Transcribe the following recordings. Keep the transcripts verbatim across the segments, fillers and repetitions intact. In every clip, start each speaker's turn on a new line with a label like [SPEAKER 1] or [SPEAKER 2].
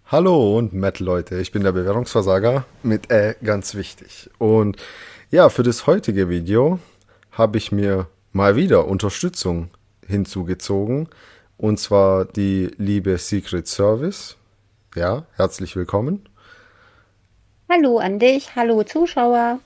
[SPEAKER 1] Hallo und Metal Leute, ich bin der Bewährungsversager mit Ä ganz wichtig. Und ja, für das heutige Video habe ich mir mal wieder Unterstützung hinzugezogen. Und zwar die liebe Secret Service. Ja, herzlich willkommen.
[SPEAKER 2] Hallo an dich, hallo Zuschauer.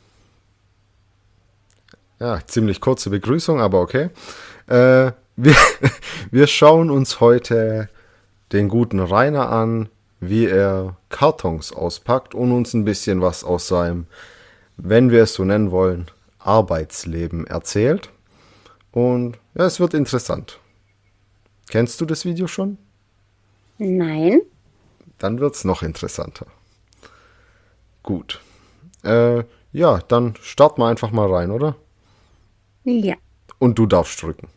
[SPEAKER 1] Ja, ziemlich kurze Begrüßung, aber okay. Äh, wir, wir schauen uns heute den guten Rainer an, wie er Kartons auspackt und uns ein bisschen was aus seinem, wenn wir es so nennen wollen, Arbeitsleben erzählt. Und ja, es wird interessant. Kennst du das Video schon?
[SPEAKER 2] Nein,
[SPEAKER 1] Dann wird's noch interessanter. Gut. Äh, ja, dann starten wir einfach mal rein, oder?
[SPEAKER 2] ja,
[SPEAKER 1] Und du darfst drücken.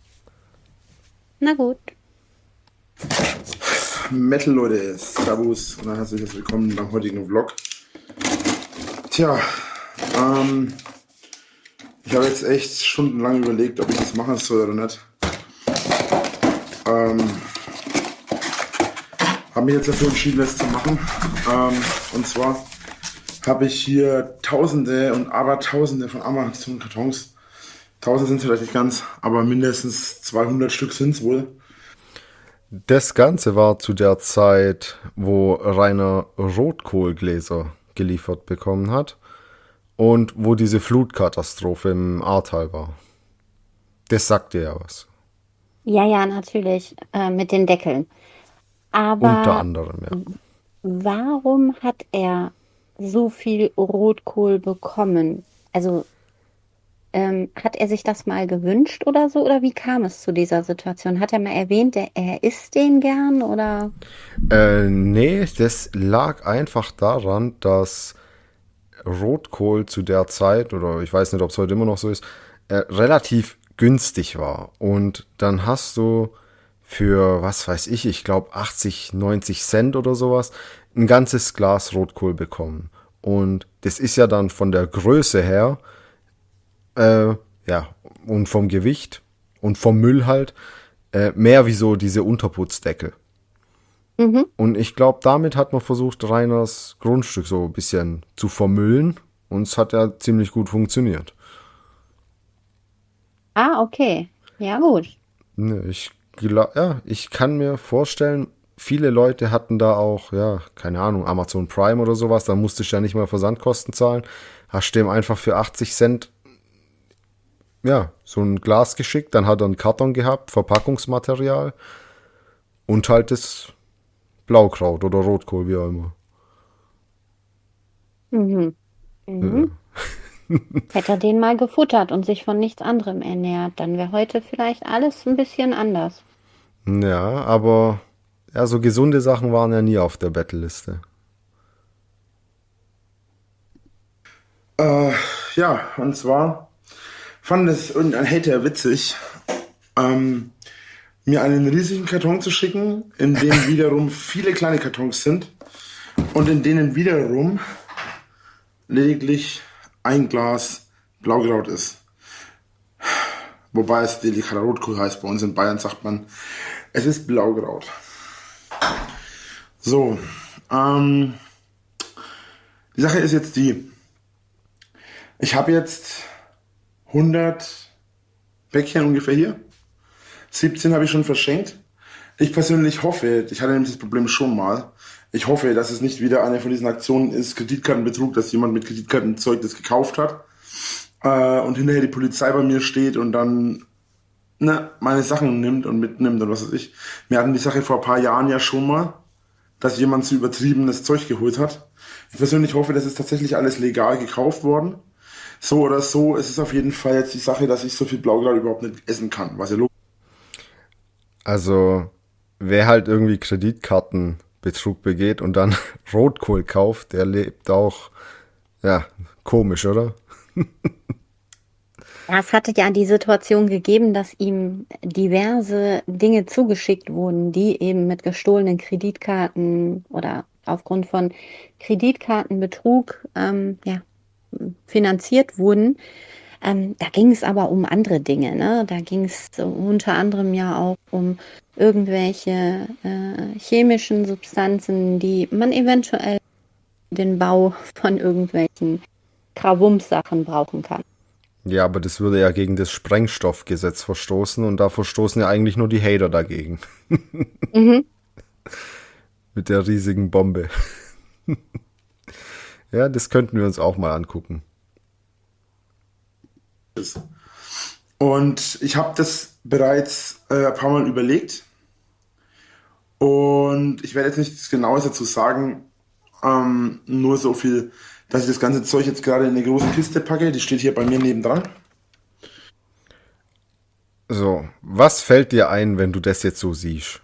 [SPEAKER 2] na gut.
[SPEAKER 3] Metal Leute, Servus und ein herzliches Willkommen beim heutigen Vlog. Tja, ähm, ich habe jetzt echt stundenlang überlegt, ob ich das machen soll oder nicht. Ähm, habe mich jetzt dafür entschieden, das zu machen. Ähm, und zwar habe ich hier Tausende und Abertausende von Amazon-Kartons. Tausend sind es vielleicht nicht ganz, aber mindestens zweihundert Stück sind es wohl.
[SPEAKER 1] Das Ganze war zu der Zeit, wo Rainer Rotkohlgläser geliefert bekommen hat und wo diese Flutkatastrophe im Ahrtal war. Das sagt dir ja was.
[SPEAKER 2] Ja, ja, natürlich, äh, mit den Deckeln.
[SPEAKER 1] Unter
[SPEAKER 2] Aber
[SPEAKER 1] anderem, ja.
[SPEAKER 2] warum hat er so viel Rotkohl bekommen? Also, ähm, hat er sich das mal gewünscht oder so? Oder wie kam es zu dieser Situation? Hat er mal erwähnt, er, er isst den gern oder?
[SPEAKER 1] Äh, nee, das lag einfach daran, dass Rotkohl zu der Zeit, oder ich weiß nicht, ob es heute immer noch so ist, äh, relativ günstig war. Und dann hast du für, was weiß ich, ich glaube achtzig, neunzig Cent oder sowas, ein ganzes Glas Rotkohl bekommen. Und das ist ja dann von der Größe her, äh, ja, und vom Gewicht und vom Müll halt, äh, mehr wie so diese Unterputzdeckel.
[SPEAKER 2] Mhm.
[SPEAKER 1] Und ich glaube, damit hat man versucht, Reiners Grundstück so ein bisschen zu vermüllen. Und es hat ja ziemlich gut funktioniert.
[SPEAKER 2] Ah, okay. Ja, gut.
[SPEAKER 1] Ne, Ich glaub, ja, ich kann mir vorstellen, viele Leute hatten da auch, ja, keine Ahnung, Amazon Prime oder sowas. Da musste ich ja nicht mal Versandkosten zahlen. Hast dem einfach für achtzig Cent, ja, so ein Glas geschickt. Dann hat er einen Karton gehabt, Verpackungsmaterial und halt das Blaukraut oder Rotkohl, wie auch immer.
[SPEAKER 2] Mhm. Mhm. Hätte er den mal gefuttert und sich von nichts anderem ernährt, dann wäre heute vielleicht alles ein bisschen anders.
[SPEAKER 1] Ja, aber ja, so gesunde Sachen waren ja nie auf der Battle-Liste.
[SPEAKER 3] Äh, ja, und zwar fand es irgendein Hater witzig, ähm, mir einen riesigen Karton zu schicken, in dem wiederum viele kleine Kartons sind und in denen wiederum lediglich ein Glas Blaukraut ist. Wobei es delikater Rotkohl heißt. Bei uns in Bayern sagt man, es ist Blaukraut. So, ähm, die Sache ist jetzt die, ich habe jetzt hundert Päckchen ungefähr hier. siebzehn habe ich schon verschenkt. Ich persönlich hoffe, ich hatte nämlich das Problem schon mal, ich hoffe, dass es nicht wieder eine von diesen Aktionen ist, Kreditkartenbetrug, dass jemand mit Kreditkartenzeug das gekauft hat äh, und hinterher die Polizei bei mir steht und dann ne, meine Sachen nimmt und mitnimmt und was weiß ich. Wir hatten die Sache vor ein paar Jahren ja schon mal, dass jemand zu übertriebenes Zeug geholt hat. Ich persönlich hoffe, das ist tatsächlich alles legal gekauft worden. So oder so, es ist auf jeden Fall jetzt die Sache, dass ich so viel Blaukraut überhaupt nicht essen kann, was ja logisch.
[SPEAKER 1] Also, wer halt irgendwie Kreditkartenbetrug begeht und dann Rotkohl kauft, der lebt auch, ja, komisch, oder?
[SPEAKER 2] Ja, es hatte ja die Situation gegeben, dass ihm diverse Dinge zugeschickt wurden, die eben mit gestohlenen Kreditkarten oder aufgrund von Kreditkartenbetrug ähm, ja, finanziert wurden. Ähm, da ging es aber um andere Dinge, ne? Da ging es so unter anderem ja auch um irgendwelche äh, chemischen Substanzen, die man eventuell den Bau von irgendwelchen Krawumms-Sachen brauchen kann.
[SPEAKER 1] Ja, aber das würde ja gegen das Sprengstoffgesetz verstoßen und da verstoßen ja eigentlich nur die Hater dagegen.
[SPEAKER 2] Mhm.
[SPEAKER 1] Mit der riesigen Bombe. Ja, das könnten wir uns auch mal angucken.
[SPEAKER 3] Und ich habe das bereits äh, ein paar Mal überlegt. Und ich werde jetzt nichts Genaues dazu sagen. Ähm, nur so viel, dass ich das ganze Zeug jetzt gerade in eine große Kiste packe. Die steht hier bei mir nebendran.
[SPEAKER 1] So, was fällt dir ein, wenn du das jetzt so siehst?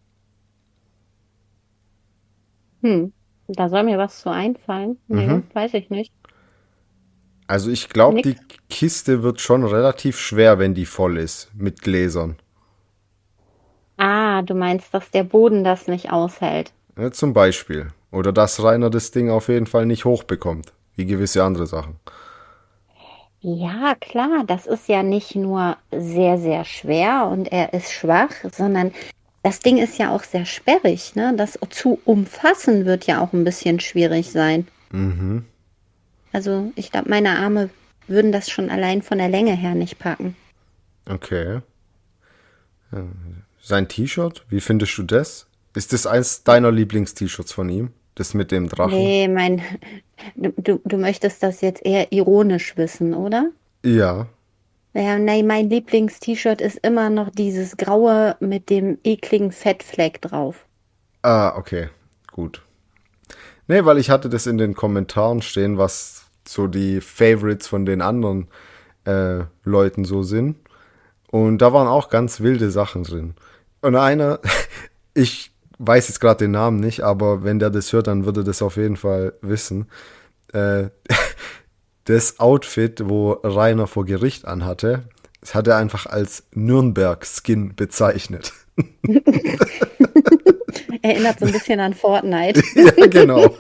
[SPEAKER 2] Hm. Da soll mir was zu einfallen. Nee,
[SPEAKER 1] Mhm.
[SPEAKER 2] weiß ich nicht.
[SPEAKER 1] Also ich glaube,
[SPEAKER 2] Nix.
[SPEAKER 1] die Kiste wird schon relativ schwer, wenn die voll ist mit Gläsern.
[SPEAKER 2] Ah, du meinst, dass der Boden das nicht aushält.
[SPEAKER 1] Ja, zum Beispiel. Oder dass Rainer das Ding auf jeden Fall nicht hochbekommt. Wie gewisse andere Sachen.
[SPEAKER 2] Ja, klar, das ist ja nicht nur sehr, sehr schwer und er ist schwach, sondern das Ding ist ja auch sehr sperrig, ne? Das zu umfassen wird ja auch ein bisschen schwierig sein.
[SPEAKER 1] Mhm.
[SPEAKER 2] Also ich glaube, meine Arme würden das schon allein von der Länge her nicht packen.
[SPEAKER 1] Okay. Sein T-Shirt, wie findest du das? Ist das eins deiner Lieblings-T-Shirts von ihm? Das mit dem Drachen?
[SPEAKER 2] Nee, mein, du, du, du möchtest das jetzt eher ironisch wissen, oder?
[SPEAKER 1] Ja.
[SPEAKER 2] Ja, nein, mein Lieblings-T-Shirt ist immer noch dieses graue mit dem ekligen Fettfleck drauf.
[SPEAKER 1] Ah, okay. Gut. Nee, weil ich hatte das in den Kommentaren stehen, was so die Favorites von den anderen äh, Leuten so sind. Und da waren auch ganz wilde Sachen drin. Und einer, ich weiß jetzt gerade den Namen nicht, aber wenn der das hört, dann würde das auf jeden Fall wissen. Äh, das Outfit, wo Rainer vor Gericht anhatte, das hat er einfach als Nürnberg-Skin bezeichnet.
[SPEAKER 2] Erinnert so ein bisschen an Fortnite.
[SPEAKER 1] Ja, genau.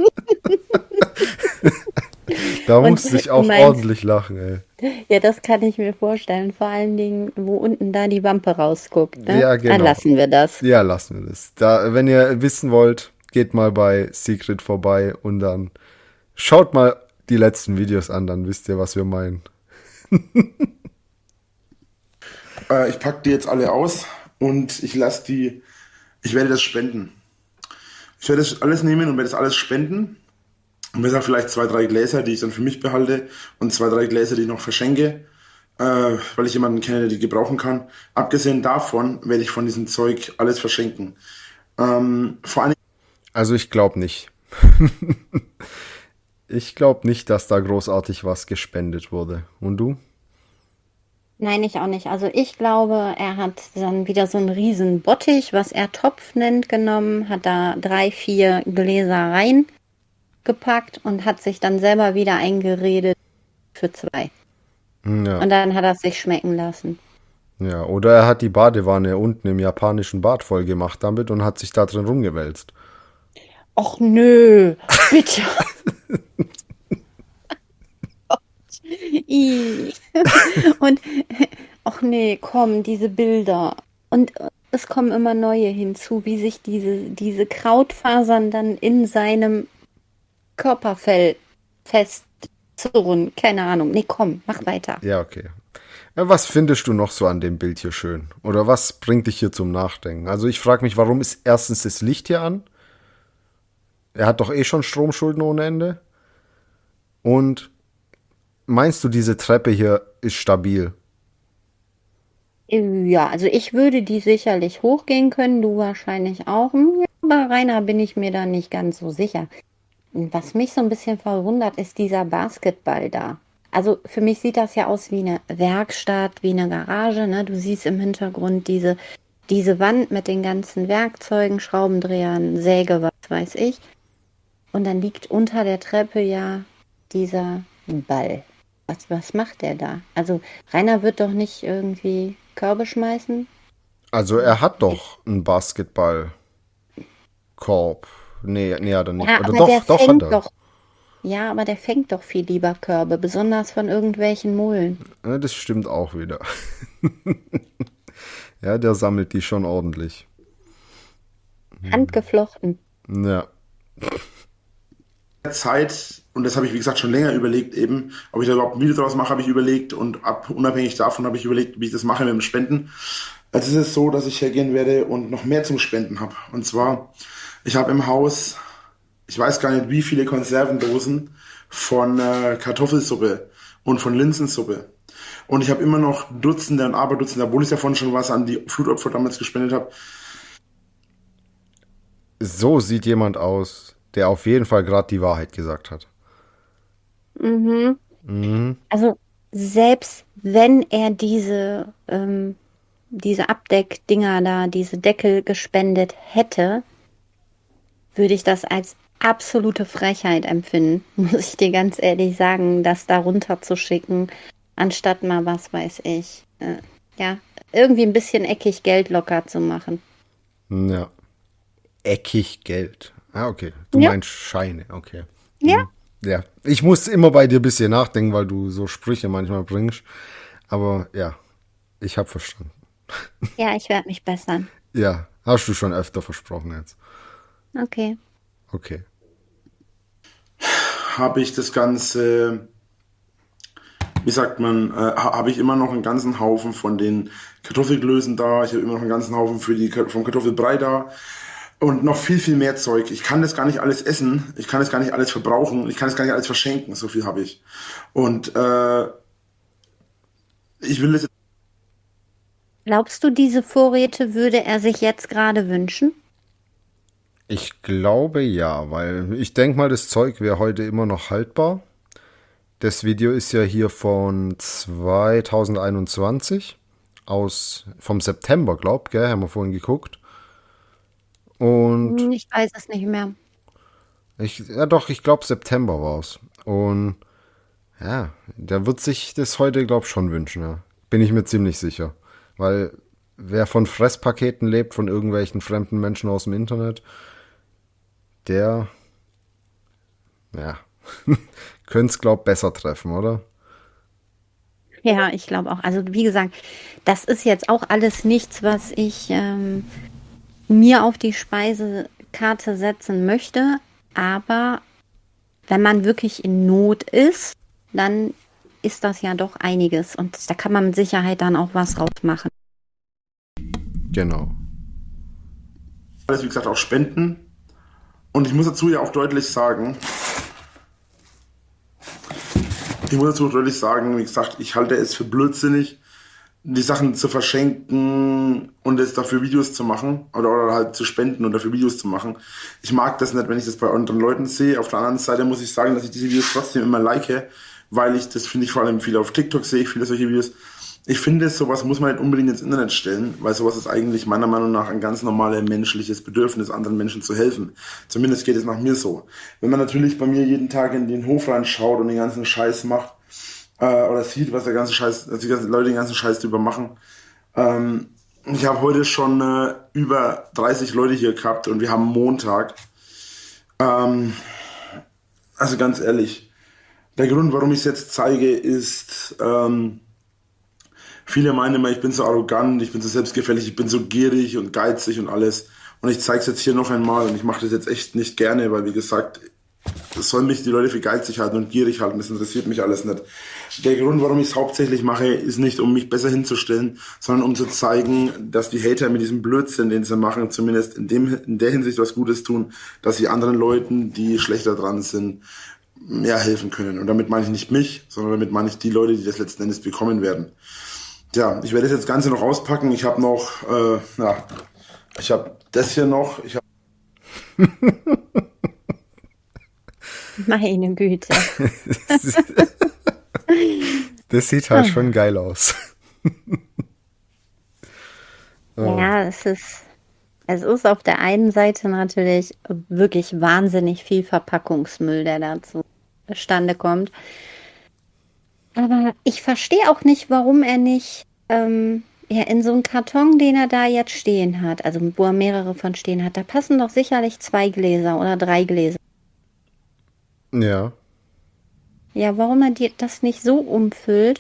[SPEAKER 1] Da
[SPEAKER 2] Und
[SPEAKER 1] musste ich
[SPEAKER 2] du
[SPEAKER 1] auch
[SPEAKER 2] meinst,
[SPEAKER 1] ordentlich lachen, ey.
[SPEAKER 2] ja, das kann ich mir vorstellen. Vor allen Dingen, wo unten da die Wampe rausguckt, ne?
[SPEAKER 1] Ja,
[SPEAKER 2] Dann
[SPEAKER 1] genau.
[SPEAKER 2] lassen wir das.
[SPEAKER 1] Ja, lassen wir das. Da, wenn ihr wissen wollt, geht mal bei Secret vorbei und dann schaut mal die letzten Videos an, dann wisst ihr, was wir meinen.
[SPEAKER 3] Äh, ich packe die jetzt alle aus und ich lasse die, ich werde das spenden. Ich werde das alles nehmen und werde das alles spenden. Und mir sagen vielleicht zwei, drei Gläser, die ich dann für mich behalte und zwei, drei Gläser, die ich noch verschenke, äh, weil ich jemanden kenne, der die gebrauchen kann. Abgesehen davon werde ich von diesem Zeug alles verschenken. Ähm, vor allem,
[SPEAKER 1] Also ich glaube nicht. Ich glaube nicht, dass da großartig was gespendet wurde. Und du?
[SPEAKER 2] Nein, ich auch nicht. Also ich glaube, er hat dann wieder so einen riesen Bottich, was er Topf nennt, genommen, hat da drei, vier Gläser reingepackt und hat sich dann selber wieder eingeredet für zwei.
[SPEAKER 1] Ja,
[SPEAKER 2] Und dann hat er es sich schmecken lassen.
[SPEAKER 1] ja. Oder er hat die Badewanne unten im japanischen Bad voll gemacht damit und hat sich da drin rumgewälzt.
[SPEAKER 2] Och nö, bitte. I. Und, ach nee, komm, diese Bilder. Und es kommen immer neue hinzu, wie sich diese, diese Krautfasern dann in seinem Körperfell festzurren. Keine Ahnung. Nee, komm, mach weiter.
[SPEAKER 1] Ja, okay. Ja, was findest du noch so an dem Bild hier schön? Oder was bringt dich hier zum Nachdenken? Also ich frage mich, warum ist erstens das Licht hier an? Er hat doch eh schon Stromschulden ohne Ende. Und meinst du, diese Treppe hier ist stabil?
[SPEAKER 2] Ja, also ich würde die sicherlich hochgehen können, du wahrscheinlich auch. Hm, ja, bei Rainer bin ich mir da nicht ganz so sicher. Was mich so ein bisschen verwundert, ist dieser Basketball da. Also für mich sieht das ja aus wie eine Werkstatt, wie eine Garage, ne? Du siehst im Hintergrund diese, diese Wand mit den ganzen Werkzeugen, Schraubendrehern, Säge, was weiß ich. Und dann liegt unter der Treppe ja dieser Ball. Was, was macht der da? Also Rainer wird doch nicht irgendwie Körbe schmeißen?
[SPEAKER 1] Also er hat doch einen Basketballkorb. Nee, nee, hat er nicht.
[SPEAKER 2] Ja,
[SPEAKER 1] Oder
[SPEAKER 2] aber der
[SPEAKER 1] doch, doch hat
[SPEAKER 2] fängt
[SPEAKER 1] er.
[SPEAKER 2] doch. Ja, aber der fängt doch viel lieber Körbe, besonders von irgendwelchen Mullen.
[SPEAKER 1] Ja, das stimmt auch wieder. Ja, der sammelt die schon ordentlich.
[SPEAKER 2] Handgeflochten.
[SPEAKER 1] Ja,
[SPEAKER 3] Zeit, und das habe ich, wie gesagt, schon länger überlegt, eben, ob ich da überhaupt ein Video draus mache, habe ich überlegt, und ab, unabhängig davon habe ich überlegt, wie ich das mache mit dem Spenden. Jetzt ist es so, dass ich hergehen werde und noch mehr zum Spenden habe. Und zwar, ich habe im Haus, ich weiß gar nicht, wie viele Konservendosen von äh, Kartoffelsuppe und von Linsensuppe. Und ich habe immer noch Dutzende und Aberdutzende, obwohl ich davon schon was an die Flutopfer damals gespendet habe.
[SPEAKER 1] so sieht jemand aus, der auf jeden Fall gerade die Wahrheit gesagt hat.
[SPEAKER 2] Mhm.
[SPEAKER 1] Mhm.
[SPEAKER 2] Also selbst wenn er diese, ähm, diese Abdeckdinger da, diese Deckel gespendet hätte, würde ich das als absolute Frechheit empfinden, muss ich dir ganz ehrlich sagen, das da runterzuschicken, anstatt mal, was weiß ich, äh, ja, irgendwie ein bisschen eckig Geld locker zu machen.
[SPEAKER 1] Ja. Eckig Geld. Ah, okay. Du
[SPEAKER 2] Ja,
[SPEAKER 1] meinst Scheine, okay.
[SPEAKER 2] ja.
[SPEAKER 1] Ja. Ich muss immer bei dir ein bisschen nachdenken, weil du so Sprüche manchmal bringst. Aber ja, ich habe verstanden.
[SPEAKER 2] Ja, ich werde mich bessern.
[SPEAKER 1] Ja, hast du schon öfter versprochen jetzt.
[SPEAKER 2] Okay.
[SPEAKER 1] Okay.
[SPEAKER 3] Habe ich das Ganze, wie sagt man, äh, ha- habe ich immer noch einen ganzen Haufen von den Kartoffelklößen da. Ich habe immer noch einen ganzen Haufen für die, Ka- vom Kartoffelbrei da. Und noch viel, viel mehr Zeug. Ich kann das gar nicht alles essen. Ich kann das gar nicht alles verbrauchen. Ich kann das gar nicht alles verschenken. So viel habe ich. Und äh, ich will das.
[SPEAKER 2] Glaubst du, diese Vorräte würde er sich jetzt gerade wünschen?
[SPEAKER 1] Ich glaube ja, weil ich denke mal, das Zeug wäre heute immer noch haltbar. Das Video ist ja hier von zwanzig einundzwanzig, aus, vom September, glaub, gell, haben wir vorhin geguckt. Und
[SPEAKER 2] Hm, ich weiß es nicht mehr.
[SPEAKER 1] ich, ja doch, ich glaube September war's. Und ja, der wird sich das heute, glaub, schon wünschen, ja. Bin ich mir ziemlich sicher. Weil wer von Fresspaketen lebt, von irgendwelchen fremden Menschen aus dem Internet, der, ja, könnte es, glaub, besser treffen, oder?
[SPEAKER 2] Ja, ich glaube auch. Also wie gesagt, das ist jetzt auch alles nichts, was ich ähm, mir auf die Speisekarte setzen möchte. Aber wenn man wirklich in Not ist, dann ist das ja doch einiges. Und da kann man mit Sicherheit dann auch was rausmachen.
[SPEAKER 1] Genau.
[SPEAKER 3] Alles, wie gesagt, auch spenden. Und ich muss dazu ja auch deutlich sagen, ich muss dazu deutlich sagen, wie gesagt, ich halte es für blödsinnig, die Sachen zu verschenken und jetzt dafür Videos zu machen oder, oder halt zu spenden und dafür Videos zu machen. Ich mag das nicht, wenn ich das bei anderen Leuten sehe. Auf der anderen Seite muss ich sagen, dass ich diese Videos trotzdem immer like, weil ich, das finde ich vor allem viel auf TikTok sehe, ich viele solche Videos. Ich finde, sowas muss man nicht unbedingt ins Internet stellen, weil sowas ist eigentlich meiner Meinung nach ein ganz normales menschliches Bedürfnis, anderen Menschen zu helfen. Zumindest geht es nach mir so. Wenn man natürlich bei mir jeden Tag in den Hof reinschaut und den ganzen Scheiß macht, äh, oder sieht, was der ganze Scheiß, was die ganzen Leute den ganzen Scheiß drüber machen. Ähm, ich habe heute schon äh, über dreißig Leute hier gehabt und wir haben Montag. Ähm, also ganz ehrlich, der Grund, warum ich es jetzt zeige, ist, ähm, viele meinen immer, ich bin so arrogant, ich bin so selbstgefällig, ich bin so gierig und geizig und alles. Und ich zeige es jetzt hier noch einmal und ich mache das jetzt echt nicht gerne, weil wie gesagt, das sollen mich die Leute für geizig halten und gierig halten, das interessiert mich alles nicht. Der Grund, warum ich es hauptsächlich mache, ist nicht, um mich besser hinzustellen, sondern um zu zeigen, dass die Hater mit diesem Blödsinn, den sie machen, zumindest in, dem, in der Hinsicht was Gutes tun, dass sie anderen Leuten, die schlechter dran sind, mehr helfen können. Und damit meine ich nicht mich, sondern damit meine ich die Leute, die das letzten Endes bekommen werden. Ja, ich werde das jetzt Ganze noch auspacken. Ich habe noch, äh, ja, ich habe das hier noch. Ich habe
[SPEAKER 2] Meine Güte.
[SPEAKER 1] Das sieht halt schon geil aus.
[SPEAKER 2] Ja, es ist, es ist auf der einen Seite natürlich wirklich wahnsinnig viel Verpackungsmüll, der dazu zustande kommt. Aber ich verstehe auch nicht, warum er nicht ähm, ja, in so einen Karton, den er da jetzt stehen hat, also wo er mehrere von stehen hat, da passen doch sicherlich zwei Gläser oder drei Gläser.
[SPEAKER 1] Ja.
[SPEAKER 2] Ja, warum er dir das nicht so umfüllt,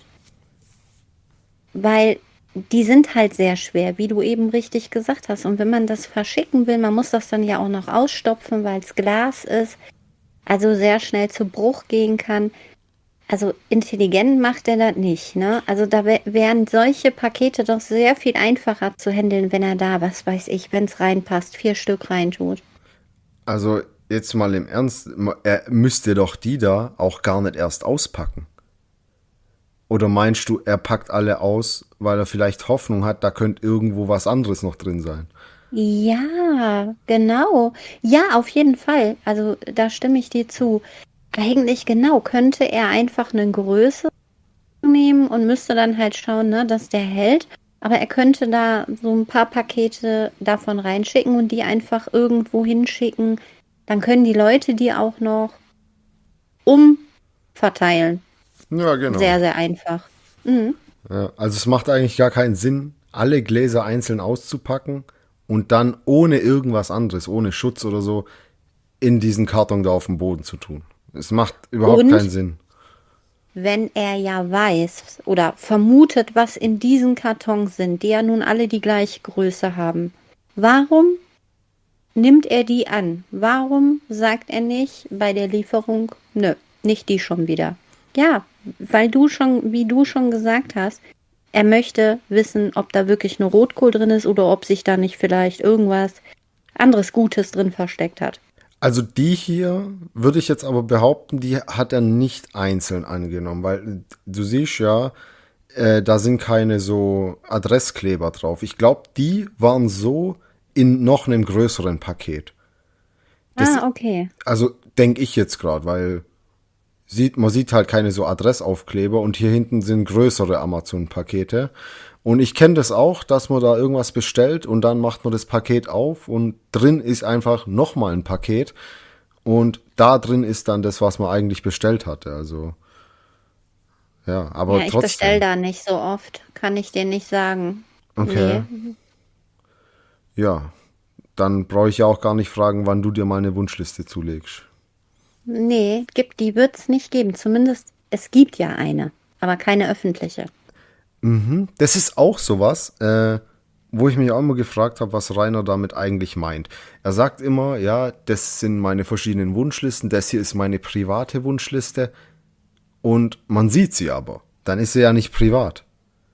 [SPEAKER 2] weil die sind halt sehr schwer, wie du eben richtig gesagt hast. Und wenn man das verschicken will, man muss das dann ja auch noch ausstopfen, weil es Glas ist, also sehr schnell zu Bruch gehen kann. Also intelligent macht er das nicht, ne? Also da wär, wären solche Pakete doch sehr viel einfacher zu handeln, wenn er da, was weiß ich, wenn es reinpasst, vier Stück reintut.
[SPEAKER 1] Also jetzt mal im Ernst, er müsste doch die da auch gar nicht erst auspacken. Oder meinst du, er packt alle aus, weil er vielleicht Hoffnung hat, da könnte irgendwo was anderes noch drin sein?
[SPEAKER 2] Ja, genau. Ja, auf jeden Fall. Also da stimme ich dir zu. Eigentlich genau, könnte er einfach eine Größe nehmen und müsste dann halt schauen, ne, dass der hält. Aber er könnte da so ein paar Pakete davon reinschicken und die einfach irgendwo hinschicken. Dann können die Leute die auch noch umverteilen.
[SPEAKER 1] Ja, genau.
[SPEAKER 2] Sehr, sehr einfach. Mhm.
[SPEAKER 1] Ja, also es macht eigentlich gar keinen Sinn, alle Gläser einzeln auszupacken und dann ohne irgendwas anderes, ohne Schutz oder so, in diesen Karton da auf dem Boden zu tun. Es macht überhaupt keinen
[SPEAKER 2] Und
[SPEAKER 1] Sinn.
[SPEAKER 2] wenn er ja weiß oder vermutet, was in diesen Kartons sind, die ja nun alle die gleiche Größe haben, warum nimmt er die an? Warum sagt er nicht bei der Lieferung, nö, nicht die schon wieder? Ja, weil du schon, wie du schon gesagt hast, er möchte wissen, ob da wirklich nur Rotkohl drin ist oder ob sich da nicht vielleicht irgendwas anderes Gutes drin versteckt hat.
[SPEAKER 1] Also die hier würde ich jetzt aber behaupten, die hat er nicht einzeln angenommen, weil du siehst ja, äh, da sind keine so Adresskleber drauf. Ich glaube, die waren so in noch einem größeren Paket. Das,
[SPEAKER 2] Ah, okay.
[SPEAKER 1] also denke ich jetzt gerade, weil sieht, man sieht halt keine so Adressaufkleber und hier hinten sind größere Amazon-Pakete. Und ich kenne das auch, dass man da irgendwas bestellt und dann macht man das Paket auf und drin ist einfach nochmal ein Paket und da drin ist dann das, was man eigentlich bestellt hatte. Also, ja, aber
[SPEAKER 2] Ja, ich bestelle
[SPEAKER 1] trotzdem.
[SPEAKER 2] da nicht so oft, kann ich dir nicht sagen.
[SPEAKER 1] Okay,
[SPEAKER 2] Nee.
[SPEAKER 1] ja. Dann brauche ich ja auch gar nicht fragen, wann du dir mal eine Wunschliste zulegst.
[SPEAKER 2] Nee, gibt, die wird es nicht geben. Zumindest, es gibt ja eine, aber keine öffentliche.
[SPEAKER 1] Das ist auch sowas, äh, wo ich mich auch immer gefragt habe, was Rainer damit eigentlich meint. Er sagt immer, ja, das sind meine verschiedenen Wunschlisten, das hier ist meine private Wunschliste und man sieht sie aber. Dann ist sie ja nicht privat.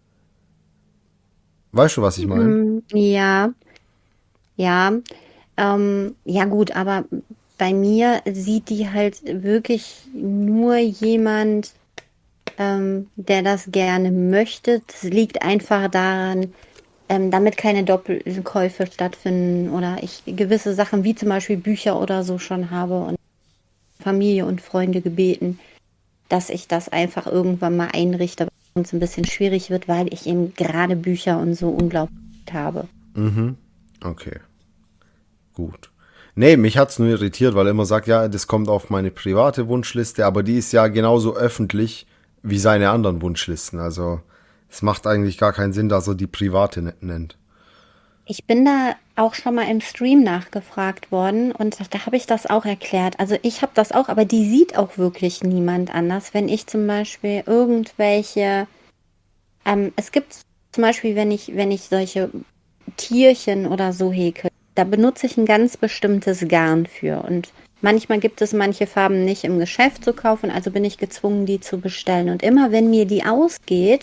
[SPEAKER 1] Weißt du, was ich meine?
[SPEAKER 2] Mm, ja, ja, ähm, ja gut, aber bei mir sieht die halt wirklich nur jemand, ähm, der das gerne möchte. Das liegt einfach daran, ähm, damit keine Doppelkäufe stattfinden oder ich gewisse Sachen wie zum Beispiel Bücher oder so schon habe und Familie und Freunde gebeten, dass ich das einfach irgendwann mal einrichte, was uns ein bisschen schwierig wird, weil ich eben gerade Bücher und so unglaublich habe.
[SPEAKER 1] Okay, gut. Nee, mich hat's nur irritiert, weil er immer sagt, ja, das kommt auf meine private Wunschliste, aber die ist ja genauso öffentlich wie seine anderen Wunschlisten. Also es macht eigentlich gar keinen Sinn, dass er die private ne- nennt.
[SPEAKER 2] Ich bin da auch schon mal im Stream nachgefragt worden und da habe ich das auch erklärt. Also ich habe das auch, aber die sieht auch wirklich niemand anders. Wenn ich zum Beispiel irgendwelche, ähm, es gibt zum Beispiel, wenn ich, wenn ich solche Tierchen oder so häkel, da benutze ich ein ganz bestimmtes Garn für. Und manchmal gibt es manche Farben nicht im Geschäft zu kaufen, also bin ich gezwungen, die zu bestellen. Und immer wenn mir die ausgeht,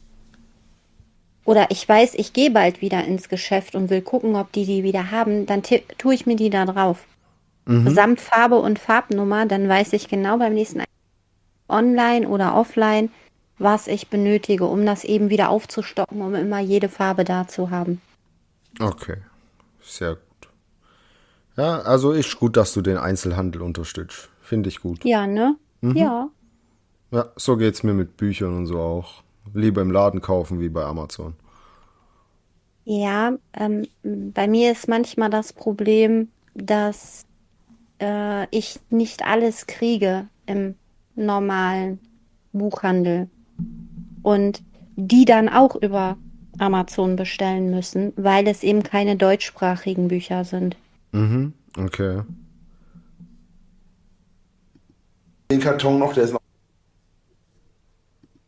[SPEAKER 2] oder ich weiß, ich gehe bald wieder ins Geschäft und will gucken, ob die die wieder haben, dann ti- tue ich mir die da drauf. Samt Farbe und Farbnummer, dann weiß ich genau beim nächsten Ein- online oder offline, was ich benötige, um das eben wieder aufzustocken, um immer jede Farbe da zu haben.
[SPEAKER 1] Okay, sehr gut. Ja, also ist gut, dass du den Einzelhandel unterstützt. Finde ich gut.
[SPEAKER 2] Ja, ne? Ja.
[SPEAKER 1] Ja, so geht's mir mit Büchern und so auch. Lieber im Laden kaufen wie bei Amazon.
[SPEAKER 2] Ja, ähm, bei mir ist manchmal das Problem, dass äh, ich nicht alles kriege im normalen Buchhandel und die dann auch über Amazon bestellen müssen, weil es eben keine deutschsprachigen Bücher sind.
[SPEAKER 1] Okay.
[SPEAKER 3] Den Karton noch, der ist noch.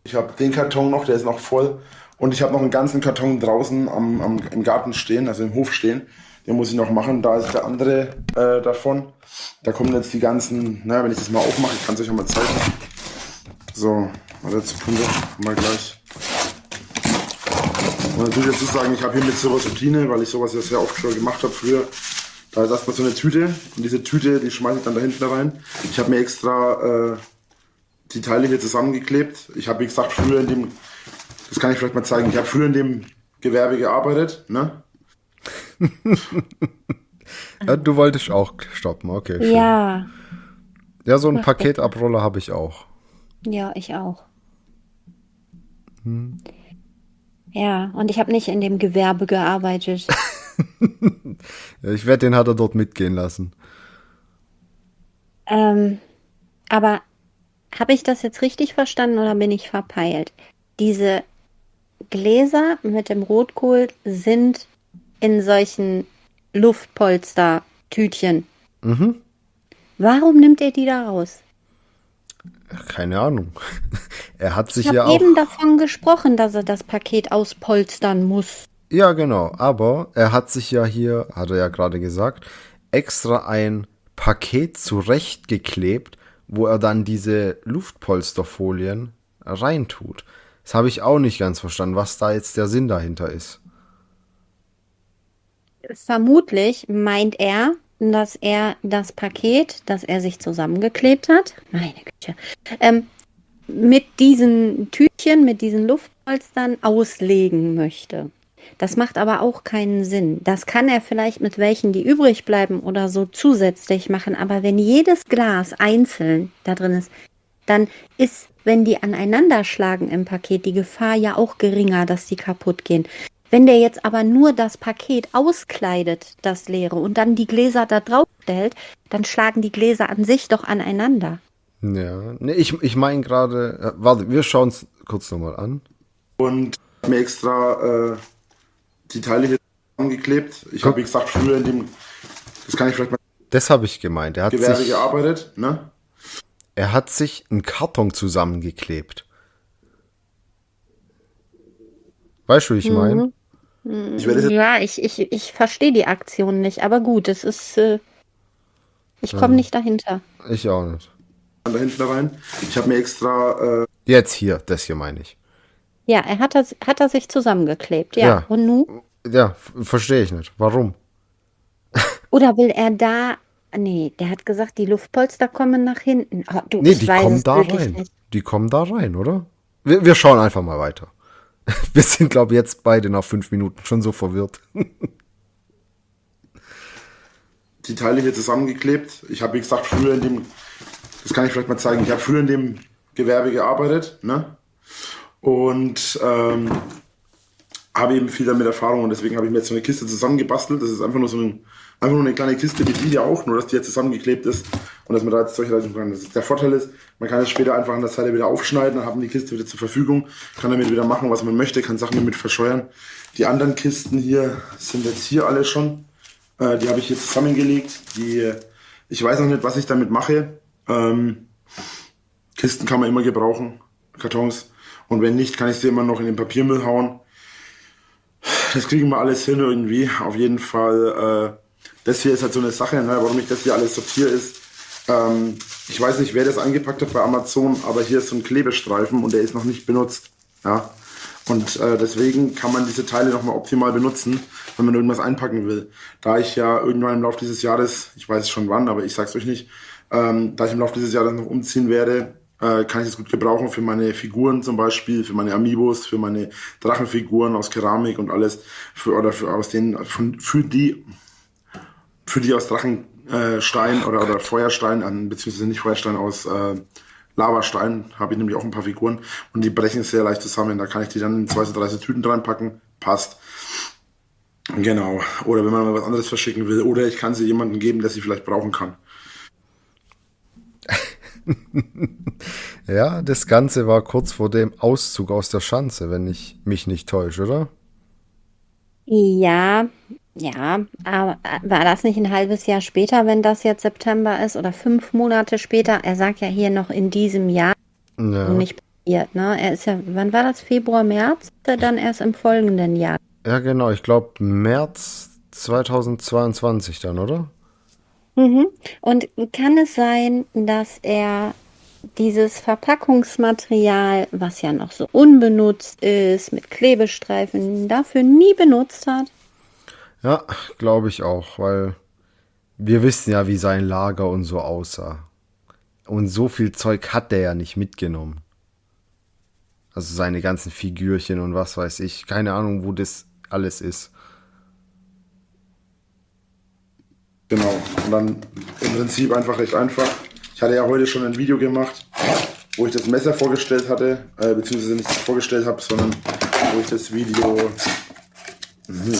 [SPEAKER 3] Ich habe den Karton noch, der ist noch voll. Und ich habe noch einen ganzen Karton draußen am, am, im Garten stehen, also im Hof stehen. Den muss ich noch machen. Da ist der andere äh, davon. Da kommen jetzt die ganzen, naja, wenn ich das mal aufmache, ich kann es euch auch mal zeigen. So, warte, Sekunde, mal gleich. Und natürlich dazu sagen, ich habe hier mit sowas Routine, weil ich sowas ja sehr oft schon gemacht habe früher. Da ist erstmal so eine Tüte und diese Tüte, die schmeiße ich dann da hinten rein. Ich habe mir extra äh, die Teile hier zusammengeklebt. Ich habe, wie gesagt, früher in dem, das kann ich vielleicht mal zeigen, ich habe früher in dem Gewerbe gearbeitet, ne?
[SPEAKER 1] Ja, du wolltest auch stoppen, okay. Schön.
[SPEAKER 2] Ja,
[SPEAKER 1] Ja, so einen Paketabroller habe ich auch.
[SPEAKER 2] ja, ich auch. Ja, und ich habe nicht in dem Gewerbe gearbeitet.
[SPEAKER 1] Ja, ich werde den hat er dort mitgehen lassen.
[SPEAKER 2] Ähm, aber habe ich das jetzt richtig verstanden oder bin ich verpeilt? Diese Gläser mit dem Rotkohl sind in solchen Luftpolster-Tütchen.
[SPEAKER 1] Mhm.
[SPEAKER 2] Warum nimmt er die da raus?
[SPEAKER 1] Keine Ahnung. Er hat sich
[SPEAKER 2] Ich
[SPEAKER 1] ja
[SPEAKER 2] habe
[SPEAKER 1] auch.
[SPEAKER 2] eben davon gesprochen, dass er das Paket auspolstern muss.
[SPEAKER 1] Ja, genau. Aber er hat sich ja hier, hat er ja gerade gesagt, extra ein Paket zurechtgeklebt, wo er dann diese Luftpolsterfolien reintut. Das habe ich auch nicht ganz verstanden, was da jetzt der Sinn dahinter ist.
[SPEAKER 2] Vermutlich meint er, dass er das Paket, das er sich zusammengeklebt hat, meine Güte, ähm, mit diesen Tütchen, mit diesen Luftpolstern auslegen möchte. Das macht aber auch keinen Sinn. Das kann er vielleicht mit welchen, die übrig bleiben oder so zusätzlich machen. Aber wenn jedes Glas einzeln da drin ist, dann ist, wenn die aneinander schlagen im Paket, die Gefahr ja auch geringer, dass die kaputt gehen. Wenn der jetzt aber nur das Paket auskleidet, das leere, und dann die Gläser da drauf stellt, dann schlagen die Gläser an sich doch aneinander.
[SPEAKER 1] Ja, nee, ich, ich meine gerade, äh, warte, wir schauen es kurz nochmal an.
[SPEAKER 3] Und habe mir extra äh, die Teile hier zusammengeklebt. Ich habe, wie gesagt, früher in dem, das kann ich vielleicht mal
[SPEAKER 1] Das habe ich gemeint. Er hat,
[SPEAKER 3] Gewerbe
[SPEAKER 1] sich,
[SPEAKER 3] gearbeitet, ne?
[SPEAKER 1] er hat sich einen Karton zusammengeklebt. Weißt du, wie ich meine?
[SPEAKER 3] Ich werde das jetzt
[SPEAKER 2] Ja, ich, ich, ich verstehe die Aktion nicht, aber gut, es ist, äh, ich komme nicht dahinter.
[SPEAKER 1] Ich auch nicht.
[SPEAKER 3] da hinten rein. Ich habe mir extra äh,
[SPEAKER 1] Jetzt hier, das hier meine ich.
[SPEAKER 2] Ja, er hat, das, hat er sich zusammengeklebt, ja.
[SPEAKER 1] Ja.
[SPEAKER 2] Und nun?
[SPEAKER 1] Ja, f- verstehe ich nicht. Warum?
[SPEAKER 2] Oder will er da, nee, der hat gesagt, die Luftpolster kommen nach hinten. Ah, du,
[SPEAKER 1] Nee,
[SPEAKER 2] ich
[SPEAKER 1] die
[SPEAKER 2] weiß
[SPEAKER 1] kommen
[SPEAKER 2] es
[SPEAKER 1] da
[SPEAKER 2] wirklich
[SPEAKER 1] rein.
[SPEAKER 2] nicht.
[SPEAKER 1] Die kommen da rein, oder? Wir, wir schauen einfach mal weiter. Wir sind, glaube ich, jetzt beide nach fünf Minuten schon so verwirrt.
[SPEAKER 3] die Teile hier zusammengeklebt. Ich habe, wie gesagt, früher in dem, das kann ich vielleicht mal zeigen, ich habe früher in dem Gewerbe gearbeitet, ne? Und ähm, habe eben viel damit Erfahrung und deswegen habe ich mir jetzt so eine Kiste zusammengebastelt. Das ist einfach nur so ein, einfach nur eine kleine Kiste wie die hier auch, nur dass die jetzt zusammengeklebt ist und dass man da jetzt solche Leistungen kann. Das ist, der Vorteil ist, man kann es später einfach an der Seite wieder aufschneiden, dann haben die Kiste wieder zur Verfügung, kann damit wieder machen, was man möchte, kann Sachen damit verscheuern. Die anderen Kisten hier sind jetzt hier alle schon. Äh, die habe ich hier zusammengelegt. Die, ich weiß noch nicht, was ich damit mache. Ähm, Kisten kann man immer gebrauchen, Kartons. Und wenn nicht, kann ich sie immer noch in den Papiermüll hauen. Das kriegen wir alles hin irgendwie. Auf jeden Fall, äh, das hier ist halt so eine Sache, ne, warum ich das hier alles sortiere ist. Ähm, ich weiß nicht, wer das eingepackt hat bei Amazon, aber hier ist so ein Klebestreifen und der ist noch nicht benutzt. Ja. Und äh, deswegen kann man diese Teile nochmal optimal benutzen, wenn man irgendwas einpacken will. Da ich ja irgendwann im Laufe dieses Jahres, ich weiß schon wann, aber ich sag's euch nicht, ähm, da ich im Laufe dieses Jahres noch umziehen werde, äh, kann ich es gut gebrauchen für meine Figuren zum Beispiel, für meine Amiibos, für meine Drachenfiguren aus Keramik und alles, für, oder für aus den, von, für die, für die aus Drachenstein äh, oder, oder Feuerstein, an, beziehungsweise nicht Feuerstein, aus äh, Lavastein habe ich nämlich auch ein paar Figuren und die brechen sehr leicht zusammen. Da kann ich die dann in zwei, drei Tüten reinpacken. Passt. Genau. Oder wenn man mal was anderes verschicken will. Oder ich kann sie jemandem geben, der sie vielleicht brauchen kann.
[SPEAKER 1] Ja, das Ganze war kurz vor dem Auszug aus der Schanze, wenn ich mich nicht täusche, oder?
[SPEAKER 2] Ja, ja, aber war das nicht ein halbes Jahr später, wenn das jetzt September ist oder fünf Monate später? Er sagt ja hier noch in diesem Jahr
[SPEAKER 1] Ja.
[SPEAKER 2] und nicht passiert, ne? Er ist ja, wann war das? Februar, März? Ist er dann erst im folgenden Jahr?
[SPEAKER 1] Ja, genau. Ich glaube März zweitausendzweiundzwanzig dann, oder?
[SPEAKER 2] Mhm. Und kann es sein, dass er dieses Verpackungsmaterial, was ja noch so unbenutzt ist, mit Klebestreifen, dafür nie benutzt hat?
[SPEAKER 1] Ja, glaube ich auch, weil wir wissen ja, wie sein Lager und so aussah. Und so viel Zeug hat der ja nicht mitgenommen. Also seine ganzen Figürchen und was weiß ich. Keine Ahnung, wo das alles ist.
[SPEAKER 3] Genau. Und dann im Prinzip einfach recht einfach. Ich hatte ja heute schon ein Video gemacht, wo ich das Messer vorgestellt hatte, äh, beziehungsweise nicht vorgestellt habe, sondern wo ich das Video, mhm.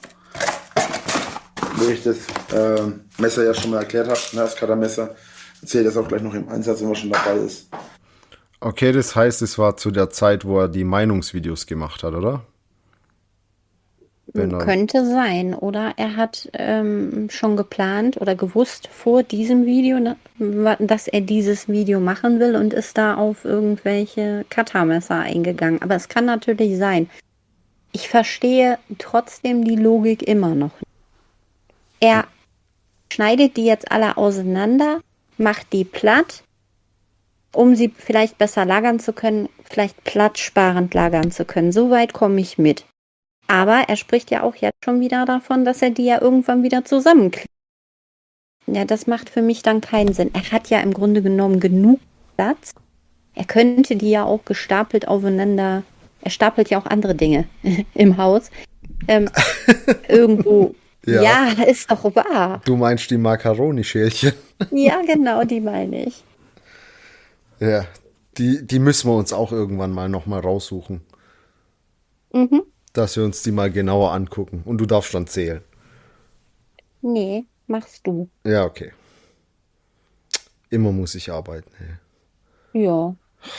[SPEAKER 3] wo ich das äh, Messer ja schon mal erklärt habe, ne, das Cuttermesser. Erzähle das auch gleich noch im Einsatz, wenn man schon dabei ist.
[SPEAKER 1] Okay, das heißt, es war zu der Zeit, wo er die Meinungsvideos gemacht hat, oder? Wenn er,
[SPEAKER 2] Könnte sein, oder er hat ähm, schon geplant oder gewusst vor diesem Video, ne, wa- dass er dieses Video machen will und ist da auf irgendwelche Cuttermesser eingegangen. Aber es kann natürlich sein. Ich verstehe trotzdem die Logik immer noch nicht. Er schneidet die jetzt alle auseinander, macht die platt, um sie vielleicht besser lagern zu können, vielleicht platzsparend lagern zu können. So weit komme ich mit. Aber er spricht ja auch jetzt schon wieder davon, dass er die ja irgendwann wieder zusammenklebt. Ja, das macht für mich dann keinen Sinn. Er hat ja im Grunde genommen genug Platz. Er könnte die ja auch gestapelt aufeinander. Er stapelt ja auch andere Dinge im Haus. Ähm, irgendwo.
[SPEAKER 1] Ja.
[SPEAKER 2] Ja, ist doch wahr.
[SPEAKER 1] du meinst die Macaroni-Schälchen?
[SPEAKER 2] Ja, genau, die meine ich.
[SPEAKER 1] Ja, die, die müssen wir uns auch irgendwann mal nochmal raussuchen.
[SPEAKER 2] Mhm.
[SPEAKER 1] Dass wir uns die mal genauer angucken. Und du darfst dann zählen.
[SPEAKER 2] Nee, machst du.
[SPEAKER 1] Ja, okay. Immer muss ich arbeiten. Hey.
[SPEAKER 2] Ja.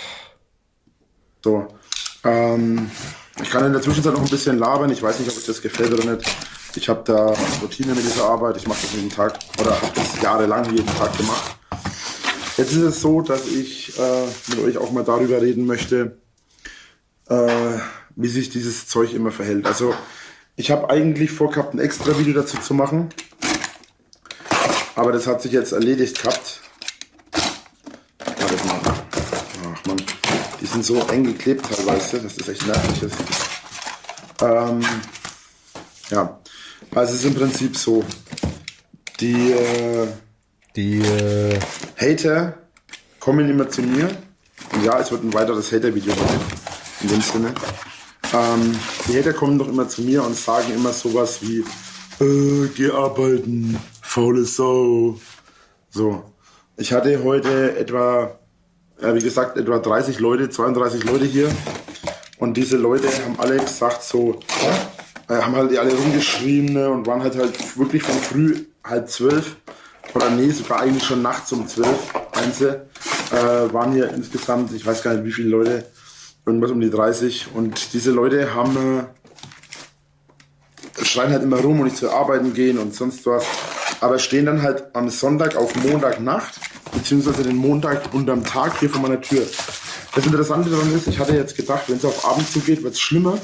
[SPEAKER 3] So, ähm, ich kann in der Zwischenzeit noch ein bisschen labern. Ich weiß nicht, ob euch das gefällt oder nicht. Ich habe da Routine mit dieser Arbeit. Ich mache das jeden Tag oder habe das jahrelang jeden Tag gemacht. Jetzt ist es so, dass ich äh, mit euch auch mal darüber reden möchte, äh, wie sich dieses Zeug immer verhält. Also ich habe eigentlich vorgehabt, ein extra Video dazu zu machen, aber das hat sich jetzt erledigt gehabt. Warte mal. Ach man, die sind so eng geklebt teilweise, dass das echt nervig ist. Ähm, ja, also es ist im Prinzip so, die äh,
[SPEAKER 1] Die, äh,
[SPEAKER 3] Hater kommen immer zu mir. Und ja, es wird ein weiteres Hater-Video heute, in dem Sinne. Ähm, die Hater kommen doch immer zu mir und sagen immer sowas wie, äh, geh arbeiten, faule Sau. So, ich hatte heute etwa, äh, wie gesagt, etwa dreißig Leute, zweiunddreißig Leute hier. Und diese Leute haben alle gesagt so, äh, haben halt alle rumgeschrien, ne, und waren halt halt wirklich von früh halb zwölf, oder nee, sogar eigentlich schon nachts um zwölf, Einzel, äh, waren hier insgesamt, ich weiß gar nicht wie viele Leute, irgendwas um die dreißig. Und diese Leute haben, äh, schreien halt immer rum und nicht zur Arbeiten gehen und sonst was. Aber stehen dann halt am Sonntag auf Montagnacht, beziehungsweise den Montag unterm Tag hier vor meiner Tür. Das Interessante daran ist, ich hatte jetzt gedacht, wenn es auf Abend zugeht, wird es schlimmer.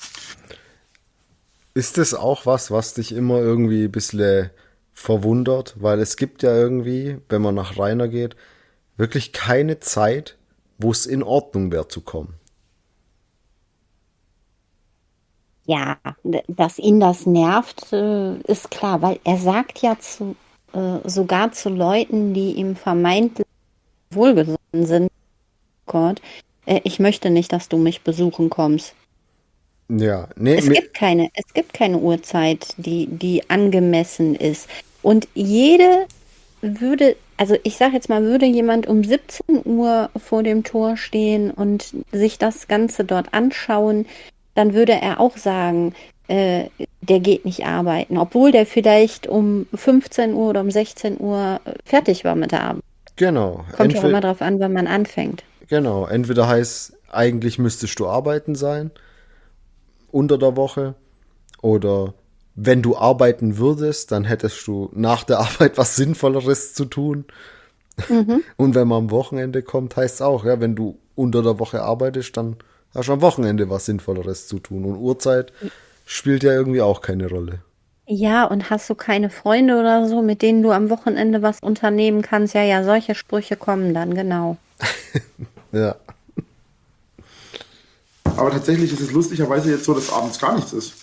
[SPEAKER 1] ist das auch was, was dich immer irgendwie ein bisschen verwundert? Weil es gibt ja irgendwie, wenn man nach Rainer geht, wirklich keine Zeit, wo es in Ordnung wäre zu kommen.
[SPEAKER 2] Ja, d- dass ihn das nervt, äh, ist klar, weil er sagt ja zu, äh, sogar zu Leuten, die ihm vermeintlich wohlgesonnen sind, Gott, äh, ich möchte nicht, dass du mich besuchen kommst.
[SPEAKER 1] Ja, nee,
[SPEAKER 2] Es
[SPEAKER 1] mir,
[SPEAKER 2] gibt keine, es gibt keine Uhrzeit, die, die angemessen ist. Und jede würde, also ich sage jetzt mal, würde jemand um siebzehn Uhr vor dem Tor stehen und sich das Ganze dort anschauen, dann würde er auch sagen, äh, der geht nicht arbeiten, obwohl der vielleicht um fünfzehn Uhr oder um sechzehn Uhr fertig war mit der Arbeit.
[SPEAKER 1] genau.
[SPEAKER 2] Kommt ja auch immer
[SPEAKER 1] Entweder,
[SPEAKER 2] drauf an, wann man anfängt.
[SPEAKER 1] genau, entweder heißt, eigentlich müsstest du arbeiten sein, unter der Woche, oder wenn du arbeiten würdest, dann hättest du nach der Arbeit was Sinnvolleres zu tun. Und wenn man am Wochenende kommt, heißt es auch, ja, wenn du unter der Woche arbeitest, dann hast du am Wochenende was Sinnvolleres zu tun. Und Uhrzeit spielt ja irgendwie auch keine Rolle.
[SPEAKER 2] Ja, und hast du keine Freunde oder so, mit denen du am Wochenende was unternehmen kannst? Ja, ja, solche Sprüche kommen dann, genau.
[SPEAKER 1] Ja.
[SPEAKER 3] Aber tatsächlich ist es lustigerweise jetzt so, dass abends gar nichts ist.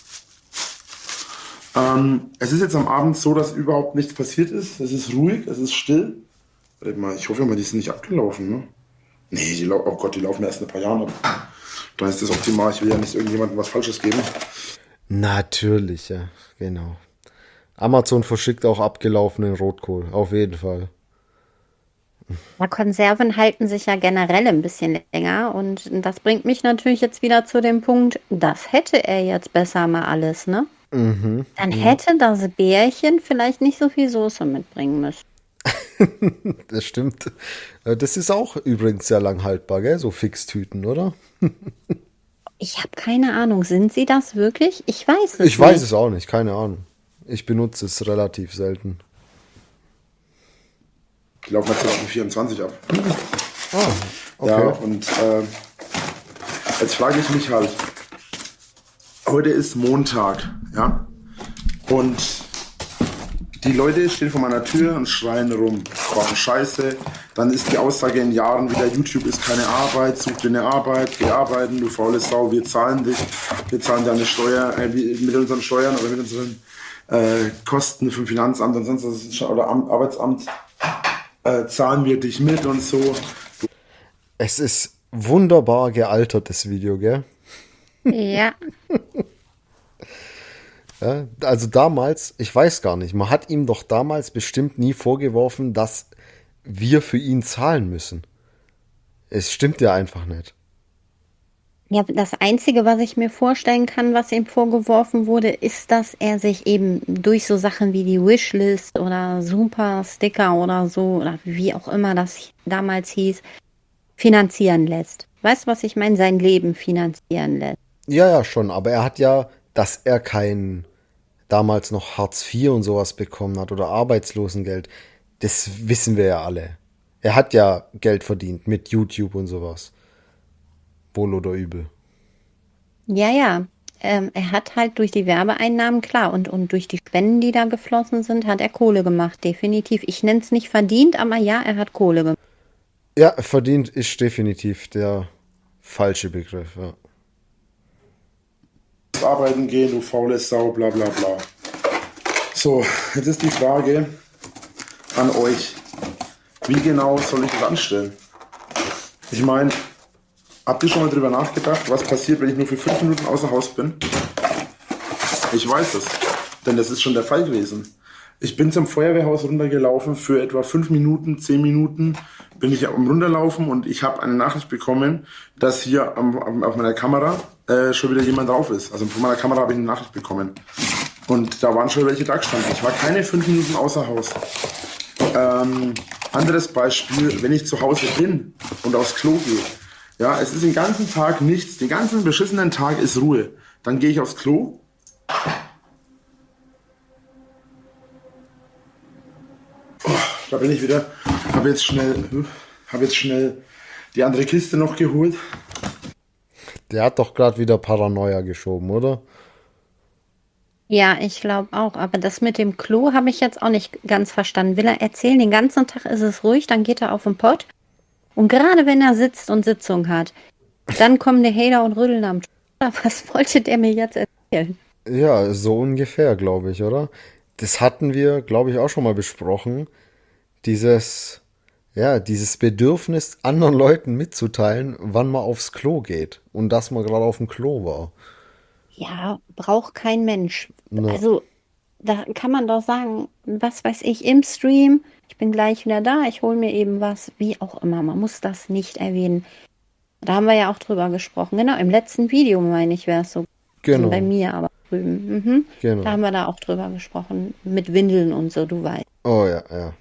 [SPEAKER 3] Ähm, es ist jetzt am Abend so, dass überhaupt nichts passiert ist. Es ist ruhig, es ist still. Warte mal, ich hoffe mal, die sind nicht abgelaufen, ne? Nee, die lau- oh Gott, die laufen erst in ein paar Jahren ab. Da ist das optimal. Ich will ja nicht irgendjemandem was Falsches geben.
[SPEAKER 1] Natürlich, ja, genau. Amazon verschickt auch abgelaufenen Rotkohl, auf jeden Fall.
[SPEAKER 2] Ja, Konserven halten sich ja generell ein bisschen länger und das bringt mich natürlich jetzt wieder zu dem Punkt, das hätte er jetzt besser mal alles, ne?
[SPEAKER 1] Mhm.
[SPEAKER 2] Dann hätte das Bärchen vielleicht nicht so viel Soße mitbringen müssen.
[SPEAKER 1] Das stimmt. Äh, Das ist auch übrigens sehr lang haltbar, gell? So Fixtüten, oder?
[SPEAKER 2] Ich habe keine Ahnung, sind sie das wirklich? Ich weiß es
[SPEAKER 1] Ich weiß
[SPEAKER 2] nicht.
[SPEAKER 1] es auch nicht, keine Ahnung. Ich benutze es relativ selten.
[SPEAKER 3] Die laufen jetzt auf vierundzwanzig ab.
[SPEAKER 1] Ah,
[SPEAKER 3] Ja,
[SPEAKER 1] okay.
[SPEAKER 3] und äh, jetzt frage ich mich halt, heute ist Montag, ja? Und die Leute stehen vor meiner Tür und schreien rum, brauchen Scheiße. Dann ist die Aussage in Jahren wieder, YouTube ist keine Arbeit, such dir eine Arbeit, geh arbeiten, du faule Sau, wir zahlen dich, wir zahlen deine Steuer, äh, wie- mit unseren Steuern oder mit unseren äh, Kosten vom Finanzamt und sonst was oder Am- Arbeitsamt äh, zahlen wir dich mit und so.
[SPEAKER 1] Es ist wunderbar gealtert, das Video, gell?
[SPEAKER 2] Ja,
[SPEAKER 1] Ja, also damals, ich weiß gar nicht, man hat ihm doch damals bestimmt nie vorgeworfen, dass wir für ihn zahlen müssen. Es stimmt ja einfach nicht.
[SPEAKER 2] ja, das Einzige, was ich mir vorstellen kann, was ihm vorgeworfen wurde, ist, dass er sich eben durch so Sachen wie die Wishlist oder Super Sticker oder so oder wie auch immer das damals hieß, finanzieren lässt. Weißt du, was ich meine? Sein Leben finanzieren lässt.
[SPEAKER 1] Ja, ja, schon, aber er hat ja, dass er kein damals noch Hartz vier und sowas bekommen hat oder Arbeitslosengeld, das wissen wir ja alle. Er hat ja Geld verdient mit YouTube und sowas. Wohl oder übel.
[SPEAKER 2] Ja, ja. Ähm, er hat halt durch die Werbeeinnahmen, klar, und, und durch die Spenden, die da geflossen sind, hat er Kohle gemacht, definitiv. Ich nenne es nicht verdient, aber ja, er hat Kohle gemacht.
[SPEAKER 1] Ja, verdient ist definitiv der falsche Begriff, ja.
[SPEAKER 3] Arbeiten gehen, du faule Sau, bla bla bla. So, jetzt ist die Frage an euch. Wie genau soll ich das anstellen? Ich meine, habt ihr schon mal drüber nachgedacht, was passiert, wenn ich nur für fünf Minuten außer Haus bin? Ich weiß es, denn das ist schon der Fall gewesen. Ich bin zum Feuerwehrhaus runtergelaufen für etwa fünf Minuten, zehn Minuten bin ich am Runterlaufen und ich habe eine Nachricht bekommen, dass hier am, am, auf meiner Kamera äh, schon wieder jemand drauf ist. Also von meiner Kamera habe ich eine Nachricht bekommen. Und da waren schon welche da gestanden. Ich war keine fünf Minuten außer Haus. Ähm, anderes Beispiel, wenn ich zu Hause bin und aufs Klo gehe. Ja, es ist den ganzen Tag nichts, den ganzen beschissenen Tag ist Ruhe. Dann gehe ich aufs Klo. Da bin ich wieder, habe jetzt schnell, habe jetzt schnell die andere Kiste noch geholt.
[SPEAKER 1] Der hat doch gerade wieder Paranoia geschoben, oder?
[SPEAKER 2] Ja, ich glaube auch. Aber das mit dem Klo habe ich jetzt auch nicht ganz verstanden. Will er erzählen, den ganzen Tag ist es ruhig, dann geht er auf den Pott. Und gerade wenn er sitzt und Sitzung hat, dann kommen die Hater und rütteln am Tisch. Was wollte der mir jetzt erzählen?
[SPEAKER 1] Ja, so ungefähr, glaube ich, oder? Das hatten wir, glaube ich, auch schon mal besprochen. Dieses, ja, dieses Bedürfnis, anderen Leuten mitzuteilen, wann man aufs Klo geht und dass man gerade auf dem Klo war.
[SPEAKER 2] Ja, braucht kein Mensch.
[SPEAKER 1] Ne.
[SPEAKER 2] Also, da kann man doch sagen, was weiß ich, im Stream, ich bin gleich wieder da, ich hole mir eben was, wie auch immer. Man muss das nicht erwähnen. Da haben wir ja auch drüber gesprochen. Genau, im letzten Video, meine ich, wäre es so.
[SPEAKER 1] Genau.
[SPEAKER 2] Bei mir aber drüben. Mhm.
[SPEAKER 1] Genau.
[SPEAKER 2] Da haben wir da auch drüber gesprochen. Mit Windeln und so, du weißt.
[SPEAKER 1] Oh ja, ja.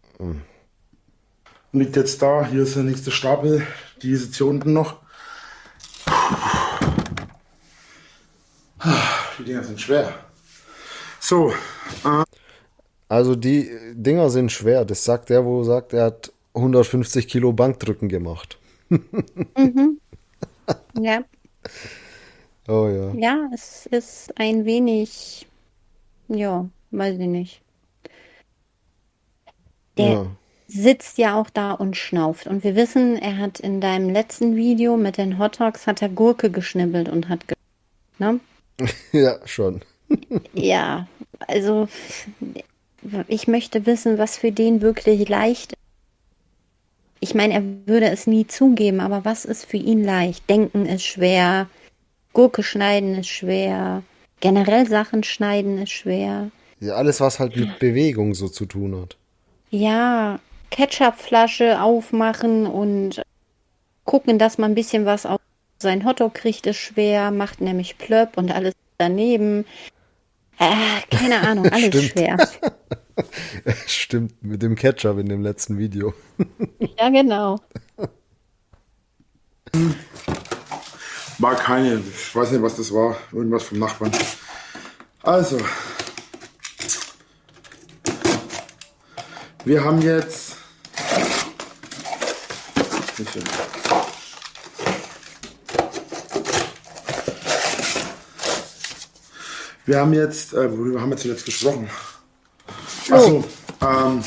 [SPEAKER 3] Liegt jetzt da, hier ist der nächste Stapel, die ist jetzt hier unten noch. Die Dinger sind schwer. So,
[SPEAKER 1] Also die Dinger sind schwer. Das sagt der, wo sagt, er hat hundertfünfzig Kilo Bankdrücken gemacht.
[SPEAKER 2] Mhm. Ja,
[SPEAKER 1] Oh ja.
[SPEAKER 2] ja, es ist ein wenig, ja, weiß ich nicht. Der
[SPEAKER 1] Ja.
[SPEAKER 2] sitzt ja auch da und schnauft. Und wir wissen, er hat in deinem letzten Video mit den Hot Dogs hat er Gurke geschnibbelt und hat, ge ne?
[SPEAKER 1] Ja, schon.
[SPEAKER 2] Ja, also ich möchte wissen, was für den wirklich leicht ist. Ich meine, er würde es nie zugeben, aber was ist für ihn leicht? Denken ist schwer, Gurke schneiden ist schwer, generell Sachen schneiden ist schwer.
[SPEAKER 1] Ja, alles, was halt mit Bewegung so zu tun hat.
[SPEAKER 2] Ja, Ketchupflasche aufmachen und gucken, dass man ein bisschen was auf sein Hotdog kriegt, ist schwer, macht nämlich plöpp und alles daneben. Äh, keine Ahnung, alles
[SPEAKER 1] Stimmt.
[SPEAKER 2] schwer.
[SPEAKER 1] Stimmt, mit dem Ketchup in dem letzten Video.
[SPEAKER 2] Ja, genau.
[SPEAKER 3] War keine, ich weiß nicht, was das war. Irgendwas vom Nachbarn. Also. Wir haben jetzt. Nicht schön. Wir haben jetzt, äh, worüber haben wir zuletzt gesprochen? Achso, ähm,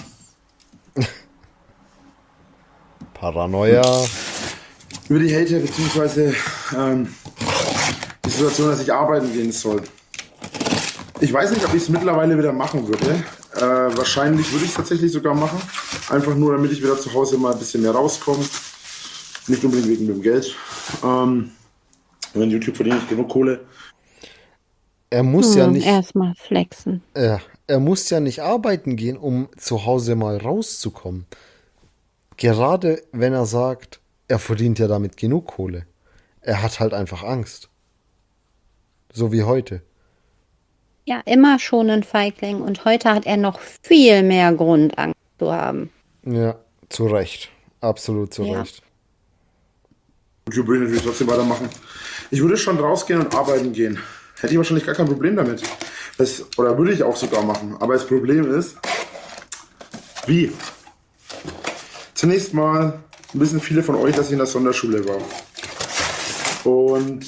[SPEAKER 1] Paranoia.
[SPEAKER 3] über die Hater beziehungsweise ähm, die Situation, dass ich arbeiten gehen soll. Ich weiß nicht, ob ich es mittlerweile wieder machen würde. Äh, wahrscheinlich würde ich es tatsächlich sogar machen. Einfach nur, damit ich wieder zu Hause mal ein bisschen mehr rauskomme. Nicht unbedingt wegen dem Geld. Ähm, wenn YouTube verdiene ich genug Kohle.
[SPEAKER 1] Er muss ja
[SPEAKER 2] Hm,
[SPEAKER 1] nicht,
[SPEAKER 2] erstmal flexen.
[SPEAKER 1] äh, er muss ja nicht arbeiten gehen, um zu Hause mal rauszukommen. Gerade wenn er sagt, er verdient ja damit genug Kohle. Er hat halt einfach Angst. So wie heute.
[SPEAKER 2] Ja, immer schon ein Feigling und heute hat er noch viel mehr Grund, Angst zu haben.
[SPEAKER 1] Ja, zu Recht. Absolut zu
[SPEAKER 2] Ja.
[SPEAKER 1] Recht.
[SPEAKER 3] YouTube würde ich natürlich trotzdem weitermachen. Ich würde schon rausgehen und arbeiten gehen. Hätte ich wahrscheinlich gar kein Problem damit. Das, oder würde ich auch sogar machen. Aber das Problem ist, wie? Zunächst mal wissen viele von euch, dass ich in der Sonderschule war. Und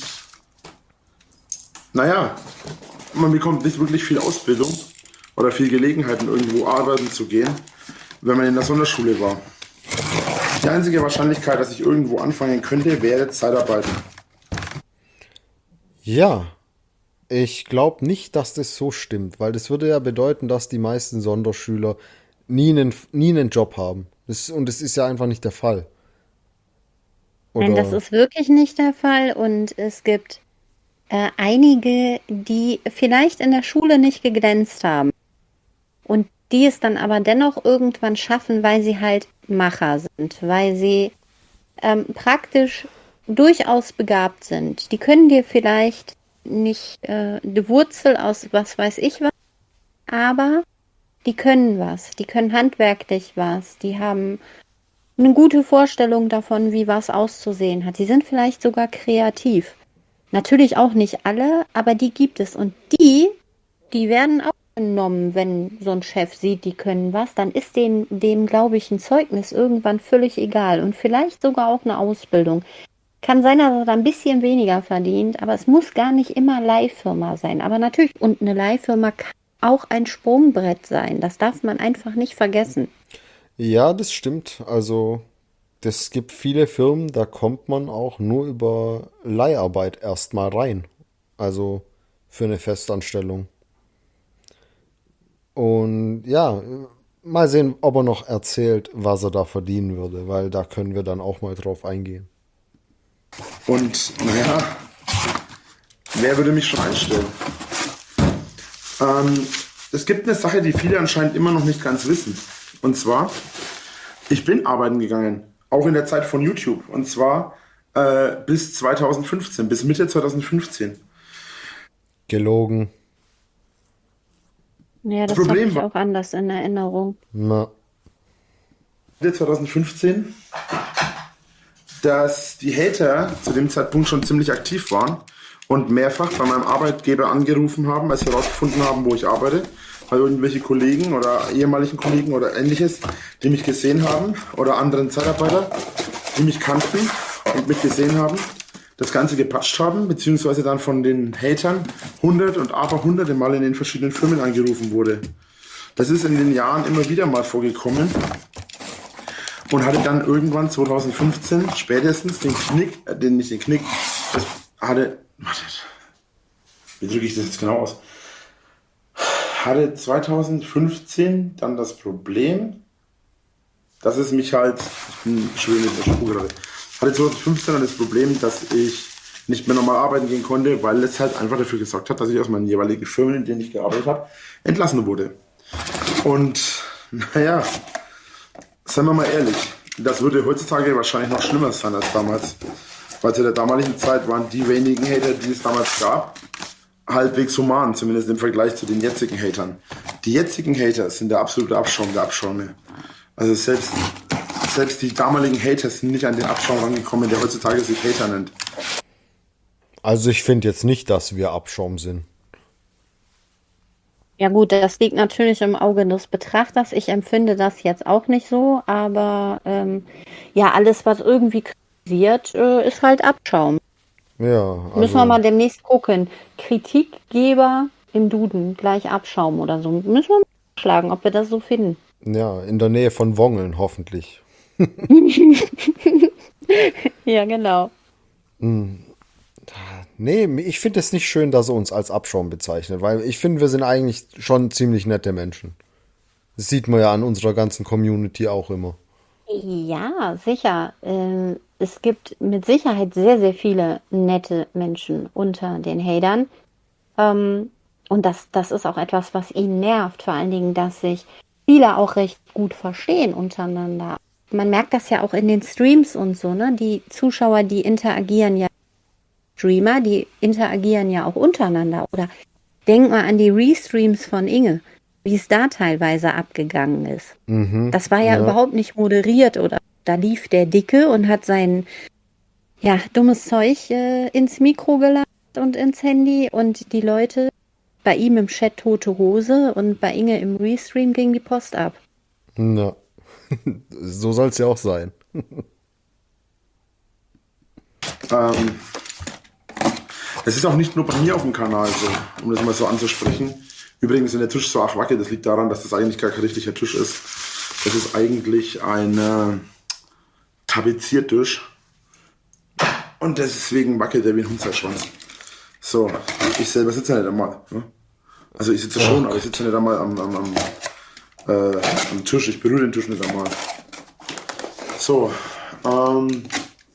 [SPEAKER 3] naja, man bekommt nicht wirklich viel Ausbildung oder viel Gelegenheiten, irgendwo arbeiten zu gehen, wenn man in der Sonderschule war. Die einzige Wahrscheinlichkeit, dass ich irgendwo anfangen könnte, wäre Zeitarbeit.
[SPEAKER 1] Ja, ich glaube nicht, dass das so stimmt, weil das würde ja bedeuten, dass die meisten Sonderschüler nie einen, nie einen Job haben. Das, und das ist ja einfach nicht der Fall.
[SPEAKER 2] Nein, das
[SPEAKER 1] Oder?
[SPEAKER 2] ist wirklich nicht der Fall und es gibt äh, einige, die vielleicht in der Schule nicht geglänzt haben und die es dann aber dennoch irgendwann schaffen, weil sie halt Macher sind, weil sie ähm, praktisch durchaus begabt sind. Die können dir vielleicht nicht äh, die Wurzel aus was weiß ich was, aber die können was. Die können handwerklich was. Die haben eine gute Vorstellung davon, wie was auszusehen hat. Sie sind vielleicht sogar kreativ. Natürlich auch nicht alle, aber die gibt es. Und die, die werden auch genommen, wenn so ein Chef sieht, die können was, dann ist dem, dem glaube ich, ein Zeugnis irgendwann völlig egal. Und vielleicht sogar auch eine Ausbildung. Kann sein, dass er da ein bisschen weniger verdient, aber es muss gar nicht immer Leihfirma sein. Aber natürlich, und eine Leihfirma kann auch ein Sprungbrett sein. Das darf man einfach nicht vergessen.
[SPEAKER 1] Ja, das stimmt. Also, das gibt viele Firmen, da kommt man auch nur über Leiharbeit erstmal rein. Also für eine Festanstellung. Und ja, mal sehen, ob er noch erzählt, was er da verdienen würde, weil da können wir dann auch mal drauf eingehen.
[SPEAKER 3] Und naja, wer würde mich schon einstellen? Ähm, es gibt eine Sache, die viele anscheinend immer noch nicht ganz wissen. Und zwar, ich bin arbeiten gegangen, auch in der Zeit von YouTube. Und zwar äh, bis zwanzig fünfzehn, bis Mitte zwanzig fünfzehn.
[SPEAKER 1] Gelogen.
[SPEAKER 2] Ja, das
[SPEAKER 3] Das
[SPEAKER 2] habe
[SPEAKER 3] Problem
[SPEAKER 2] ich
[SPEAKER 3] war-
[SPEAKER 2] auch anders in Erinnerung.
[SPEAKER 1] Na,
[SPEAKER 3] Mitte zwanzig fünfzehn, dass die Hater zu dem Zeitpunkt schon ziemlich aktiv waren und mehrfach bei meinem Arbeitgeber angerufen haben, als sie herausgefunden haben, wo ich arbeite, weil irgendwelche Kollegen oder ehemaligen Kollegen oder ähnliches, die mich gesehen haben oder anderen Zeitarbeiter, die mich kannten und mitgesehen haben, das Ganze gepatscht haben, beziehungsweise dann von den Hatern hundert und aber hunderte Mal in den verschiedenen Firmen angerufen wurde. Das ist in den Jahren immer wieder mal vorgekommen und hatte dann irgendwann zwanzig fünfzehn spätestens den Knick, äh, den nicht den Knick, das hatte, warte, wie drücke ich das jetzt genau aus? Hatte zwanzig fünfzehn dann das Problem, dass es mich halt, ich bin schön mit der Spur gerade, hatte zwanzig fünfzehn dann das Problem, dass ich nicht mehr normal arbeiten gehen konnte, weil es halt einfach dafür gesorgt hat, dass ich aus meinen jeweiligen Firmen, in denen ich gearbeitet habe, entlassen wurde. Und naja, seien wir mal ehrlich, das würde heutzutage wahrscheinlich noch schlimmer sein als damals. Weil zu der damaligen Zeit waren die wenigen Hater, die es damals gab, halbwegs human, zumindest im Vergleich zu den jetzigen Hatern. Die jetzigen Hater sind der absolute Abschaum der Abschaume. Also selbst, selbst die damaligen Hater sind nicht an den Abschaum rangekommen, der heutzutage sich Hater nennt.
[SPEAKER 1] Also ich finde jetzt nicht, dass wir Abschaum sind.
[SPEAKER 2] Ja gut, das liegt natürlich im Auge des Betrachters. Ich empfinde das jetzt auch nicht so, aber ähm, ja, alles, was irgendwie kritisiert, äh, ist halt Abschaum.
[SPEAKER 1] Ja, also,
[SPEAKER 2] Müssen wir mal demnächst gucken. Kritikgeber im Duden, gleich Abschaum oder so. Müssen wir mal schlagen, ob wir das so finden.
[SPEAKER 1] ja, in der Nähe von Wongeln hoffentlich.
[SPEAKER 2] Ja, genau.
[SPEAKER 1] Nee, ich finde es nicht schön, dass er uns als Abschaum bezeichnet, weil ich finde, wir sind eigentlich schon ziemlich nette Menschen. Das sieht man ja an unserer ganzen Community auch immer.
[SPEAKER 2] Ja, sicher. Ähm, es gibt mit Sicherheit sehr, sehr viele nette Menschen unter den Hatern. Ähm, und das, das ist auch etwas, was ihn nervt. Vor allen Dingen, dass sich viele auch recht gut verstehen untereinander. Man merkt das ja auch in den Streams und so, ne? Die Zuschauer, die interagieren ja, Streamer, die interagieren ja auch untereinander. Oder denk mal an die Restreams von Inge, wie es da teilweise abgegangen ist.
[SPEAKER 1] Mhm,
[SPEAKER 2] Das war ja,
[SPEAKER 1] ja.
[SPEAKER 2] überhaupt nicht moderiert oder da lief der Dicke und hat sein ja, dummes Zeug äh, ins Mikro geladen und ins Handy und die Leute, bei ihm im Chat tote Hose und bei Inge im Restream ging die Post ab.
[SPEAKER 1] Na, so soll es ja auch sein.
[SPEAKER 3] Ähm, es ist auch nicht nur bei mir auf dem Kanal so, um das mal so anzusprechen. Übrigens, wenn der Tisch so arg wackelt, das liegt daran, dass das eigentlich gar kein richtiger Tisch ist. Das ist eigentlich ein äh, Tapeziertisch. Und deswegen wackelt der wie ein Hundsschwanz. So, ich selber sitze ja nicht einmal. Ne? Also ich sitze schon, aber ich sitze nicht einmal am, am, am, äh, am Tisch. Ich berühre den Tisch nicht einmal. So, ähm...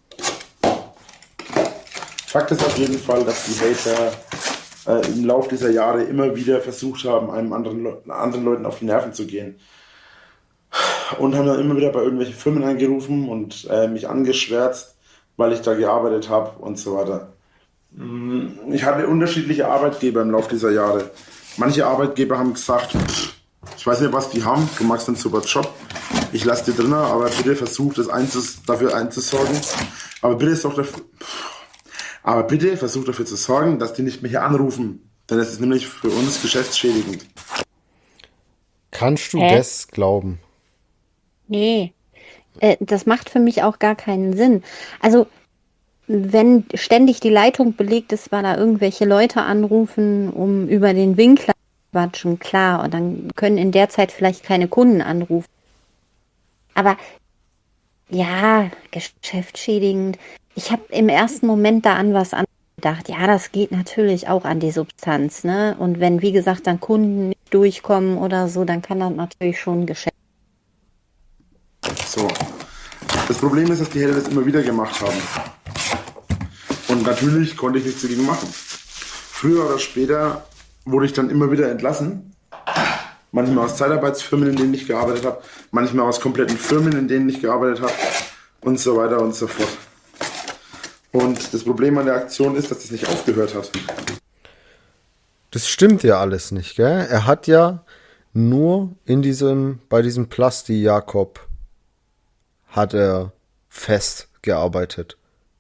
[SPEAKER 3] Fakt ist auf jeden Fall, dass die Hater äh, im Laufe dieser Jahre immer wieder versucht haben, einem anderen, Le anderen Leuten auf die Nerven zu gehen. Und haben dann immer wieder bei irgendwelchen Firmen angerufen und äh, mich angeschwärzt, weil ich da gearbeitet habe und so weiter. Ich hatte unterschiedliche Arbeitgeber im Laufe dieser Jahre. Manche Arbeitgeber haben gesagt, pff, ich weiß nicht, was die haben, du machst einen super Job, ich lasse dir drinnen, aber bitte versuch das einzus dafür einzusorgen. Aber bitte ist doch dafür... Pff, Aber bitte versucht dafür zu sorgen, dass die nicht mehr hier anrufen. Denn es ist nämlich für uns geschäftsschädigend.
[SPEAKER 1] Kannst du
[SPEAKER 2] Hä?
[SPEAKER 1] das glauben?
[SPEAKER 2] Nee, äh, das macht für mich auch gar keinen Sinn. Also, wenn ständig die Leitung belegt ist, weil da irgendwelche Leute anrufen, um über den Winkler zu quatschen, klar, und dann können in der Zeit vielleicht keine Kunden anrufen. Aber ja, geschäftsschädigend. Ich habe im ersten Moment da an was anderes gedacht. Ja, das geht natürlich auch an die Substanz, ne? Und wenn, wie gesagt, dann Kunden nicht durchkommen oder so, dann kann das natürlich schon Geschäft.
[SPEAKER 3] So. Das Problem ist, dass die Hater das immer wieder gemacht haben. Und natürlich konnte ich nichts dagegen machen. Früher oder später wurde ich dann immer wieder entlassen. Manchmal aus Zeitarbeitsfirmen, in denen ich gearbeitet habe. Manchmal aus kompletten Firmen, in denen ich gearbeitet habe. Und so weiter und so fort. Und das Problem an der Aktion ist, dass das nicht aufgehört hat.
[SPEAKER 1] Das stimmt ja alles nicht, gell? Er hat ja nur in diesem, bei diesem Plasti Jakob hat er fest gearbeitet.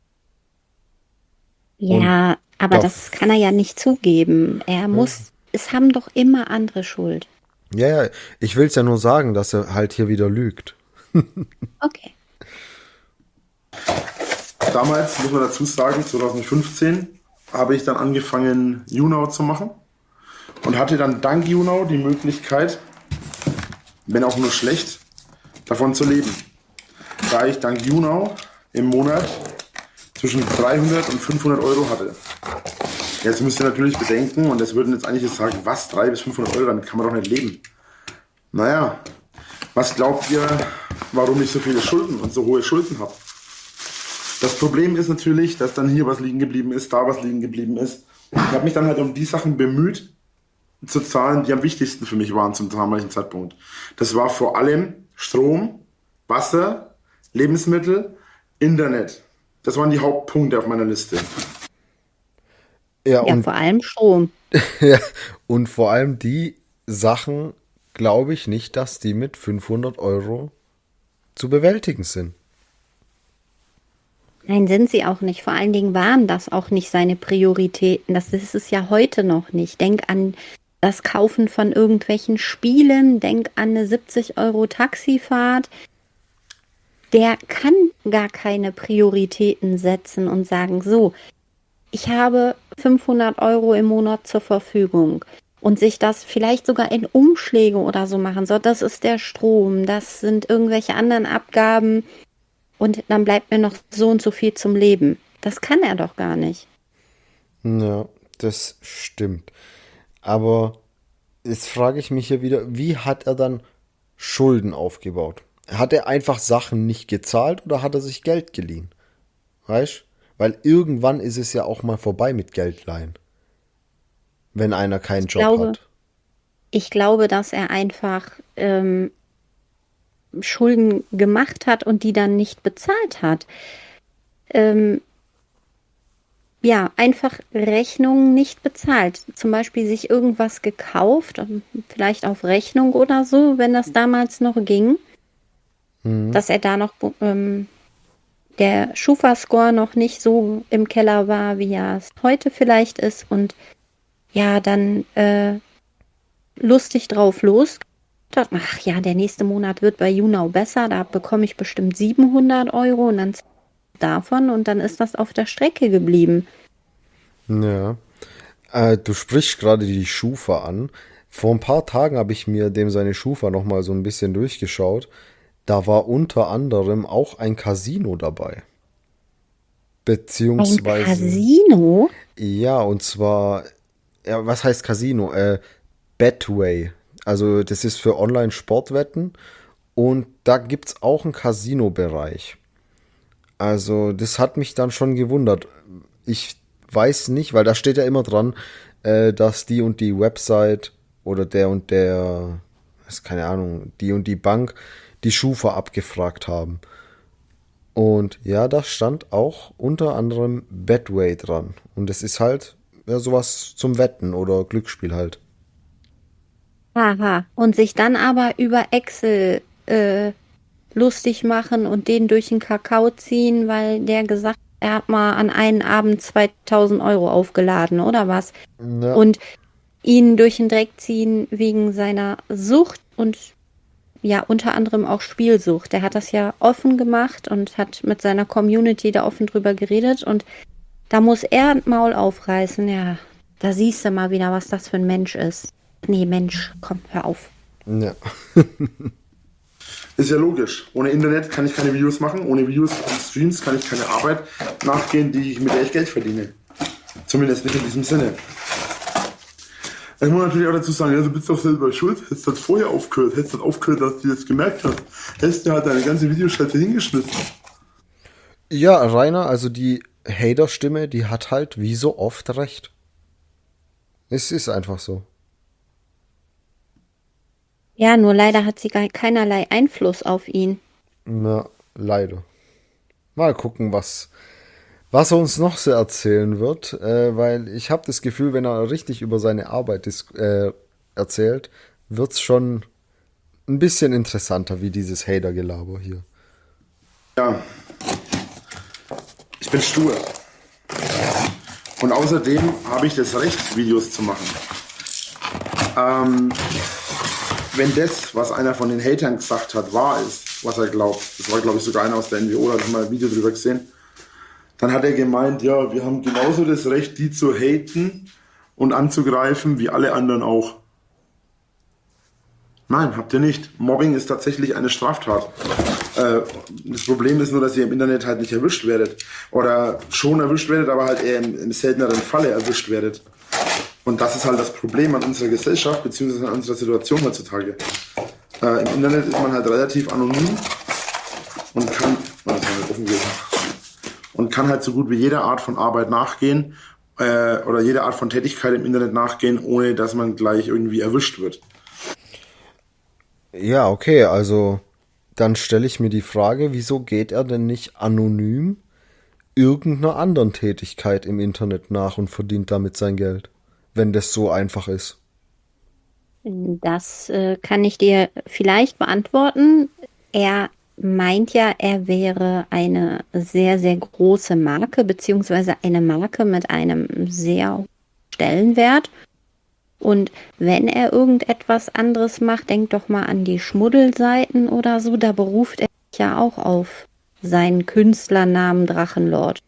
[SPEAKER 2] Ja, aber
[SPEAKER 1] doch.
[SPEAKER 2] das kann er ja nicht zugeben. Er muss, es haben doch immer andere Schuld.
[SPEAKER 1] Ja, ja, ich will's ja nur sagen, dass er halt hier wieder lügt.
[SPEAKER 2] Okay.
[SPEAKER 3] damals, muss man dazu sagen, zwanzig fünfzehn, habe ich dann angefangen, YouNow zu machen und hatte dann dank YouNow die Möglichkeit, wenn auch nur schlecht, davon zu leben. Da ich dank YouNow im Monat zwischen dreihundert und fünfhundert Euro hatte. Jetzt müsst ihr natürlich bedenken, und das würden jetzt eigentlich sagen, was, dreihundert bis fünfhundert Euro, damit kann man doch nicht leben. Naja, was glaubt ihr, warum ich so viele Schulden und so hohe Schulden habe? Das Problem ist natürlich, dass dann hier was liegen geblieben ist, da was liegen geblieben ist. Ich habe mich dann halt um die Sachen bemüht, zu zahlen, die am wichtigsten für mich waren zum damaligen Zeitpunkt. Das war vor allem Strom, Wasser, Lebensmittel, Internet. Das waren die Hauptpunkte auf meiner Liste.
[SPEAKER 1] Ja,
[SPEAKER 2] Ja,
[SPEAKER 1] und,
[SPEAKER 2] vor allem Strom.
[SPEAKER 1] ja, und vor allem die Sachen, glaube ich nicht, dass die mit fünfhundert Euro zu bewältigen sind.
[SPEAKER 2] Nein, sind sie auch nicht. Vor allen Dingen waren das auch nicht seine Prioritäten. Das ist es ja heute noch nicht. Denk an das Kaufen von irgendwelchen Spielen, denk an eine siebzig Euro Taxifahrt. Der kann gar keine Prioritäten setzen und sagen, so, ich habe fünfhundert Euro im Monat zur Verfügung und sich das vielleicht sogar in Umschläge oder so machen. So, das ist der Strom, das sind irgendwelche anderen Abgaben und dann bleibt mir noch so und so viel zum Leben. Das kann er doch gar nicht.
[SPEAKER 1] Ja, das stimmt. Aber jetzt frage ich mich hier wieder, wie hat er dann Schulden aufgebaut? Hat er einfach Sachen nicht gezahlt oder hat er sich Geld geliehen? Weißt? Weil irgendwann ist es ja auch mal vorbei mit Geldleihen. Wenn einer keinen Job
[SPEAKER 2] glaube,
[SPEAKER 1] hat.
[SPEAKER 2] Ich glaube, dass er einfach ähm, Schulden gemacht hat und die dann nicht bezahlt hat. Ähm, ja, einfach Rechnungen nicht bezahlt. Zum Beispiel sich irgendwas gekauft, ähm, vielleicht auf Rechnung oder so, wenn das damals noch ging.
[SPEAKER 1] Mhm.
[SPEAKER 2] Dass er da noch ähm, der Schufa-Score noch nicht so im Keller war, wie er es heute vielleicht ist. Und ja, dann äh, lustig drauf los. Ach ja, der nächste Monat wird bei YouNow besser. Da bekomme ich bestimmt siebenhundert Euro und dann davon. Und dann ist das auf der Strecke geblieben.
[SPEAKER 1] Ja. Äh, du sprichst gerade die Schufa an. Vor ein paar Tagen habe ich mir dem seine Schufa nochmal so ein bisschen durchgeschaut. Da war unter anderem auch ein Casino dabei.
[SPEAKER 2] Ein
[SPEAKER 1] Beziehungsweise.
[SPEAKER 2] Casino?
[SPEAKER 1] Ja, und zwar, ja, was heißt Casino? Äh, Betway. Also das ist für Online-Sportwetten und da gibt's auch einen Casino-Bereich. Also das hat mich dann schon gewundert. Ich weiß nicht, weil da steht ja immer dran, äh, dass die und die Website oder der und der, ist keine Ahnung, die und die Bank die Schufa abgefragt haben. Und ja, da stand auch unter anderem Betway dran. Und es ist halt ja, sowas zum Wetten oder Glücksspiel halt.
[SPEAKER 2] Aha. Und sich dann aber über Excel äh, lustig machen und den durch den Kakao ziehen, weil der gesagt hat, er hat mal an einen Abend zweitausend Euro aufgeladen, oder was?
[SPEAKER 1] Ja.
[SPEAKER 2] Und ihn durch den Dreck ziehen wegen seiner Sucht und ja, unter anderem auch Spielsucht. Der hat das ja offen gemacht und hat mit seiner Community da offen drüber geredet und da muss er ein Maul aufreißen. Ja, da siehst du mal wieder, was das für ein Mensch ist. Nee, Mensch, komm, hör auf.
[SPEAKER 1] Ja.
[SPEAKER 3] Ist ja logisch. Ohne Internet kann ich keine Videos machen. Ohne Videos und Streams kann ich keine Arbeit nachgehen, die ich, mit der ich Geld verdiene. Zumindest nicht in diesem Sinne. Ich muss natürlich auch dazu sagen, ja, du bist doch selber schuld. Hättest du das vorher aufgehört, hättest du das aufgehört, dass du das gemerkt hast. Hättest du halt deine ganze Videoscheiße hingeschmissen.
[SPEAKER 1] Ja, Rainer, also die Hater-Stimme, die hat halt wie so oft recht. Es ist einfach so.
[SPEAKER 2] Ja, nur leider hat sie gar keinerlei Einfluss auf ihn.
[SPEAKER 1] Na, leider. Mal gucken, was, was er uns noch so erzählen wird, äh, weil ich habe das Gefühl, wenn er richtig über seine Arbeit dis- äh, erzählt, wird's schon ein bisschen interessanter, wie dieses Hater-Gelaber hier.
[SPEAKER 3] Ja. Ich bin stur. Und außerdem habe ich das Recht, Videos zu machen. Ähm, wenn das, was einer von den Hatern gesagt hat, wahr ist, was er glaubt, das war, glaube ich, sogar einer aus der N W O, da habe ich mal ein Video drüber gesehen, Dann hat er gemeint, ja, wir haben genauso das Recht, die zu haten und anzugreifen, wie alle anderen auch. Nein, habt ihr nicht. Mobbing ist tatsächlich eine Straftat. Äh, das Problem ist nur, dass ihr im Internet halt nicht erwischt werdet. Oder schon erwischt werdet, aber halt eher im, im selteneren Falle erwischt werdet. Und das ist halt das Problem an unserer Gesellschaft, beziehungsweise an unserer Situation heutzutage. Äh, Im Internet ist man halt relativ anonym und kann, oh, das war nicht offen gewesen, und kann halt so gut wie jeder Art von Arbeit nachgehen äh, oder jede Art von Tätigkeit im Internet nachgehen, ohne dass man gleich irgendwie erwischt wird.
[SPEAKER 1] Ja, okay, also dann stelle ich mir die Frage, wieso geht er denn nicht anonym irgendeiner anderen Tätigkeit im Internet nach und verdient damit sein Geld, wenn das so einfach ist?
[SPEAKER 2] Das äh, kann ich dir vielleicht beantworten. Er meint ja, er wäre eine sehr, sehr große Marke, beziehungsweise eine Marke mit einem sehr hohen Stellenwert. Und wenn er irgendetwas anderes macht, denk doch mal an die Schmuddelseiten oder so, da beruft er sich ja auch auf seinen Künstlernamen Drachenlord.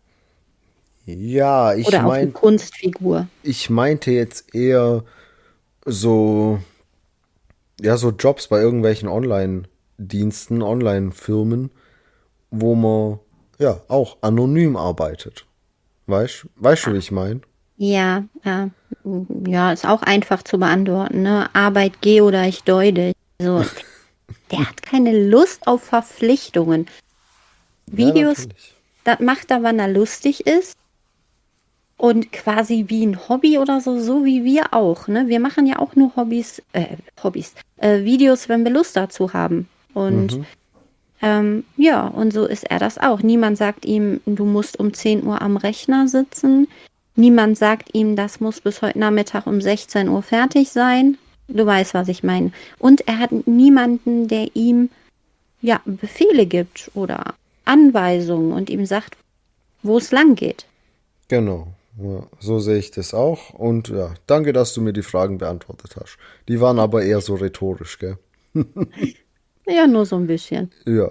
[SPEAKER 1] Ja, ich
[SPEAKER 2] Oder auf eine
[SPEAKER 1] mein,
[SPEAKER 2] Kunstfigur.
[SPEAKER 1] ich meinte jetzt eher so, ja, so Jobs bei irgendwelchen Online-Diensten, Online-Firmen, wo man ja auch anonym arbeitet. Weißt, weißt du, wie ich meine?
[SPEAKER 2] Ja, ja, ja, ist auch einfach zu beantworten, ne? Arbeit geh oder ich deu dich. Also, der hat keine Lust auf Verpflichtungen.
[SPEAKER 1] Ja,
[SPEAKER 2] Videos,
[SPEAKER 1] natürlich.
[SPEAKER 2] das macht er, wann er lustig ist. Und quasi wie ein Hobby oder so, so wie wir auch, ne? Wir machen ja auch nur Hobbys, äh, Hobbys, äh, Videos, wenn wir Lust dazu haben. Und
[SPEAKER 1] Mhm.
[SPEAKER 2] ähm, ja, und so ist er das auch. Niemand sagt ihm, du musst um zehn Uhr am Rechner sitzen. Niemand sagt ihm, das muss bis heute Nachmittag um sechzehn Uhr fertig sein. Du weißt, was ich meine. Und er hat niemanden, der ihm ja Befehle gibt oder Anweisungen und ihm sagt, wo es lang geht.
[SPEAKER 1] Genau. Ja, so sehe ich das auch. Und ja, danke, dass du mir die Fragen beantwortet hast. Die waren aber eher so rhetorisch, gell?
[SPEAKER 2] Ja, nur so ein bisschen.
[SPEAKER 1] Ja.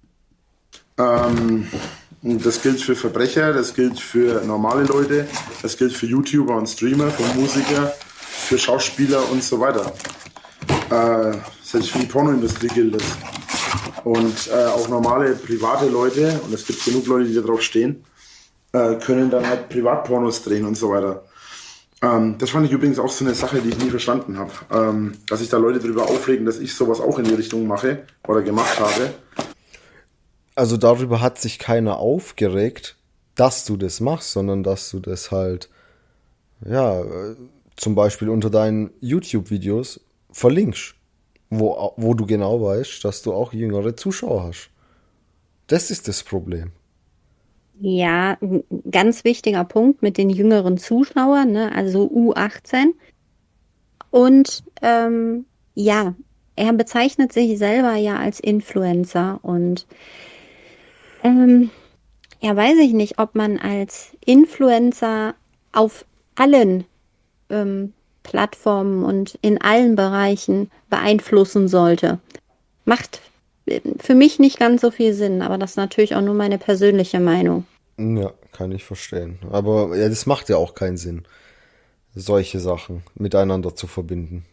[SPEAKER 3] Ähm, das gilt für Verbrecher, das gilt für normale Leute, das gilt für YouTuber und Streamer, für Musiker, für Schauspieler und so weiter. Äh, selbst für die Pornoindustrie gilt das. Und äh, auch normale private Leute, und es gibt genug Leute, die da drauf stehen, äh, können dann halt Privatpornos drehen und so weiter. Ähm, das fand ich übrigens auch so eine Sache, die ich nie verstanden habe. Ähm, dass sich da Leute darüber aufregen, dass ich sowas auch in die Richtung mache oder gemacht habe.
[SPEAKER 1] Also darüber hat sich keiner aufgeregt, dass du das machst, sondern dass du das halt, ja, äh, zum Beispiel unter deinen YouTube-Videos verlinkst, wo, wo du genau weißt, dass du auch jüngere Zuschauer hast. Das ist das Problem.
[SPEAKER 2] Ja, ein ganz wichtiger Punkt mit den jüngeren Zuschauern, ne? Also U achtzehn. Und ähm, ja, er bezeichnet sich selber ja als Influencer und ähm, ja, weiß ich nicht, ob man als Influencer auf allen ähm, Plattformen und in allen Bereichen beeinflussen sollte. Macht äh, für mich nicht ganz so viel Sinn, aber das ist natürlich auch nur meine persönliche Meinung.
[SPEAKER 1] Ja, kann ich verstehen. Aber ja, das macht ja auch keinen Sinn, solche Sachen miteinander zu verbinden.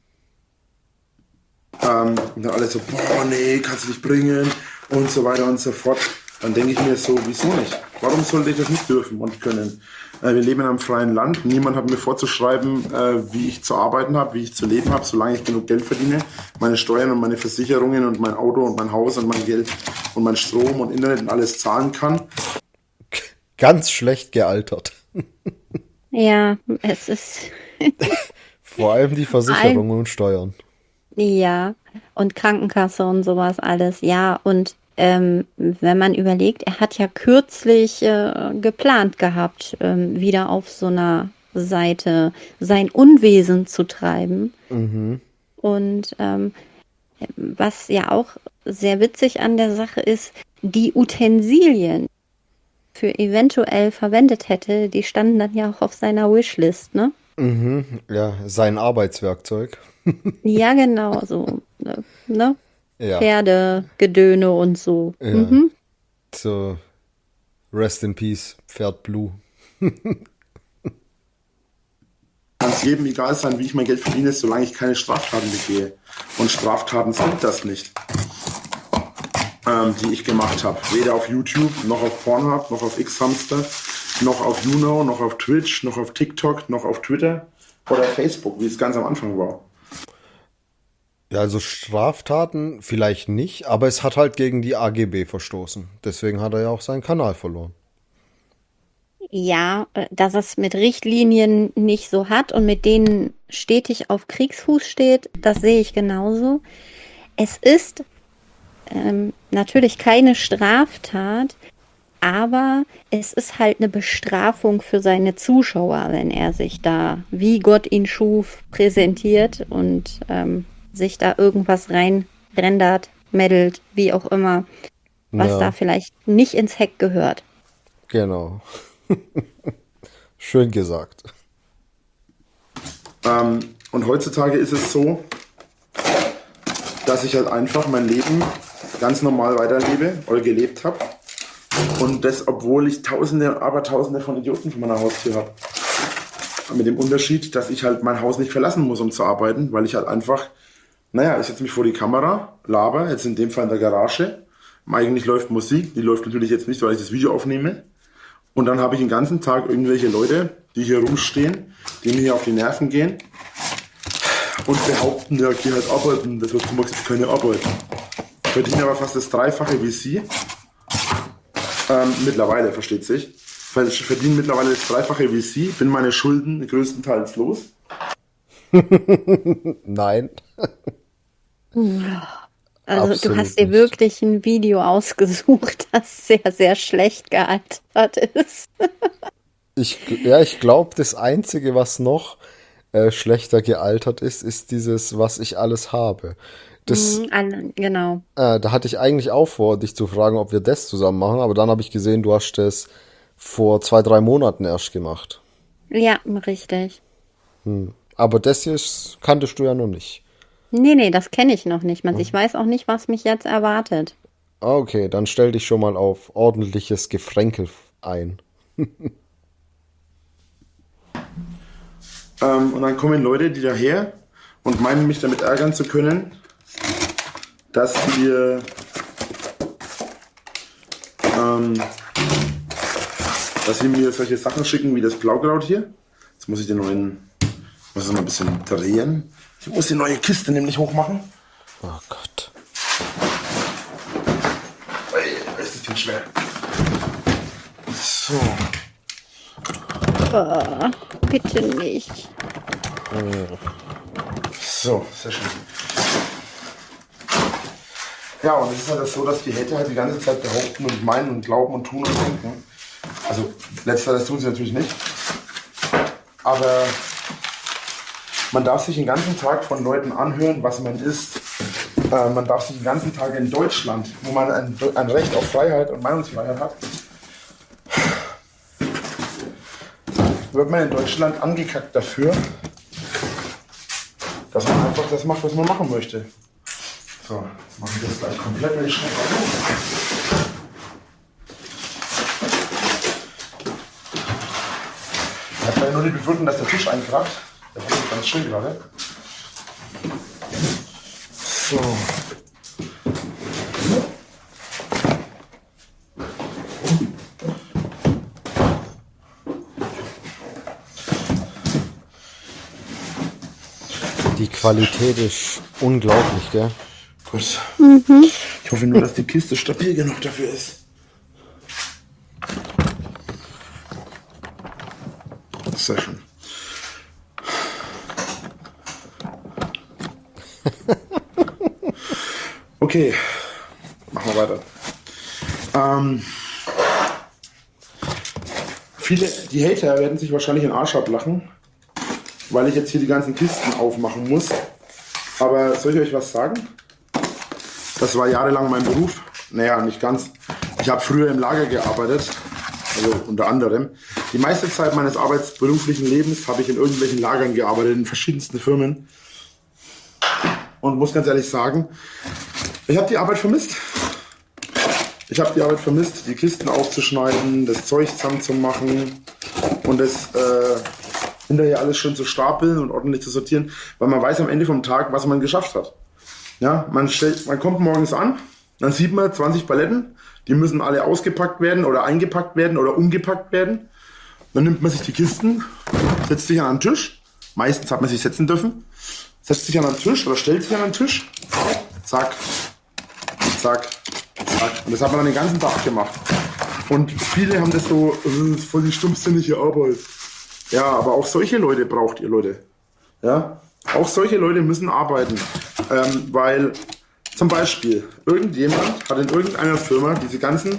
[SPEAKER 3] Ähm, und dann alle so, boah, nee, kannst du nicht bringen und so weiter und so fort. Dann denke ich mir so, wieso nicht? Warum sollte ich das nicht dürfen und können? Äh, wir leben in einem freien Land. Niemand hat mir vorzuschreiben, äh, wie ich zu arbeiten habe, wie ich zu leben habe, solange ich genug Geld verdiene, meine Steuern und meine Versicherungen und mein Auto und mein Haus und mein Geld und mein Strom und Internet und alles zahlen kann.
[SPEAKER 1] Ganz schlecht gealtert.
[SPEAKER 2] Ja, es ist
[SPEAKER 1] Vor allem die Versicherungen und Steuern.
[SPEAKER 2] ja und Krankenkasse und sowas alles. Ja, und ähm, wenn man überlegt, er hat ja kürzlich äh, geplant gehabt, ähm, wieder auf so einer Seite sein Unwesen zu treiben.
[SPEAKER 1] Mhm.
[SPEAKER 2] Und ähm, was ja auch sehr witzig an der Sache ist, die Utensilien für eventuell verwendet hätte, die standen dann ja auch auf seiner Wishlist, ne?
[SPEAKER 1] Mhm. Ja, sein Arbeitswerkzeug.
[SPEAKER 2] Ja, genau, so, ne? ne?
[SPEAKER 1] Ja.
[SPEAKER 2] Pferde, Gedöne und so.
[SPEAKER 1] Ja.
[SPEAKER 2] Mhm.
[SPEAKER 1] So, Rest in Peace, Pferd Blue.
[SPEAKER 3] Kann es jedem egal sein, wie ich mein Geld verdiene, solange ich keine Straftaten begehe. Und Straftaten sind das nicht, ähm, die ich gemacht habe. Weder auf YouTube, noch auf Pornhub, noch auf X-Hamster, noch auf YouNow, noch auf Twitch, noch auf TikTok, noch auf Twitter oder Facebook, wie es ganz am Anfang war.
[SPEAKER 1] Ja, also Straftaten vielleicht nicht, aber es hat halt gegen die A G B verstoßen. Deswegen hat er ja auch seinen Kanal verloren.
[SPEAKER 2] Ja, äh, dass es mit Richtlinien nicht so hat und mit denen stetig auf Kriegsfuß steht, das sehe ich genauso. Es ist ähm, natürlich keine Straftat, aber es ist halt eine Bestrafung für seine Zuschauer, wenn er sich da, wie Gott ihn schuf, präsentiert und ähm, sich da irgendwas reinrendert, meddelt, wie auch immer, was
[SPEAKER 1] Ja.
[SPEAKER 2] da vielleicht nicht ins Heck gehört.
[SPEAKER 1] Genau. Schön gesagt.
[SPEAKER 3] Ähm, und heutzutage ist es so, dass ich halt einfach mein Leben ganz normal weiterlebe oder gelebt habe. Und das, obwohl ich Tausende, aber Tausende von Idioten vor meiner Haustür habe. Mit dem Unterschied, dass ich halt mein Haus nicht verlassen muss, um zu arbeiten, weil ich halt einfach, naja, ich setze mich vor die Kamera, laber, jetzt in dem Fall in der Garage. Eigentlich läuft Musik, die läuft natürlich jetzt nicht, weil ich das Video aufnehme. Und dann habe ich den ganzen Tag irgendwelche Leute, die hier rumstehen, die mir hier auf die Nerven gehen und behaupten, ja, geh halt arbeiten, das was du machst, ist keine Arbeit. Ich verdiene aber fast das Dreifache wie sie. Ähm, mittlerweile, versteht sich. Ich verdiene mittlerweile das Dreifache wie sie, bin meine Schulden größtenteils los.
[SPEAKER 1] Nein.
[SPEAKER 2] Also
[SPEAKER 1] Absolut
[SPEAKER 2] du hast dir
[SPEAKER 1] nicht.
[SPEAKER 2] wirklich ein Video ausgesucht, das sehr, sehr schlecht gealtert ist.
[SPEAKER 1] Ich, ja, ich glaube, das Einzige, was noch äh, schlechter gealtert ist, ist dieses, was ich alles habe. Das,
[SPEAKER 2] Mhm, an- genau.
[SPEAKER 1] äh, da hatte ich eigentlich auch vor, dich zu fragen, ob wir das zusammen machen, aber dann habe ich gesehen, du hast das vor zwei, drei Monaten erst gemacht.
[SPEAKER 2] Ja, richtig.
[SPEAKER 1] Aber das hier ist, kanntest du ja noch nicht.
[SPEAKER 2] Nee, nee, das kenne ich noch nicht mal. Ich weiß auch nicht, was mich jetzt erwartet.
[SPEAKER 1] Ah, okay, dann stell dich schon mal auf ordentliches Gefränkel ein.
[SPEAKER 3] Ähm, und dann kommen Leute, die daher und meinen, mich damit ärgern zu können, dass wir ähm, dass sie mir solche Sachen schicken wie das Blaukraut hier. Jetzt muss ich den neuen, muss ich noch ein bisschen drehen. Ich muss die neue Kiste nämlich hochmachen.
[SPEAKER 1] Oh Gott.
[SPEAKER 3] Ey, ist das viel schwer. So.
[SPEAKER 2] Oh, bitte nicht.
[SPEAKER 3] So, sehr schön. Ja, und es ist halt so, dass die Hater halt die ganze Zeit behaupten und meinen und glauben und tun und denken. Also, letzteres tun sie natürlich nicht. Aber man darf sich den ganzen Tag von Leuten anhören, was man ist. Äh, man darf sich den ganzen Tag in Deutschland, wo man ein, ein Recht auf Freiheit und Meinungsfreiheit hat, wird man in Deutschland angekackt dafür, dass man einfach das macht, was man machen möchte. So, jetzt machen wir das gleich komplett, wenn ich schnell komme. Ich habe ja nur die Befürchtung, dass der Tisch einkracht. Der war ganz schön gerade. So.
[SPEAKER 1] Die Qualität ist unglaublich, gell?
[SPEAKER 3] Gut. Ich hoffe nur, dass die Kiste stabil genug dafür ist. Sehr schön. Okay, machen wir weiter. Ähm, viele, die Hater werden sich wahrscheinlich den Arsch ablachen, weil ich jetzt hier die ganzen Kisten aufmachen muss. Aber soll ich euch was sagen? Das war jahrelang mein Beruf. Naja, nicht ganz. Ich habe früher im Lager gearbeitet, also unter anderem. Die meiste Zeit meines arbeitsberuflichen Lebens habe ich in irgendwelchen Lagern gearbeitet, in verschiedensten Firmen. Und muss ganz ehrlich sagen, ich habe die Arbeit vermisst. Ich habe die Arbeit vermisst, die Kisten aufzuschneiden, das Zeug zusammenzumachen und das äh, hinterher alles schön zu stapeln und ordentlich zu sortieren, weil man weiß am Ende vom Tag, was man geschafft hat. Ja, man, stellt, man kommt morgens an, dann sieht man zwanzig Paletten, die müssen alle ausgepackt werden oder eingepackt werden oder umgepackt werden. Dann nimmt man sich die Kisten, setzt sich an einen Tisch, meistens hat man sich setzen dürfen, setzt sich an einen Tisch oder stellt sich an einen Tisch, zack, zack, zack. Und das hat man dann den ganzen Tag gemacht. Und viele haben das so, das ist voll die stumpfsinnige Arbeit. Ja, aber auch solche Leute braucht ihr, Leute. Ja, auch solche Leute müssen arbeiten. Ähm, weil zum Beispiel irgendjemand hat in irgendeiner Firma diese ganzen,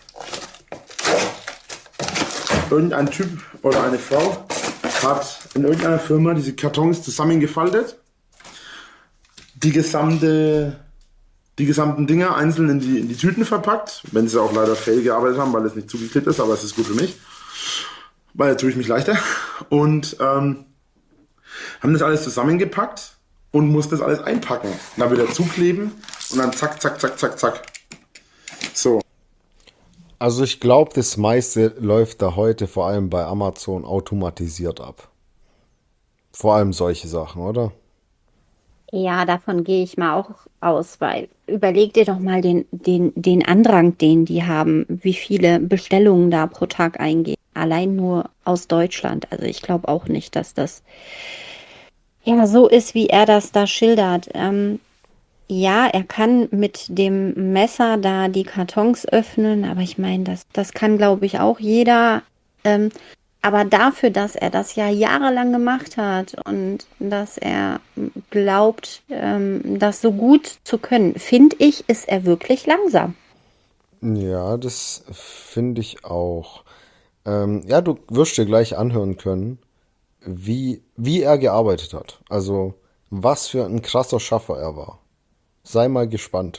[SPEAKER 3] irgendein Typ oder eine Frau hat in irgendeiner Firma diese Kartons zusammengefaltet, die gesamte, die gesamten Dinger einzeln in die, in die Tüten verpackt, wenn sie auch leider fail gearbeitet haben, weil es nicht zugeklebt ist, aber es ist gut für mich, weil da tue ich mich leichter, und ähm, haben das alles zusammengepackt und mussten das alles einpacken, dann wieder zukleben und dann zack, zack, zack, zack, zack. So.
[SPEAKER 1] Also ich glaube, das meiste läuft da heute vor allem bei Amazon automatisiert ab. Vor allem solche Sachen, oder?
[SPEAKER 2] Ja, davon gehe ich mal auch aus, weil überleg dir doch mal den, den, den Andrang, den die haben, wie viele Bestellungen da pro Tag eingehen. Allein nur aus Deutschland. Also ich glaube auch nicht, dass das ja so ist, wie er das da schildert. Ähm, ja, er kann mit dem Messer da die Kartons öffnen, aber ich meine, das, das kann, glaube ich, auch jeder. Ähm, aber dafür, dass er das ja jahrelang gemacht hat und dass er glaubt, ähm, das so gut zu können, finde ich, ist er wirklich langsam.
[SPEAKER 1] Ja, das finde ich auch. Ähm, ja, du wirst dir gleich anhören können, wie, wie er gearbeitet hat. Also, was für ein krasser Schaffer er war. Sei mal gespannt.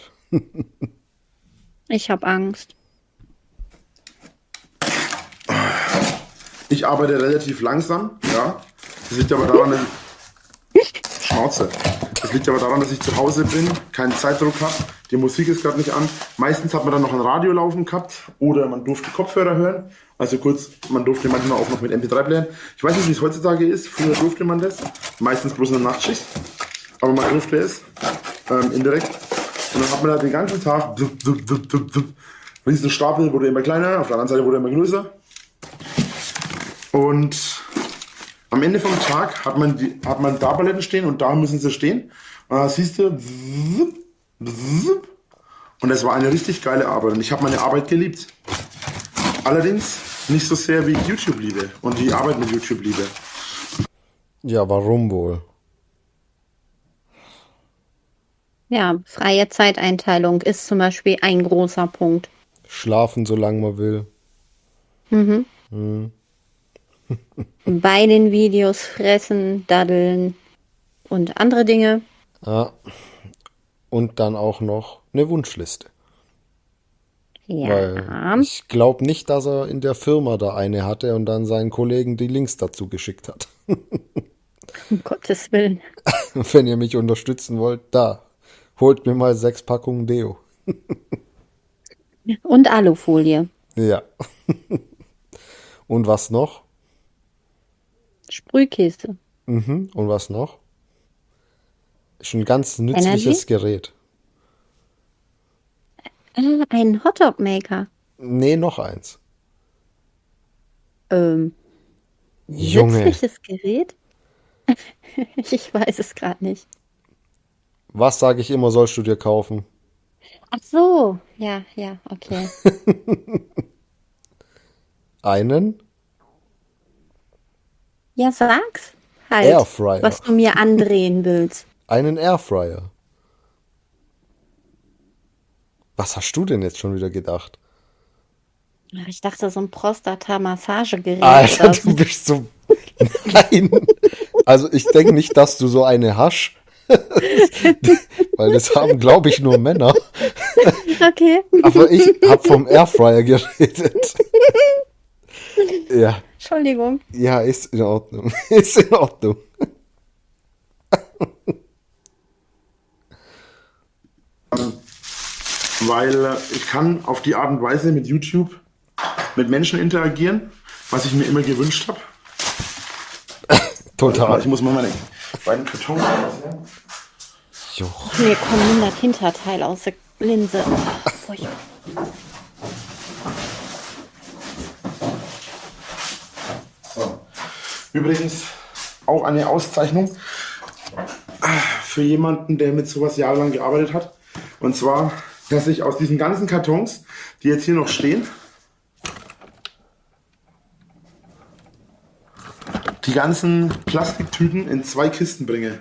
[SPEAKER 2] Ich habe Angst.
[SPEAKER 3] Ich arbeite relativ langsam, ja. Das liegt aber daran, dass ich, Schnauze. Das liegt aber daran, dass ich zu Hause bin, keinen Zeitdruck habe, die Musik ist gerade nicht an. Meistens hat man dann noch ein Radio laufen gehabt oder man durfte Kopfhörer hören. Also kurz, man durfte manchmal auch noch mit M P drei Playern. Ich weiß nicht, wie es heutzutage ist. Früher durfte man das. Meistens bloß in der Nachtschicht. Aber man durfte es ähm, indirekt. Und dann hat man da den ganzen Tag diesen Stapel wurde immer kleiner, auf der anderen Seite wurde er immer größer. Und am Ende vom Tag hat man, die, hat man da Paletten stehen und da müssen sie stehen. Und da siehst du, und das war eine richtig geile Arbeit. Und ich habe meine Arbeit geliebt. Allerdings nicht so sehr, wie ich YouTube liebe und die Arbeit mit YouTube liebe.
[SPEAKER 1] Ja, warum wohl?
[SPEAKER 2] Ja, freie Zeiteinteilung ist zum Beispiel ein großer Punkt.
[SPEAKER 1] Schlafen, solange man will.
[SPEAKER 2] Mhm.
[SPEAKER 1] Hm.
[SPEAKER 2] Bei den Videos fressen, daddeln und andere Dinge.
[SPEAKER 1] Ja. Und dann auch noch eine Wunschliste.
[SPEAKER 2] Ja.
[SPEAKER 1] Weil ich glaube nicht, dass er in der Firma da eine hatte und dann seinen Kollegen die Links dazu geschickt hat.
[SPEAKER 2] Um Gottes Willen.
[SPEAKER 1] Wenn ihr mich unterstützen wollt, da. Holt mir mal sechs Packungen Deo.
[SPEAKER 2] Und Alufolie.
[SPEAKER 1] Ja. Und was noch?
[SPEAKER 2] Sprühkäse.
[SPEAKER 1] Mhm. Und was noch? Ist ein ganz nützliches
[SPEAKER 2] Energy?
[SPEAKER 1] Gerät.
[SPEAKER 2] Ah, ein Hotdog-Maker.
[SPEAKER 1] Nee, noch eins.
[SPEAKER 2] Ähm,
[SPEAKER 1] Junge,
[SPEAKER 2] nützliches Gerät? Ich weiß es gerade nicht.
[SPEAKER 1] was sage ich immer, sollst du dir kaufen?
[SPEAKER 2] Ach so. Ja, ja, okay.
[SPEAKER 1] Einen
[SPEAKER 2] Ja, sag's halt,
[SPEAKER 1] Airfryer.
[SPEAKER 2] was du mir andrehen willst.
[SPEAKER 1] Einen Airfryer. Was hast du denn jetzt schon wieder gedacht?
[SPEAKER 2] Ich dachte, so ein Prostata-Massagegerät
[SPEAKER 1] Alter,
[SPEAKER 2] oder
[SPEAKER 1] du
[SPEAKER 2] so.
[SPEAKER 1] bist so... Nein. Also ich denke nicht, dass du so eine hast. Weil das haben, glaube ich, nur Männer.
[SPEAKER 2] Okay.
[SPEAKER 1] Aber ich habe vom Airfryer geredet. Ja,
[SPEAKER 2] Entschuldigung.
[SPEAKER 1] ja, ist in Ordnung. Ist in Ordnung.
[SPEAKER 3] weil äh, ich kann auf die Art und Weise mit YouTube mit Menschen interagieren, was ich mir immer gewünscht habe.
[SPEAKER 1] Total.
[SPEAKER 3] Ich muss mal meine beiden Kartons rausnehmen.
[SPEAKER 1] Jo.
[SPEAKER 2] Nee, komm, nimm das Hinterteil aus der Linse. Oh, furchtbar.
[SPEAKER 3] So. Übrigens auch eine Auszeichnung für jemanden, der mit sowas jahrelang gearbeitet hat. Und zwar, dass ich aus diesen ganzen Kartons, die jetzt hier noch stehen, die ganzen Plastiktüten in zwei Kisten bringe.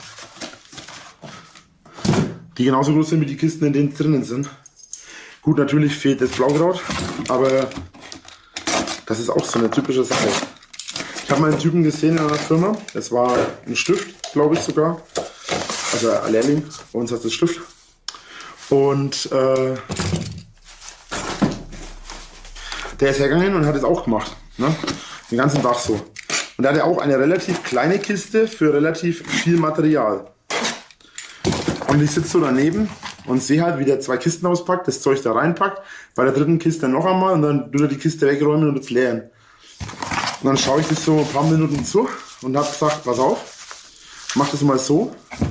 [SPEAKER 3] Die genauso groß sind wie die Kisten, in denen drinnen sind. Gut, natürlich fehlt das Blaukraut, aber das ist auch so eine typische Sache. Ich habe mal einen Typen gesehen in einer Firma, das war ein Stift, glaube ich sogar. Also ein Lehrling, bei uns heißt das Stift. Und äh, der ist hergegangen und hat es auch gemacht. Ne? Den ganzen Tag so. Und er hatte auch eine relativ kleine Kiste für relativ viel Material. Und ich sitze so daneben und sehe halt, wie der zwei Kisten auspackt, das Zeug da reinpackt, bei der dritten Kiste noch einmal und dann tut er die Kiste wegräumen und jetzt leeren. Und dann schaue ich das so ein paar Minuten zu und habe gesagt, pass auf, mach das mal so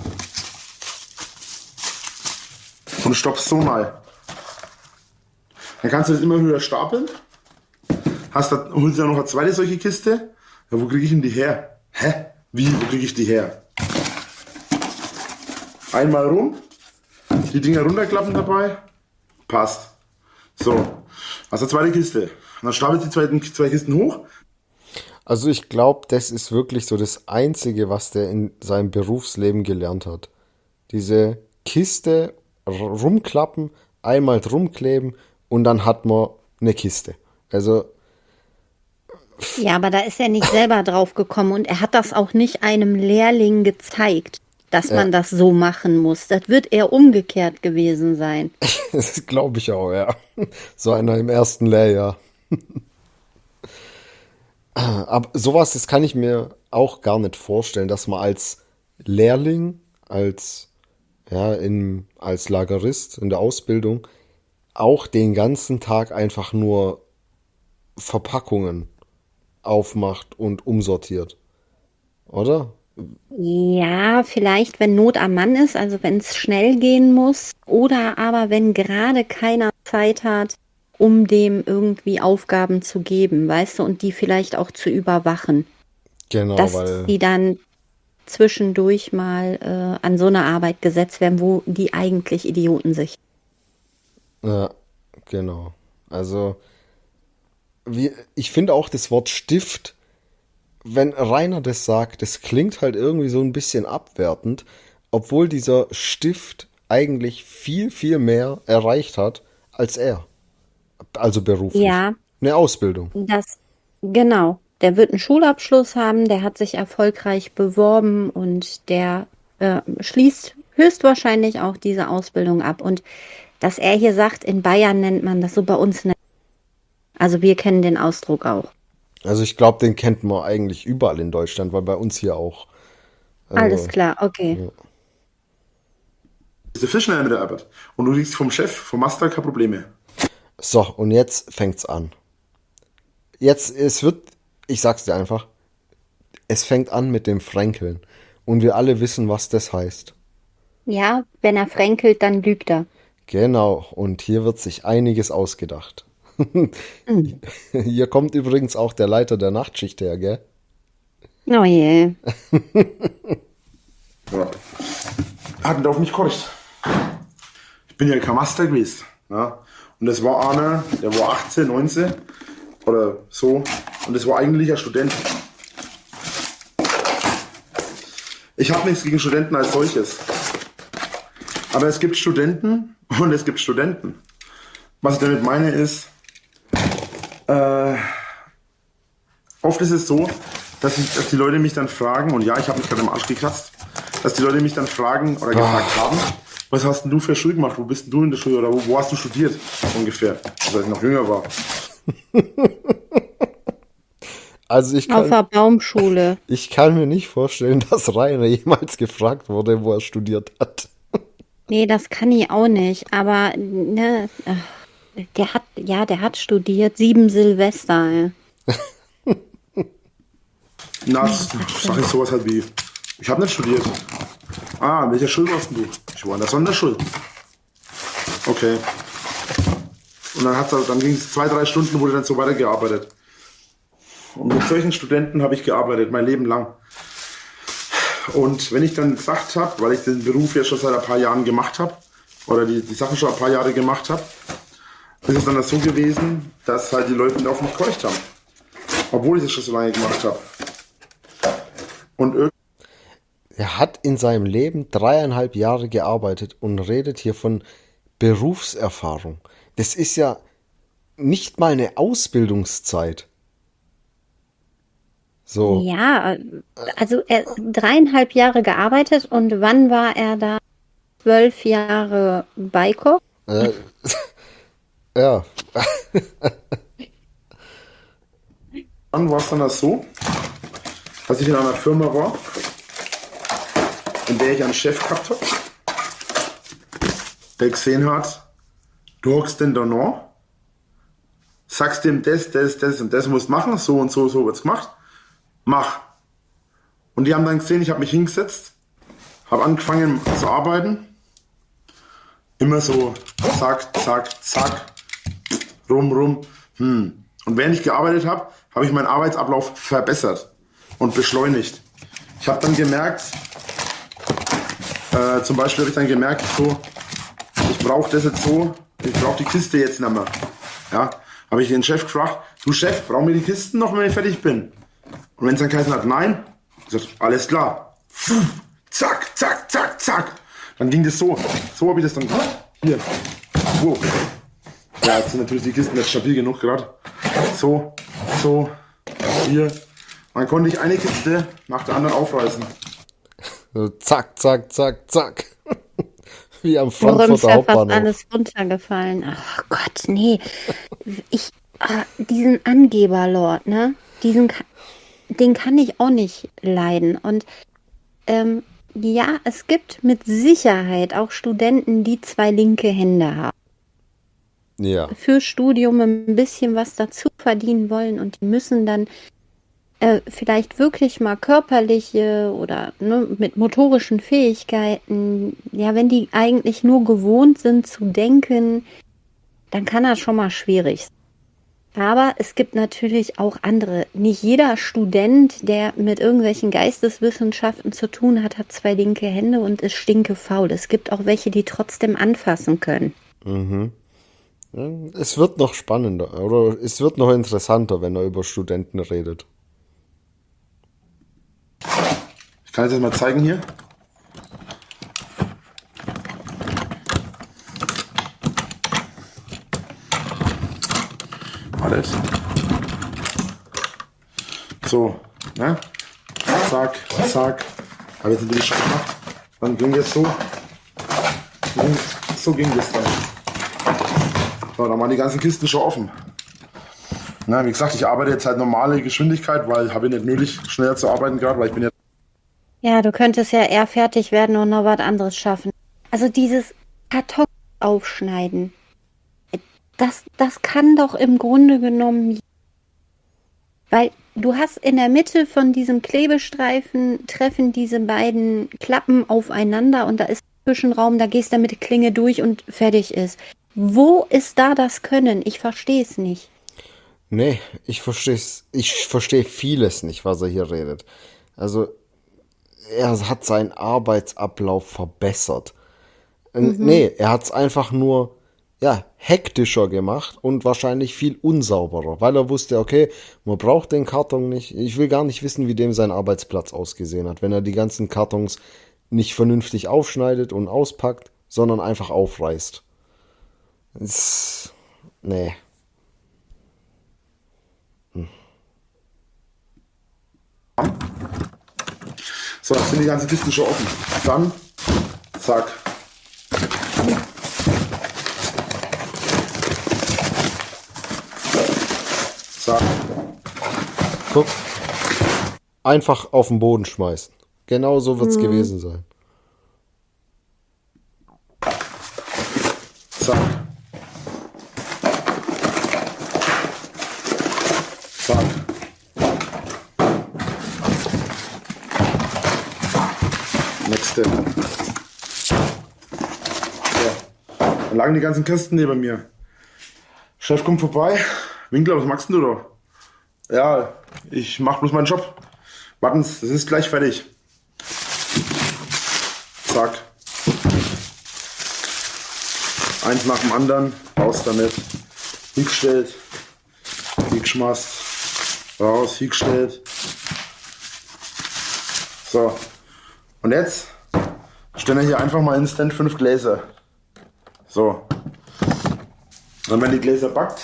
[SPEAKER 3] und stoppst so mal. Dann kannst du das immer höher stapeln, hast da, holst ja noch eine zweite solche Kiste. Ja, wo kriege ich denn die her? Hä? Wie, wo kriege ich die her? Einmal rum, die Dinger runterklappen dabei, passt. So, also zweite Kiste. Und dann stapelt die zweiten, zwei Kisten hoch.
[SPEAKER 1] Also ich glaube, das ist wirklich so das Einzige, was der in seinem Berufsleben gelernt hat. Diese Kiste r- rumklappen, einmal drum kleben und dann hat man eine Kiste. Also
[SPEAKER 2] Ja, aber da ist er nicht selber drauf gekommen und er hat das auch nicht einem Lehrling gezeigt, dass man das so machen muss. Das wird eher umgekehrt gewesen sein.
[SPEAKER 1] das glaube ich auch, ja. So einer im ersten Lehrjahr. Aber sowas, das kann ich mir auch gar nicht vorstellen, dass man als Lehrling, als, ja, in, als Lagerist in der Ausbildung auch den ganzen Tag einfach nur Verpackungen aufmacht und umsortiert. Oder?
[SPEAKER 2] Ja, vielleicht, wenn Not am Mann ist, also wenn es schnell gehen muss, oder aber wenn gerade keiner Zeit hat, um dem irgendwie Aufgaben zu geben, weißt du, und die vielleicht auch zu überwachen,
[SPEAKER 1] Genau,
[SPEAKER 2] dass
[SPEAKER 1] weil,
[SPEAKER 2] die dann zwischendurch mal äh, an so eine Arbeit gesetzt werden, wo die eigentlich Idioten sich.
[SPEAKER 1] ja, genau. Also, wie, ich finde auch das Wort Stift, wenn Rainer das sagt, das klingt halt irgendwie so ein bisschen abwertend, obwohl dieser Stift eigentlich viel, viel mehr erreicht hat als er. Also beruflich.
[SPEAKER 2] Ja,
[SPEAKER 1] Eine Ausbildung.
[SPEAKER 2] das, genau. Der wird einen Schulabschluss haben, der hat sich erfolgreich beworben und der äh, schließt höchstwahrscheinlich auch diese Ausbildung ab. Und dass er hier sagt, in Bayern nennt man das so, bei uns nennt. Also wir kennen den Ausdruck auch.
[SPEAKER 1] Also ich glaube, den kennt man eigentlich überall in Deutschland, weil bei uns hier auch.
[SPEAKER 2] Alles
[SPEAKER 1] Also,
[SPEAKER 2] klar, okay.
[SPEAKER 3] Ist der viel schneller mit der Arbeit. Und du kriegst vom Chef, vom Master keine Probleme.
[SPEAKER 1] so, und jetzt fängt's an. Jetzt, es wird, ich sag's dir einfach, es fängt an mit dem Fränkeln. Und wir alle wissen, was das heißt.
[SPEAKER 2] Ja, wenn er fränkelt, dann lügt er.
[SPEAKER 1] Genau, und hier wird sich einiges ausgedacht. Hier kommt übrigens auch der Leiter der Nachtschicht her, gell?
[SPEAKER 2] Oh je.
[SPEAKER 3] Ja. Hat auf mich gehorcht. Ich bin ja kein Master gewesen. Ja? Und das war einer, der war achtzehn, neunzehn oder so. Und das war eigentlich ein Student. Ich habe nichts gegen Studenten als solches. Aber es gibt Studenten und es gibt Studenten. Was ich damit meine ist, äh, oft ist es so, dass, ich, dass die Leute mich dann fragen, und ja, ich habe mich gerade im Arsch gekratzt, dass die Leute mich dann fragen oder gefragt haben, was hast denn du für Schule gemacht, wo bist denn du in der Schule oder wo, wo hast du studiert, ungefähr, als ich noch jünger war.
[SPEAKER 1] Also ich
[SPEAKER 2] Auf
[SPEAKER 1] kann,
[SPEAKER 2] der Baumschule.
[SPEAKER 1] ich kann mir nicht vorstellen, dass Rainer jemals gefragt wurde, wo er studiert hat.
[SPEAKER 2] Nee, das kann ich auch nicht. Aber ne, ach, der hat, ja, der hat studiert. Sieben Silvester. Ey.
[SPEAKER 3] Na,
[SPEAKER 2] Nee,
[SPEAKER 3] sag ich sowas halt wie, ich habe nicht studiert. Ah, in welcher Schule warst denn du? Ich war in der Sonderschule. Okay. Und dann, hat's, dann ging es zwei, drei Stunden, wurde dann so weitergearbeitet. Und mit solchen Studenten habe ich gearbeitet, mein Leben lang. Und wenn ich dann gesagt habe, weil ich den Beruf ja schon seit ein paar Jahren gemacht habe, oder die, die Sachen schon ein paar Jahre gemacht habe, ist es dann so gewesen, dass halt die Leute auf mich gehorcht haben. Obwohl ich es schon so lange gemacht habe. Und irgendwie
[SPEAKER 1] Er hat in seinem Leben dreieinhalb Jahre gearbeitet und redet hier von Berufserfahrung. Das ist ja nicht mal eine Ausbildungszeit. So,
[SPEAKER 2] Ja, also er dreieinhalb Jahre gearbeitet und wann war er da? Zwölf Jahre Beikoch?
[SPEAKER 1] äh, ja,
[SPEAKER 3] dann war es dann das so, dass ich in einer Firma war, in der ich einen Chef gehabt habe, der gesehen hat, du hockst denn da noch, sagst dem das, das, das und das musst machen, so und so, so wird's gemacht, mach. Und die haben dann gesehen, ich habe mich hingesetzt, habe angefangen zu arbeiten, immer so zack, zack, zack, rum, rum, hm. Und während ich gearbeitet habe, habe ich meinen Arbeitsablauf verbessert und beschleunigt. Ich habe dann gemerkt, äh, zum Beispiel habe ich dann gemerkt, so, ich brauche das jetzt so, ich brauche die Kiste jetzt nicht mehr. Ja, habe ich den Chef gefragt, du Chef, brauchen wir die Kisten noch, wenn ich fertig bin? Und wenn es dann geheißen hat, nein, ich gesagt, alles klar. Puh, zack, zack, zack, zack. Dann ging das so. So habe ich das dann gemacht. Hier. So. Ja, jetzt sind natürlich die Kisten nicht stabil genug gerade. So, so, hier. Dann konnte ich eine Kiste nach der anderen aufreißen.
[SPEAKER 1] so zack, zack, zack, zack. Wie am
[SPEAKER 2] Worum ist
[SPEAKER 1] Frankfurter
[SPEAKER 2] ja fast
[SPEAKER 1] Hauptbahnhof.
[SPEAKER 2] alles runtergefallen. Ach Gott, nee. Ich, ah, diesen Angeberlord, ne? Diesen, ka- den kann ich auch nicht leiden. Und ähm, ja, es gibt mit Sicherheit auch Studenten, die zwei linke Hände haben.
[SPEAKER 1] Ja,
[SPEAKER 2] Für Studium ein bisschen was dazu verdienen wollen und die müssen dann äh, vielleicht wirklich mal körperliche oder ne, mit motorischen Fähigkeiten, ja, wenn die eigentlich nur gewohnt sind zu denken, dann kann das schon mal schwierig sein. Aber es gibt natürlich auch andere. Nicht jeder Student, der mit irgendwelchen Geisteswissenschaften zu tun hat, hat zwei linke Hände und ist stinkefaul. Es gibt auch welche, die trotzdem anfassen können.
[SPEAKER 1] es wird noch spannender oder es wird noch interessanter, wenn er über Studenten redet.
[SPEAKER 3] Ich kann es jetzt mal zeigen hier. Alles. So, ne? Zack, zack. Habe jetzt natürlich schon gemacht. Dann ging das so. Und so ging das dann. So, dann waren die ganzen Kisten schon offen. Na, wie gesagt, ich arbeite jetzt halt normale Geschwindigkeit, weil habe ich nicht nötig, schneller zu arbeiten gerade, weil ich bin ja.
[SPEAKER 2] Ja, du könntest ja eher fertig werden und noch was anderes schaffen. Also dieses Karton aufschneiden, das, das kann doch im Grunde genommen, weil du hast in der Mitte von diesem Klebestreifen treffen diese beiden Klappen aufeinander und da ist Zwischenraum, da gehst du mit der Klinge durch und fertig ist. Wo ist da das Können? Ich verstehe es nicht.
[SPEAKER 1] Nee, ich verstehe ich verstehe vieles nicht, was er hier redet. Also, er hat seinen Arbeitsablauf verbessert. N- Nee, er hat es einfach nur, ja, hektischer gemacht und wahrscheinlich viel unsauberer, weil er wusste, okay, man braucht den Karton nicht. Ich will gar nicht wissen, wie dem sein Arbeitsplatz ausgesehen hat, wenn er die ganzen Kartons nicht vernünftig aufschneidet und auspackt, sondern einfach aufreißt. Das, nee.
[SPEAKER 3] So, jetzt sind die ganzen Kisten schon offen. Dann, zack. Zack.
[SPEAKER 1] Guck. Einfach auf den Boden schmeißen. Genau so wird's gewesen sein.
[SPEAKER 3] Zack. Zack. Nächste. So. Dann lagen die ganzen Kästen neben mir. Chef kommt vorbei. Winkler, was machst denn du da? Ja, ich mach bloß meinen Job. Warten Sie, das ist gleich fertig. Zack. Eins nach dem anderen, raus damit. Hingestellt, hingeschmast, raus, hingestellt. So. Und jetzt stellen wir hier einfach mal instant fünf Gläser. So. Dann werden die Gläser backt.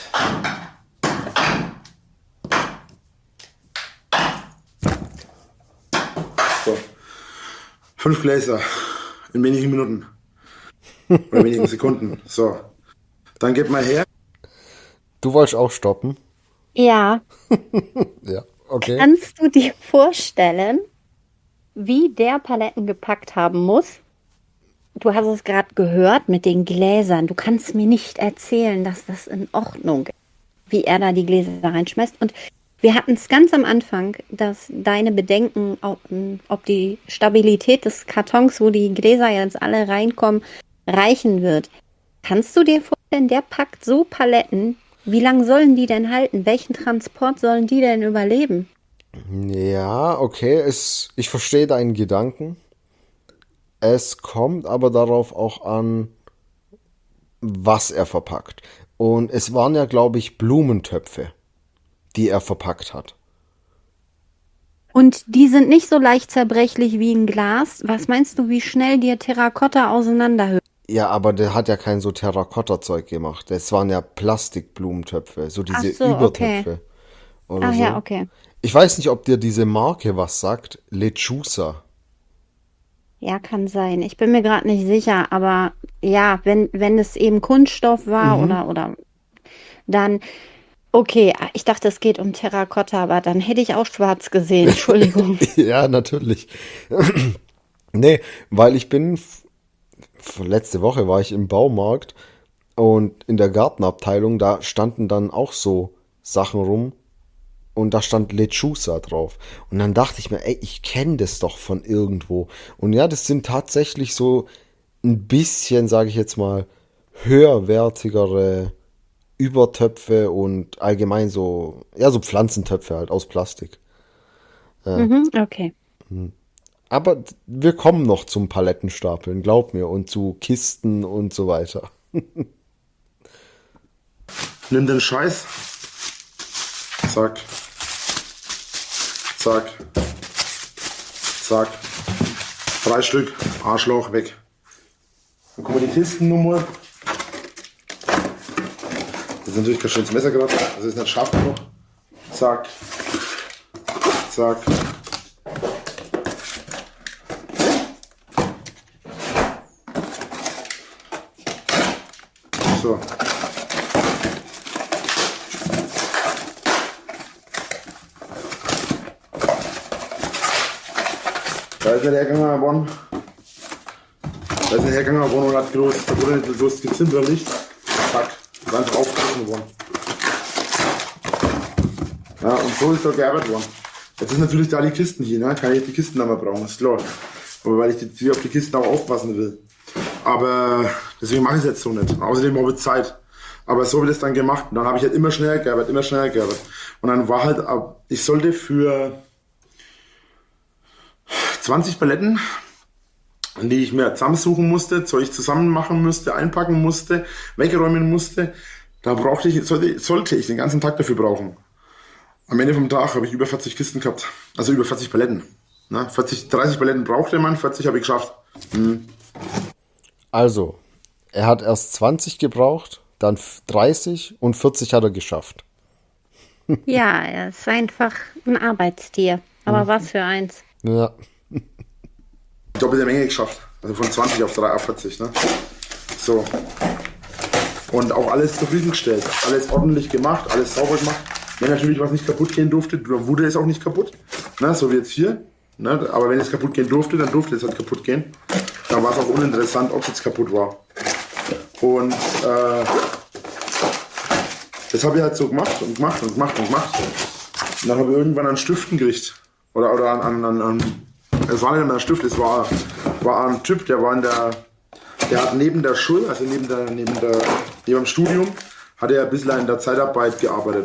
[SPEAKER 3] So. Fünf Gläser in wenigen Minuten. Oder wenigen Sekunden. So. Dann geht mal her.
[SPEAKER 1] Du wolltest auch stoppen?
[SPEAKER 2] Ja.
[SPEAKER 1] Ja, okay.
[SPEAKER 2] Kannst du dir vorstellen, wie der Paletten gepackt haben muss? Du hast es gerade gehört mit den Gläsern. Du kannst mir nicht erzählen, dass das in Ordnung ist, wie er da die Gläser reinschmeißt. Und wir hatten es ganz am Anfang, dass deine Bedenken, ob, ob die Stabilität des Kartons, wo die Gläser jetzt alle reinkommen, reichen wird. Kannst du dir vorstellen, der packt so Paletten, wie lange sollen die denn halten? Welchen Transport sollen die denn überleben?
[SPEAKER 1] Ja, okay, es, ich verstehe deinen Gedanken. Es kommt aber darauf auch an, was er verpackt. Und es waren ja, glaube ich, Blumentöpfe, die er verpackt hat.
[SPEAKER 2] Und die sind nicht so leicht zerbrechlich wie ein Glas. Was meinst du, wie schnell dir Terrakotta auseinanderhört?
[SPEAKER 1] Ja, aber der hat ja kein so Terrakotta-Zeug gemacht. Das waren ja Plastikblumentöpfe, so diese
[SPEAKER 2] Ach so, okay.
[SPEAKER 1] Übertöpfe oder
[SPEAKER 2] Ach
[SPEAKER 1] so.
[SPEAKER 2] ja, okay.
[SPEAKER 1] Ich weiß nicht, ob dir diese Marke was sagt. Lechusa.
[SPEAKER 2] Ja, kann sein. Ich bin mir gerade nicht sicher, aber ja, wenn, wenn es eben Kunststoff war oder, oder dann, okay, ich dachte, es geht um Terrakotta, aber dann hätte ich auch schwarz gesehen. Entschuldigung.
[SPEAKER 1] Ja, natürlich. Nee, weil ich bin, f- letzte Woche war ich im Baumarkt und in der Gartenabteilung, da standen dann auch so Sachen rum und da stand Lechusa drauf. Und dann dachte ich mir, ey, ich kenne das doch von irgendwo. Und ja, das sind tatsächlich so ein bisschen, sage ich jetzt mal, höherwertigere Übertöpfe und allgemein so, ja, so Pflanzentöpfe halt aus Plastik.
[SPEAKER 2] Mhm, okay.
[SPEAKER 1] Aber wir kommen noch zum Palettenstapeln, glaub mir, und zu Kisten und so weiter.
[SPEAKER 3] Nimm den Scheiß. Zack. Zack. Zack. Drei Stück. Arschloch weg. Dann kommen die Kistennummer. Das ist natürlich kein schönes Messer gerade. Das ist nicht scharf genug. Zack. Zack. So. Da ist der Herganger geworden. Da ist der Herganger geworden und hat groß, da wurde nicht bloß gezimperlicht. Zack. Ist einfach aufgerissen worden. Ja, und so ist da gearbeitet worden. Jetzt ist natürlich da die Kisten hier, ne? Kann ich die Kisten einmal brauchen, ist klar. Aber weil ich die, die auf die Kisten auch aufpassen will. Aber deswegen mache ich es jetzt so nicht. Außerdem habe ich Zeit. Aber so wird es dann gemacht. Und dann habe ich halt immer schneller gearbeitet, immer schneller gearbeitet. Und dann war halt, ich sollte für zwanzig Paletten, die ich mir zusammensuchen musste, Zeug zusammen machen musste, einpacken musste, wegräumen musste, da brauchte ich, sollte, sollte ich den ganzen Tag dafür brauchen. Am Ende vom Tag habe ich über vierzig Kisten gehabt. Also über vierzig Paletten. Ne? vierzig, dreißig Paletten brauchte man, vierzig habe ich geschafft. Hm.
[SPEAKER 1] Also, er hat erst zwanzig gebraucht, dann dreißig und vierzig hat er geschafft.
[SPEAKER 2] Ja, er ist einfach ein Arbeitstier. Aber was für eins.
[SPEAKER 1] Ja.
[SPEAKER 3] Doppelte Menge geschafft. Also von zwanzig auf drei, auf vierzig. Ne? So. Und auch alles zufriedengestellt. Alles ordentlich gemacht, alles sauber gemacht. Wenn natürlich was nicht kaputt gehen durfte, dann wurde es auch nicht kaputt. Ne? So wie jetzt hier. Ne? Aber wenn es kaputt gehen durfte, dann durfte es halt kaputt gehen. Da war es auch uninteressant, ob es jetzt kaputt war. Und äh, das habe ich halt so gemacht und gemacht und gemacht und gemacht. Und dann habe ich irgendwann einen Stiften gekriegt. Oder, oder an, an, an, es war nicht mehr ein Stift, es war, war ein Typ, der war in der, der hat neben der Schule, also neben der, neben der, neben dem Studium, hat er ein bisschen in der Zeitarbeit gearbeitet.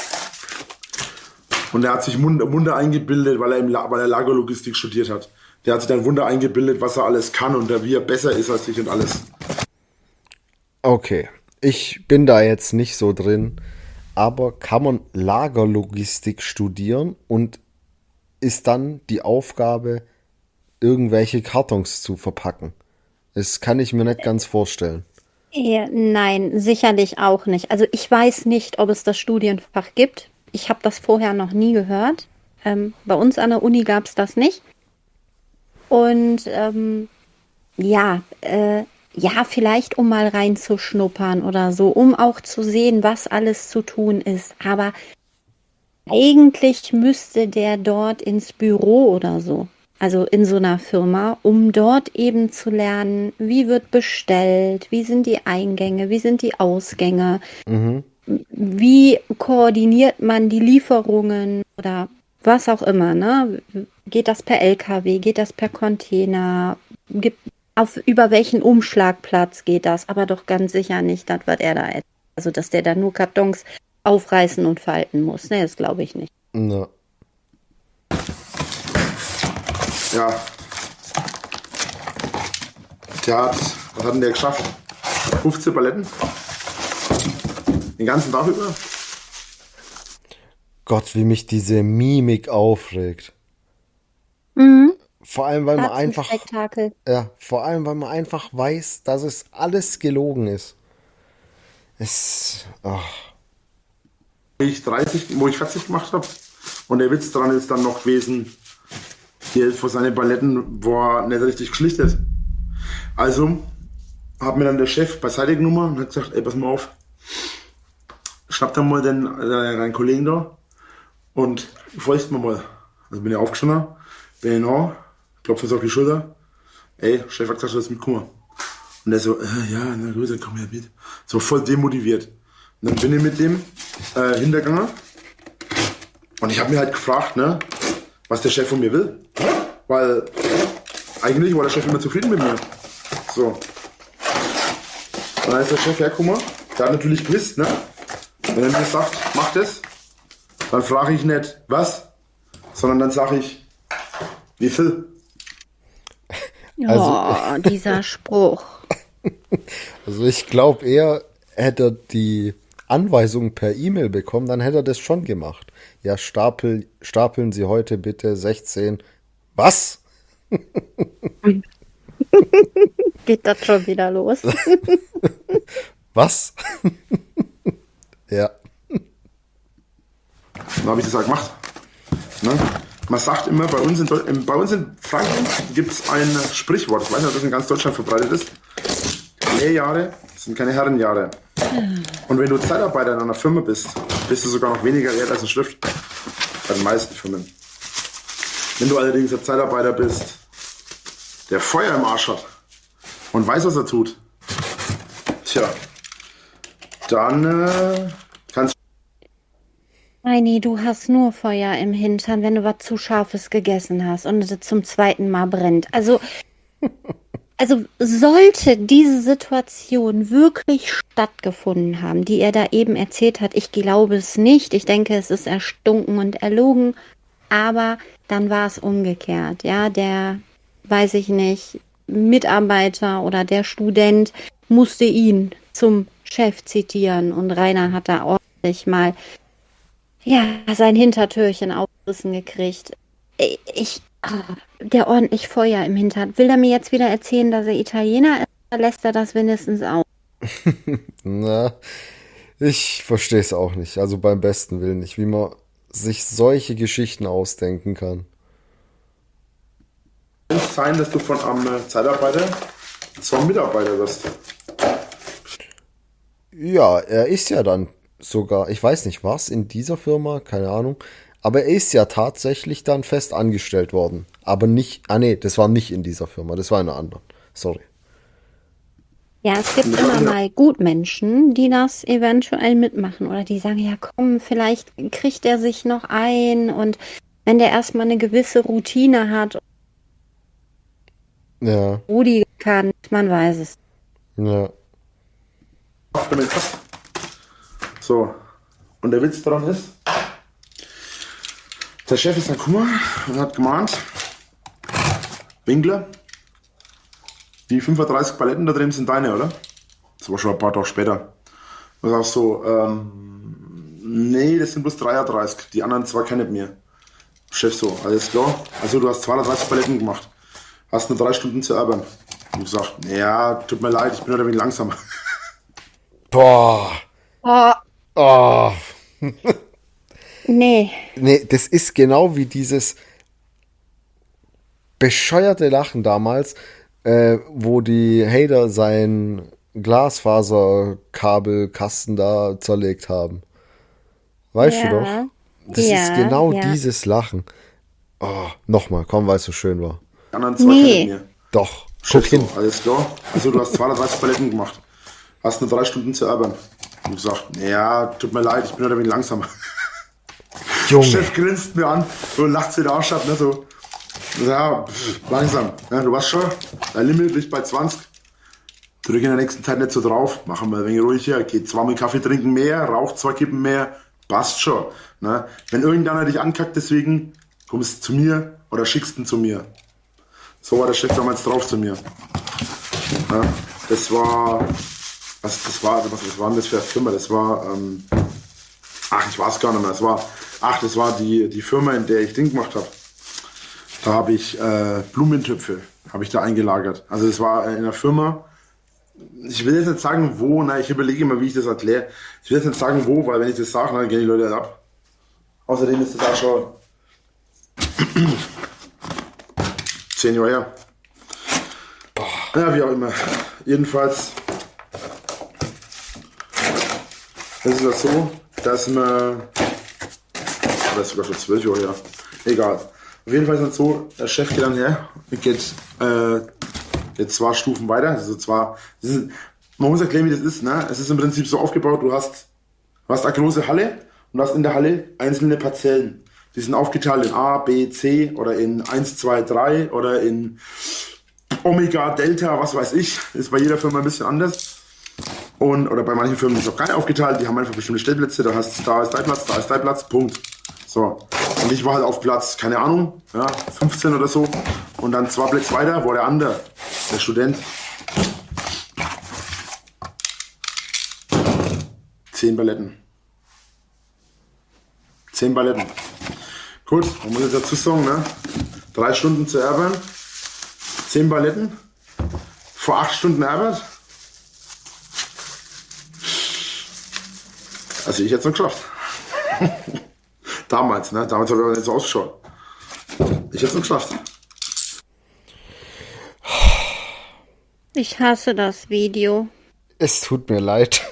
[SPEAKER 3] Und er hat sich Wunder eingebildet, weil er, im La- weil er Lagerlogistik studiert hat. Der hat sich dann Wunder eingebildet, was er alles kann und wie er besser ist als ich und alles.
[SPEAKER 1] Okay, ich bin da jetzt nicht so drin, aber kann man Lagerlogistik studieren und ist dann die Aufgabe, irgendwelche Kartons zu verpacken? Das kann ich mir nicht ganz vorstellen.
[SPEAKER 2] Ja, nein, sicherlich auch nicht. Also ich weiß nicht, ob es das Studienfach gibt. Ich habe das vorher noch nie gehört. Ähm, bei uns an der Uni gab es das nicht. Und ähm, ja, äh, ja, vielleicht um mal reinzuschnuppern oder so, um auch zu sehen, was alles zu tun ist. Aber eigentlich müsste der dort ins Büro oder so, also in so einer Firma, um dort eben zu lernen, wie wird bestellt, wie sind die Eingänge, wie sind die Ausgänge,
[SPEAKER 1] Mhm.
[SPEAKER 2] wie koordiniert man die Lieferungen oder was auch immer, ne? Geht das per L K W, geht das per Container, gibt, auf über welchen Umschlagplatz geht das, aber doch ganz sicher nicht, das was er da, also dass der da nur Kartons aufreißen und falten muss, ne, das glaube ich nicht.
[SPEAKER 1] Na,
[SPEAKER 3] Ja, der hat, was hat denn der geschafft? fünfzehn Paletten? Den ganzen Tag über?
[SPEAKER 1] Gott, wie mich diese Mimik aufregt.
[SPEAKER 2] Mhm.
[SPEAKER 1] Vor allem, weil man einfach,
[SPEAKER 2] Spektakel.
[SPEAKER 1] ja, vor allem, weil man einfach weiß, dass es alles gelogen ist. Es, ach,
[SPEAKER 3] Wo ich dreißig, wo ich vierzig gemacht habe. Und der Witz daran ist dann noch gewesen, hier vor seine Paletten war nicht richtig geschlichtet. Also hat mir dann der Chef beiseite genommen und hat gesagt, ey, pass mal auf, schnapp dann mal den, äh, deinen Kollegen da und feucht mir mal. Also bin ich aufgestanden, bin ich nach, klopfe so auf die Schulter, ey, Chef hat gesagt, du sollst mitkommen. Und der so, äh, ja, na gut, dann komm her mit. So voll demotiviert. Und dann bin ich mit dem äh, hintergegangen und ich habe mir halt gefragt, ne, was der Chef von mir will. Weil eigentlich war der Chef immer zufrieden mit mir. So. Und dann ist der Chef hergekommen, der hat natürlich gewusst, ne? Wenn er mir sagt, mach das, dann frage ich nicht, was, sondern dann sage ich, wie viel.
[SPEAKER 1] Also-
[SPEAKER 2] Oh, dieser Spruch.
[SPEAKER 1] also ich glaube eher, hätte er die Anweisung per E-Mail bekommen, dann hätte er das schon gemacht. Ja, stapel, stapeln Sie heute bitte sechzehn. Was?
[SPEAKER 2] Geht das schon wieder los?
[SPEAKER 1] Was? Ja.
[SPEAKER 3] Dann habe ich das halt gemacht. Ne? Man sagt immer, bei uns in, Deu- in, bei uns in Franken gibt es ein Sprichwort, ich weiß nicht, ob das in ganz Deutschland verbreitet ist. Lehrjahre sind keine Herrenjahre. Und wenn du Zeitarbeiter in einer Firma bist, bist du sogar noch weniger wert als ein Stift. Bei den meisten Firmen. Wenn du allerdings ein Zeitarbeiter bist, der Feuer im Arsch hat und weiß, was er tut, tja, dann äh, kannst
[SPEAKER 2] Heini, du hast nur Feuer im Hintern, wenn du was zu Scharfes gegessen hast und es zum zweiten Mal brennt. Also, also sollte diese Situation wirklich stattgefunden haben, die er da eben erzählt hat, ich glaube es nicht. Ich denke, es ist erstunken und erlogen. Aber dann war es umgekehrt. Ja, der, weiß ich nicht, Mitarbeiter oder der Student musste ihn zum Chef zitieren und Rainer hat da ordentlich mal ja, sein Hintertürchen aufgerissen gekriegt. Ich, ah, der ordentlich Feuer im Hintern. Will er mir jetzt wieder erzählen, dass er Italiener ist, oder lässt er das wenigstens aus?
[SPEAKER 1] Na, ich verstehe es auch nicht. Also beim besten Willen nicht, wie man sich solche Geschichten ausdenken kann.
[SPEAKER 3] es sein, dass du von einem Zeitarbeiter zum Mitarbeiter wirst.
[SPEAKER 1] Ja, er ist ja dann sogar, ich weiß nicht was, in dieser Firma, keine Ahnung, aber er ist ja tatsächlich dann fest angestellt worden. Aber nicht, ah nee, das war nicht in dieser Firma, das war in einer anderen. Sorry.
[SPEAKER 2] Ja, es gibt immer mal Gutmenschen, die das eventuell mitmachen oder die sagen, ja komm, vielleicht kriegt er sich noch ein und wenn der erstmal eine gewisse Routine hat,
[SPEAKER 1] Ja,
[SPEAKER 2] Rudi kann, man weiß es.
[SPEAKER 1] ja.
[SPEAKER 3] damit ab. So. Und der Witz daran ist, der Chef ist dann Kummer und hat gemahnt, Winkler, die fünfunddreißig Paletten da drin sind deine, oder? Das war schon ein paar Tage später. Und sagst so, ähm, nee, das sind bloß dreiunddreißig, die anderen zwei kenne ich mir. Chef so, alles klar. Also du hast zweihundertdreißig Paletten gemacht. Hast nur drei Stunden zu arbeiten. Und ich sag, ja, tut mir leid, ich bin heute ein wenig langsamer.
[SPEAKER 1] Boah.
[SPEAKER 2] Oh,
[SPEAKER 1] Oh.
[SPEAKER 2] nee.
[SPEAKER 1] Nee, das ist genau wie dieses bescheuerte Lachen damals, äh, wo die Hater sein Glasfaserkabelkasten da zerlegt haben. Weißt
[SPEAKER 2] Ja,
[SPEAKER 1] du doch? Das
[SPEAKER 2] ja,
[SPEAKER 1] ist genau
[SPEAKER 2] ja.
[SPEAKER 1] dieses Lachen. Oh, nochmal, komm, weil es so schön war.
[SPEAKER 3] Die anderen zwei
[SPEAKER 2] Nee.
[SPEAKER 3] kenne ich mir.
[SPEAKER 1] Doch,
[SPEAKER 3] Chef
[SPEAKER 1] guck hin.
[SPEAKER 3] so, alles klar. Also du hast zweihundertdreißig Paletten gemacht. Hast nur drei Stunden zu arbeiten. Und ich sag, ja, tut mir leid, ich bin heute ein wenig langsamer.
[SPEAKER 1] Junge.
[SPEAKER 3] Chef grinst mir an und lacht sich den Arsch ab, ne, so. Ja, pff, langsam. Ja, du weißt schon, dein Limit liegt bei zwanzig. Drück in der nächsten Zeit nicht so drauf. Machen wir ein wenig ruhiger. Geht zweimal Kaffee trinken mehr, raucht zwei Kippen mehr. Passt schon. Ne? Wenn irgendeiner dich ankackt, deswegen kommst du zu mir oder schickst ihn zu mir. So war der Chef damals drauf zu mir. Ja, das war, was, das war, was, was war denn das für eine Firma? Das war, ähm, ach, ich weiß gar nicht mehr. Das war, ach, das war die, die Firma, in der ich Ding gemacht habe. Da habe ich äh, Blumentöpfe, habe ich da eingelagert. Also es war in einer Firma, ich will jetzt nicht sagen, wo, na, ich überlege immer, wie ich das erkläre. Ich will jetzt nicht sagen, wo, weil wenn ich das sage, dann gehen die Leute halt ab. Außerdem ist das auch schon zehn Jahre her. Ja, wie auch immer. Jedenfalls ist es das so, dass man, das ist sogar schon zwölf Jahre her, egal. Auf jeden Fall ist es so, der Chef geht dann her und geht, äh, geht zwei Stufen weiter. Also zwar, das ist, man muss erklären, wie das ist. Ne? Es ist im Prinzip so aufgebaut, du hast, du hast eine große Halle und du hast in der Halle einzelne Parzellen. Die sind aufgeteilt in A, B, C oder in eins, zwei, drei oder in Omega, Delta, was weiß ich. Ist bei jeder Firma ein bisschen anders. Und, oder bei manchen Firmen ist es auch gar nicht aufgeteilt. Die haben einfach bestimmte Stellplätze. Da hast da ist dein Platz, da ist dein Platz, Punkt. So. Und ich war halt auf Platz, keine Ahnung, ja, fünfzehn oder so. Und dann zwei Plätze weiter war der andere, der Student. Zehn Balletten. Zehn Balletten. Gut, man muss jetzt dazu sagen, ne? Drei Stunden zu arbeiten, zehn Balletten, vor acht Stunden Arbeit. Also ich hätte es noch geschafft. Damals, ne? Damals habe ich aber nicht so ausgeschaut. Ich hätte es noch geschafft.
[SPEAKER 2] Ich hasse das Video.
[SPEAKER 1] Es tut mir leid.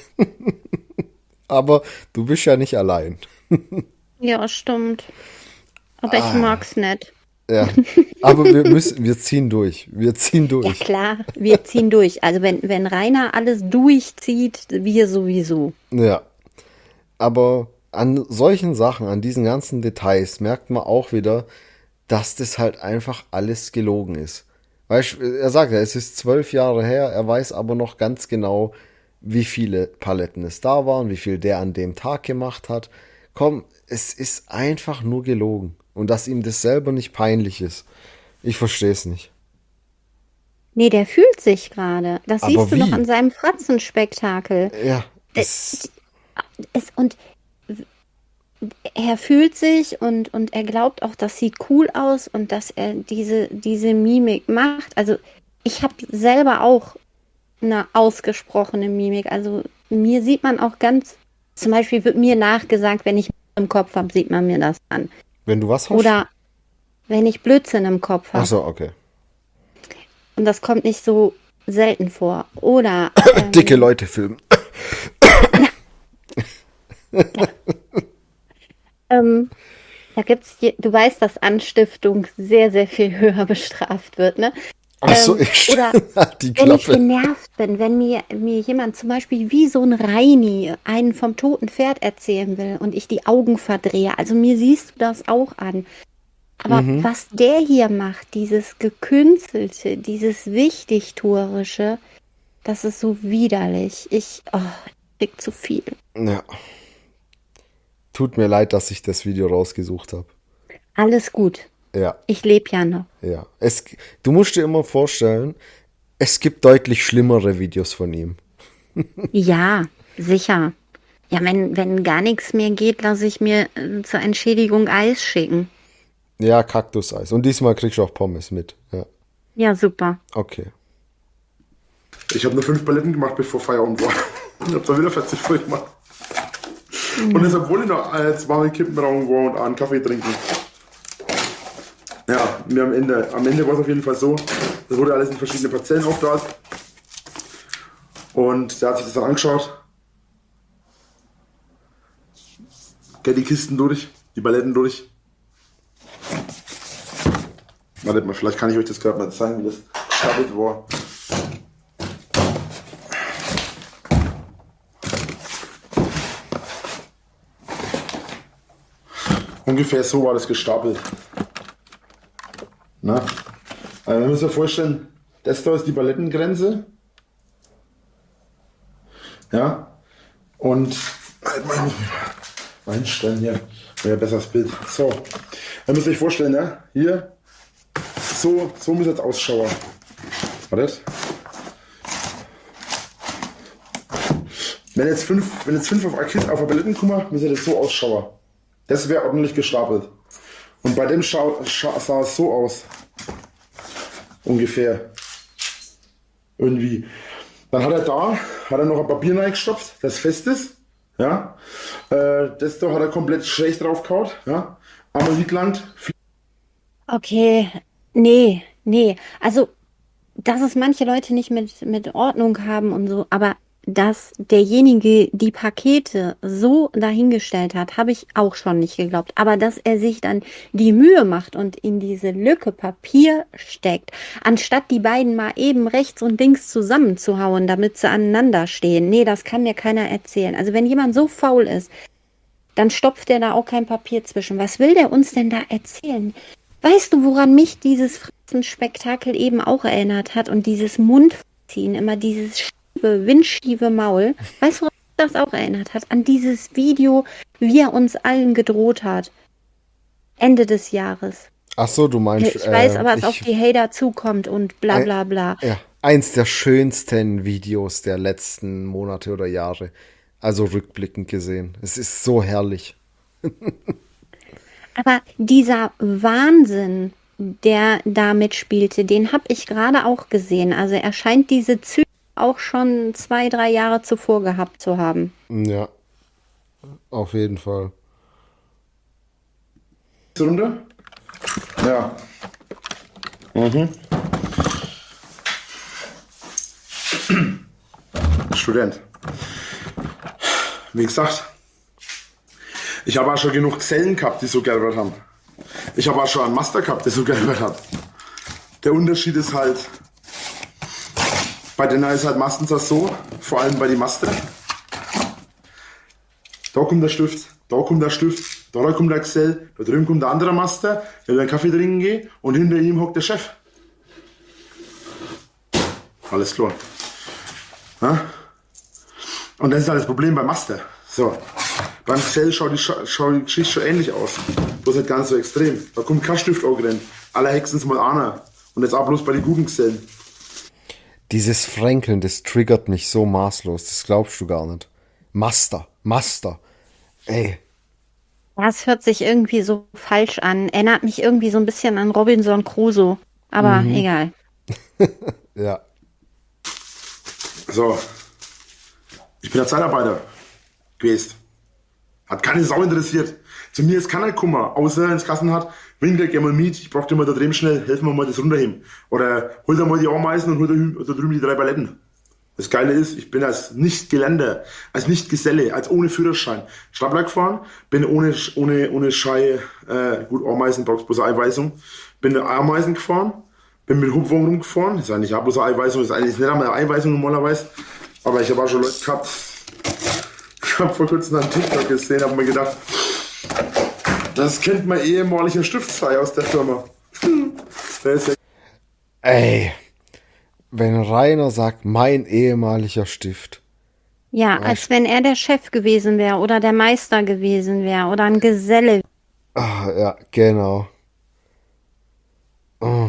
[SPEAKER 1] Aber du bist ja nicht allein.
[SPEAKER 2] Ja, stimmt. Aber ich mag's nicht.
[SPEAKER 1] Ja. Aber wir müssen, wir ziehen durch. Wir ziehen
[SPEAKER 2] Ja
[SPEAKER 1] durch.
[SPEAKER 2] klar, wir ziehen durch. Also wenn, wenn Rainer alles durchzieht, wir sowieso.
[SPEAKER 1] Ja. Aber an solchen Sachen, an diesen ganzen Details merkt man auch wieder, dass das halt einfach alles gelogen ist. Weißt, er sagt ja, es ist zwölf Jahre her, er weiß aber noch ganz genau, wie viele Paletten es da waren, wie viel der an dem Tag gemacht hat. Komm, es ist einfach nur gelogen. Und dass ihm das selber nicht peinlich ist. Ich verstehe es nicht.
[SPEAKER 2] Nee, der fühlt sich gerade. Das
[SPEAKER 1] Aber
[SPEAKER 2] siehst du
[SPEAKER 1] wie?
[SPEAKER 2] doch an seinem Fratzenspektakel.
[SPEAKER 1] Ja, es,
[SPEAKER 2] Es, und er fühlt sich und, und er glaubt auch, das sieht cool aus und dass er diese, diese Mimik macht. Also ich habe selber auch eine ausgesprochene Mimik. Also mir sieht man auch ganz, zum Beispiel wird mir nachgesagt, wenn ich im Kopf habe, sieht man mir das an.
[SPEAKER 1] wenn du was hast.
[SPEAKER 2] Oder wenn ich Blödsinn im Kopf habe.
[SPEAKER 1] Ach so, okay.
[SPEAKER 2] Und das kommt nicht so selten vor. Oder ähm,
[SPEAKER 1] Dicke Leute filmen.
[SPEAKER 2] ähm, da gibt's, je- du weißt, dass Anstiftung sehr, sehr viel höher bestraft wird, ne?
[SPEAKER 1] Ach so,
[SPEAKER 2] Ähm,
[SPEAKER 1] ich
[SPEAKER 2] oder
[SPEAKER 1] die
[SPEAKER 2] wenn ich
[SPEAKER 1] Klappe.
[SPEAKER 2] genervt bin, wenn mir, mir jemand zum Beispiel wie so ein Reini einen vom toten Pferd erzählen will und ich die Augen verdrehe, also mir siehst du das auch an. Aber
[SPEAKER 1] Mhm.
[SPEAKER 2] was der hier macht, dieses Gekünstelte, dieses Wichtigtuerische, das ist so widerlich. Ich, oh, ich krieg zu viel.
[SPEAKER 1] Ja, tut mir leid, dass ich das Video rausgesucht habe.
[SPEAKER 2] Alles gut.
[SPEAKER 1] Ja,
[SPEAKER 2] Ich lebe ja noch.
[SPEAKER 1] ja. Es, du musst dir immer vorstellen, es gibt deutlich schlimmere Videos von ihm.
[SPEAKER 2] Ja, sicher. Ja, wenn, wenn gar nichts mehr geht, lasse ich mir äh, zur Entschädigung Eis schicken.
[SPEAKER 1] Ja, Kaktuseis. Und diesmal kriegst du auch Pommes mit. Ja,
[SPEAKER 2] Ja, super.
[SPEAKER 1] okay.
[SPEAKER 3] Ich habe nur fünf Paletten gemacht, bevor Feierabend war. Ich habe da wieder vierzig voll gemacht. Und das, obwohl ich noch äh, zwei warme Kippen rauchen war und einen Kaffee trinken. Ja, mir am Ende, am Ende war es auf jeden Fall so, das wurde alles in verschiedene Parzellen aufgeteilt. Und der hat sich das dann angeschaut. Geht die Kisten durch, die Paletten durch. Wartet mal, vielleicht kann ich euch das gerade mal zeigen, wie das gestapelt war. Ungefähr so war das gestapelt. Na? Also wir müssen uns ja vorstellen, das da ist die Palettengrenze. Ja. Und halt mal, mal hinstellen hier. Wäre ja besser das Bild. So. Dann müsst ihr euch vorstellen, ja, hier. So, so muss jetzt ausschauen. Wartet. Wenn jetzt fünf, wenn jetzt fünf auf ein Kind auf eine Paletten kommen, müsste das so ausschauen. Das wäre ordentlich gestapelt. Und bei dem schau, scha, sah es so aus. Ungefähr. Irgendwie. Dann hat er da, hat er noch ein Papier reingestopft, das fest ist. Ja. Äh, das da hat er komplett schräg drauf gehauen. Ja. Einmal hingelangt.
[SPEAKER 2] Okay, nee, nee. Also, dass es manche Leute nicht mit, mit Ordnung haben und so, aber dass derjenige die Pakete so dahingestellt hat, habe ich auch schon nicht geglaubt. Aber dass er sich dann die Mühe macht und in diese Lücke Papier steckt, anstatt die beiden mal eben rechts und links zusammenzuhauen, damit sie aneinander stehen. Nee, das kann mir keiner erzählen. Also wenn jemand so faul ist, dann stopft der da auch kein Papier zwischen. Was will der uns denn da erzählen? Weißt du, woran mich dieses Fratzenspektakel eben auch erinnert hat und dieses Mundziehen, immer dieses schiefe, windschiefe Maul? Weißt du, woran mich das auch erinnert hat? An dieses Video, wie er uns allen gedroht hat. Ende des Jahres.
[SPEAKER 1] Ach so, du meinst.
[SPEAKER 2] Ich weiß
[SPEAKER 1] äh,
[SPEAKER 2] aber, was
[SPEAKER 1] ich-
[SPEAKER 2] auf die Hater zukommt und bla bla bla.
[SPEAKER 1] Ja, eins der schönsten Videos der letzten Monate oder Jahre. Also rückblickend gesehen. Es ist so herrlich.
[SPEAKER 2] Aber dieser Wahnsinn, der da mitspielte, den habe ich gerade auch gesehen. Also er scheint diese Züge auch schon zwei, drei Jahre zuvor gehabt zu haben.
[SPEAKER 1] Ja, auf jeden Fall.
[SPEAKER 3] Runter? Ja. Mhm. Student. Wie gesagt, ich habe auch schon genug Gesellen gehabt, die so gelbert haben. Ich habe auch schon einen Master gehabt, der so gelbert hat. Der Unterschied ist halt, bei denen ist halt meistens das so, vor allem bei den Master. Da kommt der Stift, da kommt der Stift, da kommt der Gesell, da drüben kommt der andere Master, der will einen Kaffee trinken gehen und hinter ihm hockt der Chef. Alles klar. Ja? Und das ist halt das Problem beim Master. So. Beim Gesell schaut die, Scha- schaut die Geschichte schon ähnlich aus. Bloß nicht ganz so extrem. Da kommt kein Stift auch rein. Aller Hexens mal einer. Und jetzt auch bloß bei den guten Gesellen.
[SPEAKER 1] Dieses Fränkeln, das triggert mich so maßlos. Das glaubst du gar nicht. Master, Master. Ey,
[SPEAKER 2] Das hört sich irgendwie so falsch an. Erinnert mich irgendwie so ein bisschen an Robinson Crusoe. Aber egal.
[SPEAKER 1] ja.
[SPEAKER 3] So. Ich bin der Zeitarbeiter gewesen. Hat keine Sau interessiert. Zu mir ist keiner gekommen, außer ins Kassen hat, Winkel, geh mal mit, ich brauch dir mal da drüben schnell, helfen wir mal das runterheben. Oder hol dir mal die Ameisen und hol da hü- da drüben die drei Paletten. Das Geile ist, ich bin als Nicht-Gelände, als Nicht-Geselle, als ohne Führerschein Stapler gefahren, bin ohne, ohne, ohne Schei, äh, gut, Ameisen brauchst bloß eine Einweisung, bin Ameisen gefahren, bin mit Hubwagen rumgefahren. Das ist eigentlich auch bloß eine Einweisung, das ist eigentlich nicht einmal eine Einweisung normalerweise. Aber ich habe auch schon Leute gehabt. Ich habe vor kurzem einen TikTok gesehen, habe mir gedacht, das kennt mein ehemaliger Stiftsfrei aus der Firma. Der ist ja
[SPEAKER 1] Ey, wenn Rainer sagt, mein ehemaliger Stift.
[SPEAKER 2] Ja, als wenn er der Chef gewesen wäre oder der Meister gewesen wäre oder ein Geselle.
[SPEAKER 1] Ah, ja, genau. Oh.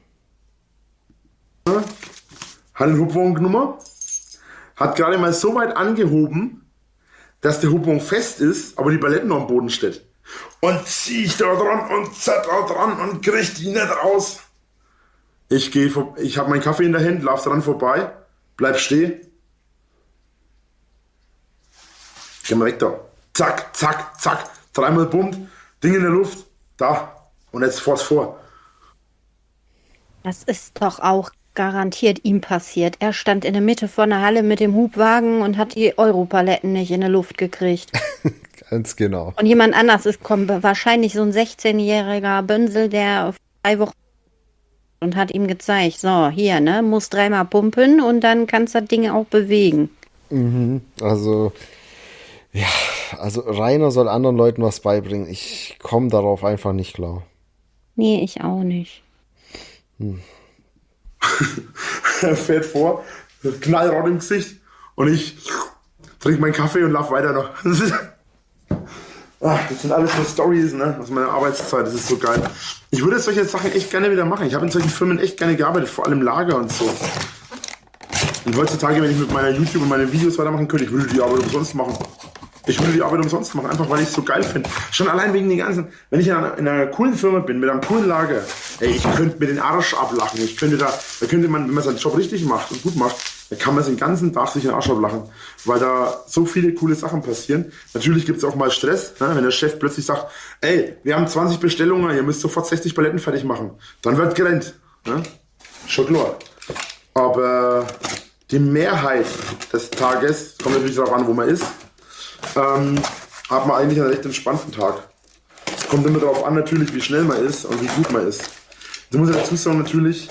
[SPEAKER 3] hat einen Hubwagen genommen, hat gerade mal so weit angehoben, dass der Hubwagen fest ist, aber die Paletten noch am Boden steht. Und zieh ich da dran und zerrt da dran und krieg die nicht raus. Ich gehe, ich habe meinen Kaffee in der Hand, lauf dran vorbei, bleib stehen. Geh mal weg da. Zack, zack, zack. Dreimal Bund, Ding in der Luft, da. Und jetzt vor's vor.
[SPEAKER 2] Das ist doch auch garantiert ihm passiert. Er stand in der Mitte von der Halle mit dem Hubwagen und hat die Europaletten nicht in der Luft gekriegt.
[SPEAKER 1] Ganz genau.
[SPEAKER 2] Und jemand anders ist kommt, wahrscheinlich so ein sechzehnjähriger Bünsel, der drei Wochen und hat ihm gezeigt, so, hier, ne, muss dreimal pumpen und dann kannst du das Ding auch bewegen.
[SPEAKER 1] Mhm. Also, ja, also Rainer soll anderen Leuten was beibringen. Ich komme darauf einfach nicht klar.
[SPEAKER 2] Nee, ich auch nicht.
[SPEAKER 3] Er fährt vor, knallrot im Gesicht und ich trinke meinen Kaffee und lauf weiter noch. Ach, das sind alles so Storys, ne, aus meiner Arbeitszeit, das ist so geil. Ich würde solche Sachen echt gerne wieder machen. Ich habe in solchen Firmen echt gerne gearbeitet, vor allem Lager und so. Und heutzutage, wenn ich mit meiner YouTube und meinen Videos weitermachen könnte, ich würde die Arbeit umsonst machen. Ich würde die Arbeit umsonst machen, einfach weil ich es so geil finde. Schon allein wegen den ganzen, wenn ich in einer, in einer coolen Firma bin, mit einem coolen Lager, ey, ich könnte mir den Arsch ablachen. Ich könnte da, da könnte man, wenn man seinen Job richtig macht und gut macht, dann kann man den ganzen Tag sich den Arsch ablachen. Weil da so viele coole Sachen passieren. Natürlich gibt es auch mal Stress, ne? Wenn der Chef plötzlich sagt, ey, wir haben zwanzig Bestellungen, ihr müsst sofort sechzig Paletten fertig machen. Dann wird gerannt. Ne? Schon klar. Aber die Mehrheit des Tages, kommt natürlich darauf an, wo man ist, ähm, hat man eigentlich einen recht entspannten Tag. Kommt immer darauf an, natürlich, wie schnell man ist und wie gut man ist. Da muss ich dazu sagen, natürlich,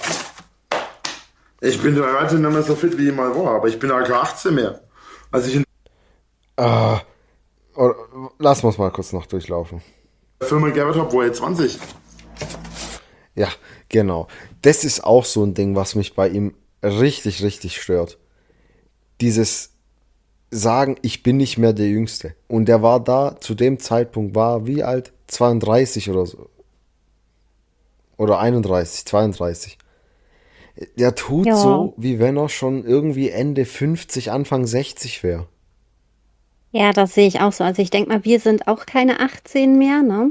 [SPEAKER 3] ich bin bei weitem nicht mehr so fit, wie ich mal war, aber ich bin ja keine achtzehn mehr. Als ich in
[SPEAKER 1] Ah, oh, lass uns mal kurz noch durchlaufen.
[SPEAKER 3] der Firma gearbeitet habe, war ich zwanzig.
[SPEAKER 1] Ja, genau. Das ist auch so ein Ding, was mich bei ihm richtig, richtig stört. Dieses Sagen, ich bin nicht mehr der Jüngste. Und der war da, zu dem Zeitpunkt war wie alt? zweiunddreißig oder so. Oder einunddreißig, zweiunddreißig. Der tut
[SPEAKER 2] Ja.
[SPEAKER 1] so, wie wenn er schon irgendwie Ende fünfzig, Anfang sechzig wäre.
[SPEAKER 2] Ja, das sehe ich auch so. Also ich denke mal, wir sind auch keine achtzehn mehr, ne?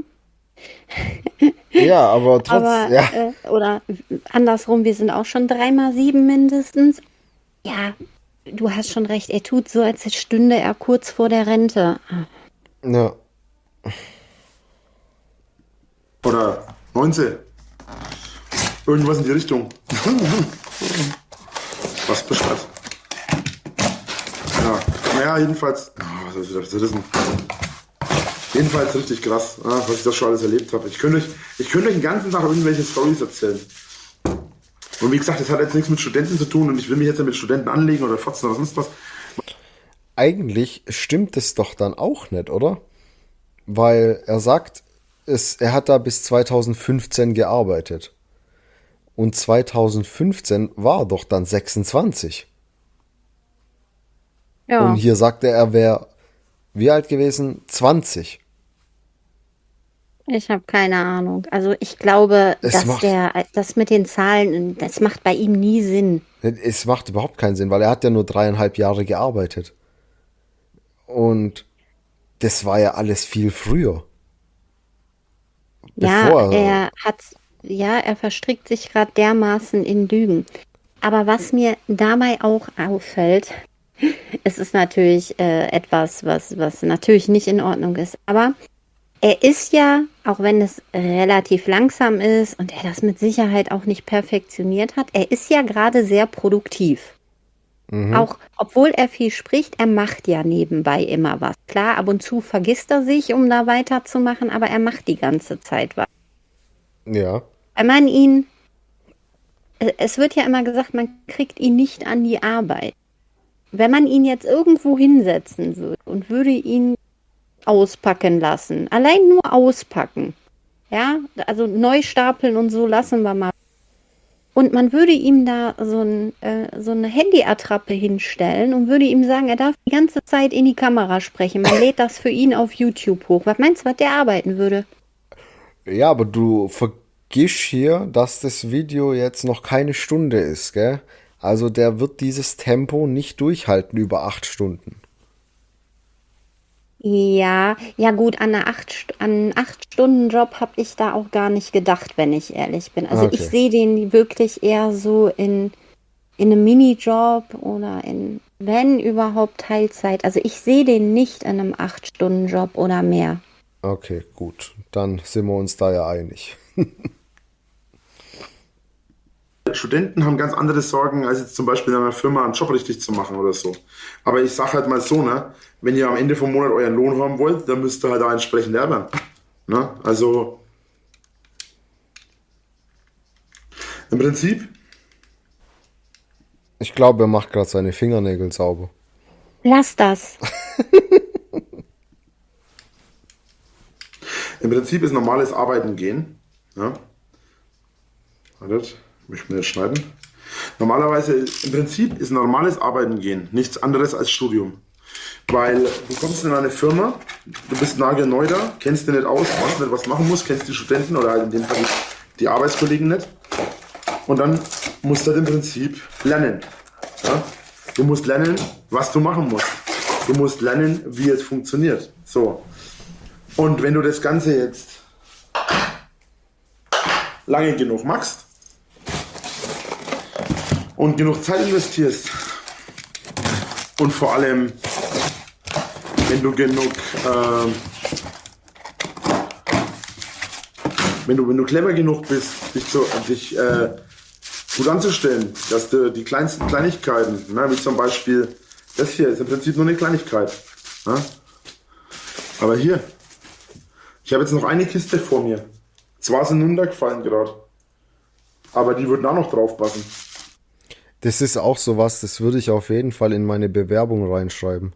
[SPEAKER 1] Ja, aber trotz,
[SPEAKER 2] Aber,
[SPEAKER 1] ja.
[SPEAKER 2] äh, oder andersrum, wir sind auch schon dreimal sieben mindestens. Ja, du hast schon recht. Er tut so, als stünde er kurz vor der Rente.
[SPEAKER 1] Ja.
[SPEAKER 3] Oder neunzehn. Irgendwas in die Richtung. Was beschreibt? Ja, naja, jedenfalls. Oh, was ist das? Was ist das denn? Jedenfalls richtig krass, ah, was ich das schon alles erlebt habe. Ich könnte euch, ich könnte euch den ganzen Tag irgendwelche Storys erzählen. Und wie gesagt, das hat jetzt nichts mit Studenten zu tun und ich will mich jetzt nicht mit Studenten anlegen oder fotzen oder sonst was.
[SPEAKER 1] Eigentlich stimmt es doch dann auch nicht, oder? Weil er sagt, es, er hat da bis zweitausendfünfzehn gearbeitet. Und zweitausendfünfzehn war er doch dann sechsundzwanzig.
[SPEAKER 2] Ja,
[SPEAKER 1] Und hier sagt er, er wäre wie alt gewesen? zwanzig.
[SPEAKER 2] ich habe keine Ahnung. Also ich glaube,
[SPEAKER 1] Es
[SPEAKER 2] dass
[SPEAKER 1] macht-
[SPEAKER 2] der, das mit den Zahlen, das macht bei ihm nie Sinn.
[SPEAKER 1] Es macht überhaupt keinen Sinn, weil er hat ja nur dreieinhalb Jahre gearbeitet. Und das war ja alles viel früher. Bevor
[SPEAKER 2] Ja, er hat, ja, er verstrickt sich gerade dermaßen in Lügen. Aber was mir dabei auch auffällt, es ist natürlich äh, etwas, was, was natürlich nicht in Ordnung ist. Aber er ist ja, auch wenn es relativ langsam ist und er das mit Sicherheit auch nicht perfektioniert hat, er ist ja gerade sehr produktiv. Auch obwohl er viel spricht, er macht ja nebenbei immer was. Klar, ab und zu vergisst er sich, um da weiterzumachen, aber er macht die ganze Zeit was.
[SPEAKER 1] Ja.
[SPEAKER 2] Wenn man ihn es wird ja immer gesagt, man kriegt ihn nicht an die Arbeit. Wenn man ihn jetzt irgendwo hinsetzen würde und würde ihn auspacken lassen, allein nur auspacken, ja, also neu stapeln und so lassen wir mal. Und man würde ihm da so, ein, äh, so eine Handyattrappe hinstellen und würde ihm sagen, er darf die ganze Zeit in die Kamera sprechen. Man lädt das für ihn auf YouTube hoch. Was meinst du, was der arbeiten würde?
[SPEAKER 1] Ja, aber du vergisst hier, dass das Video jetzt noch keine Stunde ist, gell? Also der wird dieses Tempo nicht durchhalten über acht Stunden.
[SPEAKER 2] Ja, ja gut, an eine acht, St- an einen acht-Stunden-Job habe ich da auch gar nicht gedacht, wenn ich ehrlich bin. Also ich
[SPEAKER 1] Okay.
[SPEAKER 2] sehe den wirklich eher so in, in einem Minijob oder in, wenn überhaupt, Teilzeit. Also ich sehe den nicht in einem acht-Stunden-Job oder mehr.
[SPEAKER 1] Okay, gut. Dann sind wir uns da ja einig.
[SPEAKER 3] Studenten haben ganz andere Sorgen, als jetzt zum Beispiel in einer Firma einen Job richtig zu machen oder so. Aber ich sage halt mal so, ne, wenn ihr am Ende vom Monat euren Lohn haben wollt, dann müsst ihr halt auch entsprechend lernen. Ne? Also im Prinzip,
[SPEAKER 1] Ich glaube, er macht gerade seine Fingernägel sauber.
[SPEAKER 2] Lass das.
[SPEAKER 3] im Prinzip ist normales Arbeiten gehen. Ja? Wartet, möchte mir das schneiden. Normalerweise, im Prinzip ist normales Arbeiten gehen nichts anderes als Studium. Weil du kommst in eine Firma, du bist nagelneu da, kennst dich nicht aus, weißt nicht, was du machen musst, kennst die Studenten oder halt in dem Fall die, die Arbeitskollegen nicht. Und dann musst du halt im Prinzip lernen. Ja? Du musst lernen, was du machen musst. Du musst lernen, wie es funktioniert. So. Und wenn du das Ganze jetzt lange genug machst und genug Zeit investierst und vor allem, wenn du genug, ähm, wenn du, wenn du clever genug bist, dich, zu, dich äh, gut anzustellen, dass du die kleinsten Kleinigkeiten, ne, wie zum Beispiel das hier, ist im Prinzip nur eine Kleinigkeit. Ne? Aber hier, ich habe jetzt noch eine Kiste vor mir. Zwar sind runtergefallen gerade, aber die würden auch noch drauf passen.
[SPEAKER 1] Das ist auch sowas, das würde ich auf jeden Fall in meine Bewerbung reinschreiben.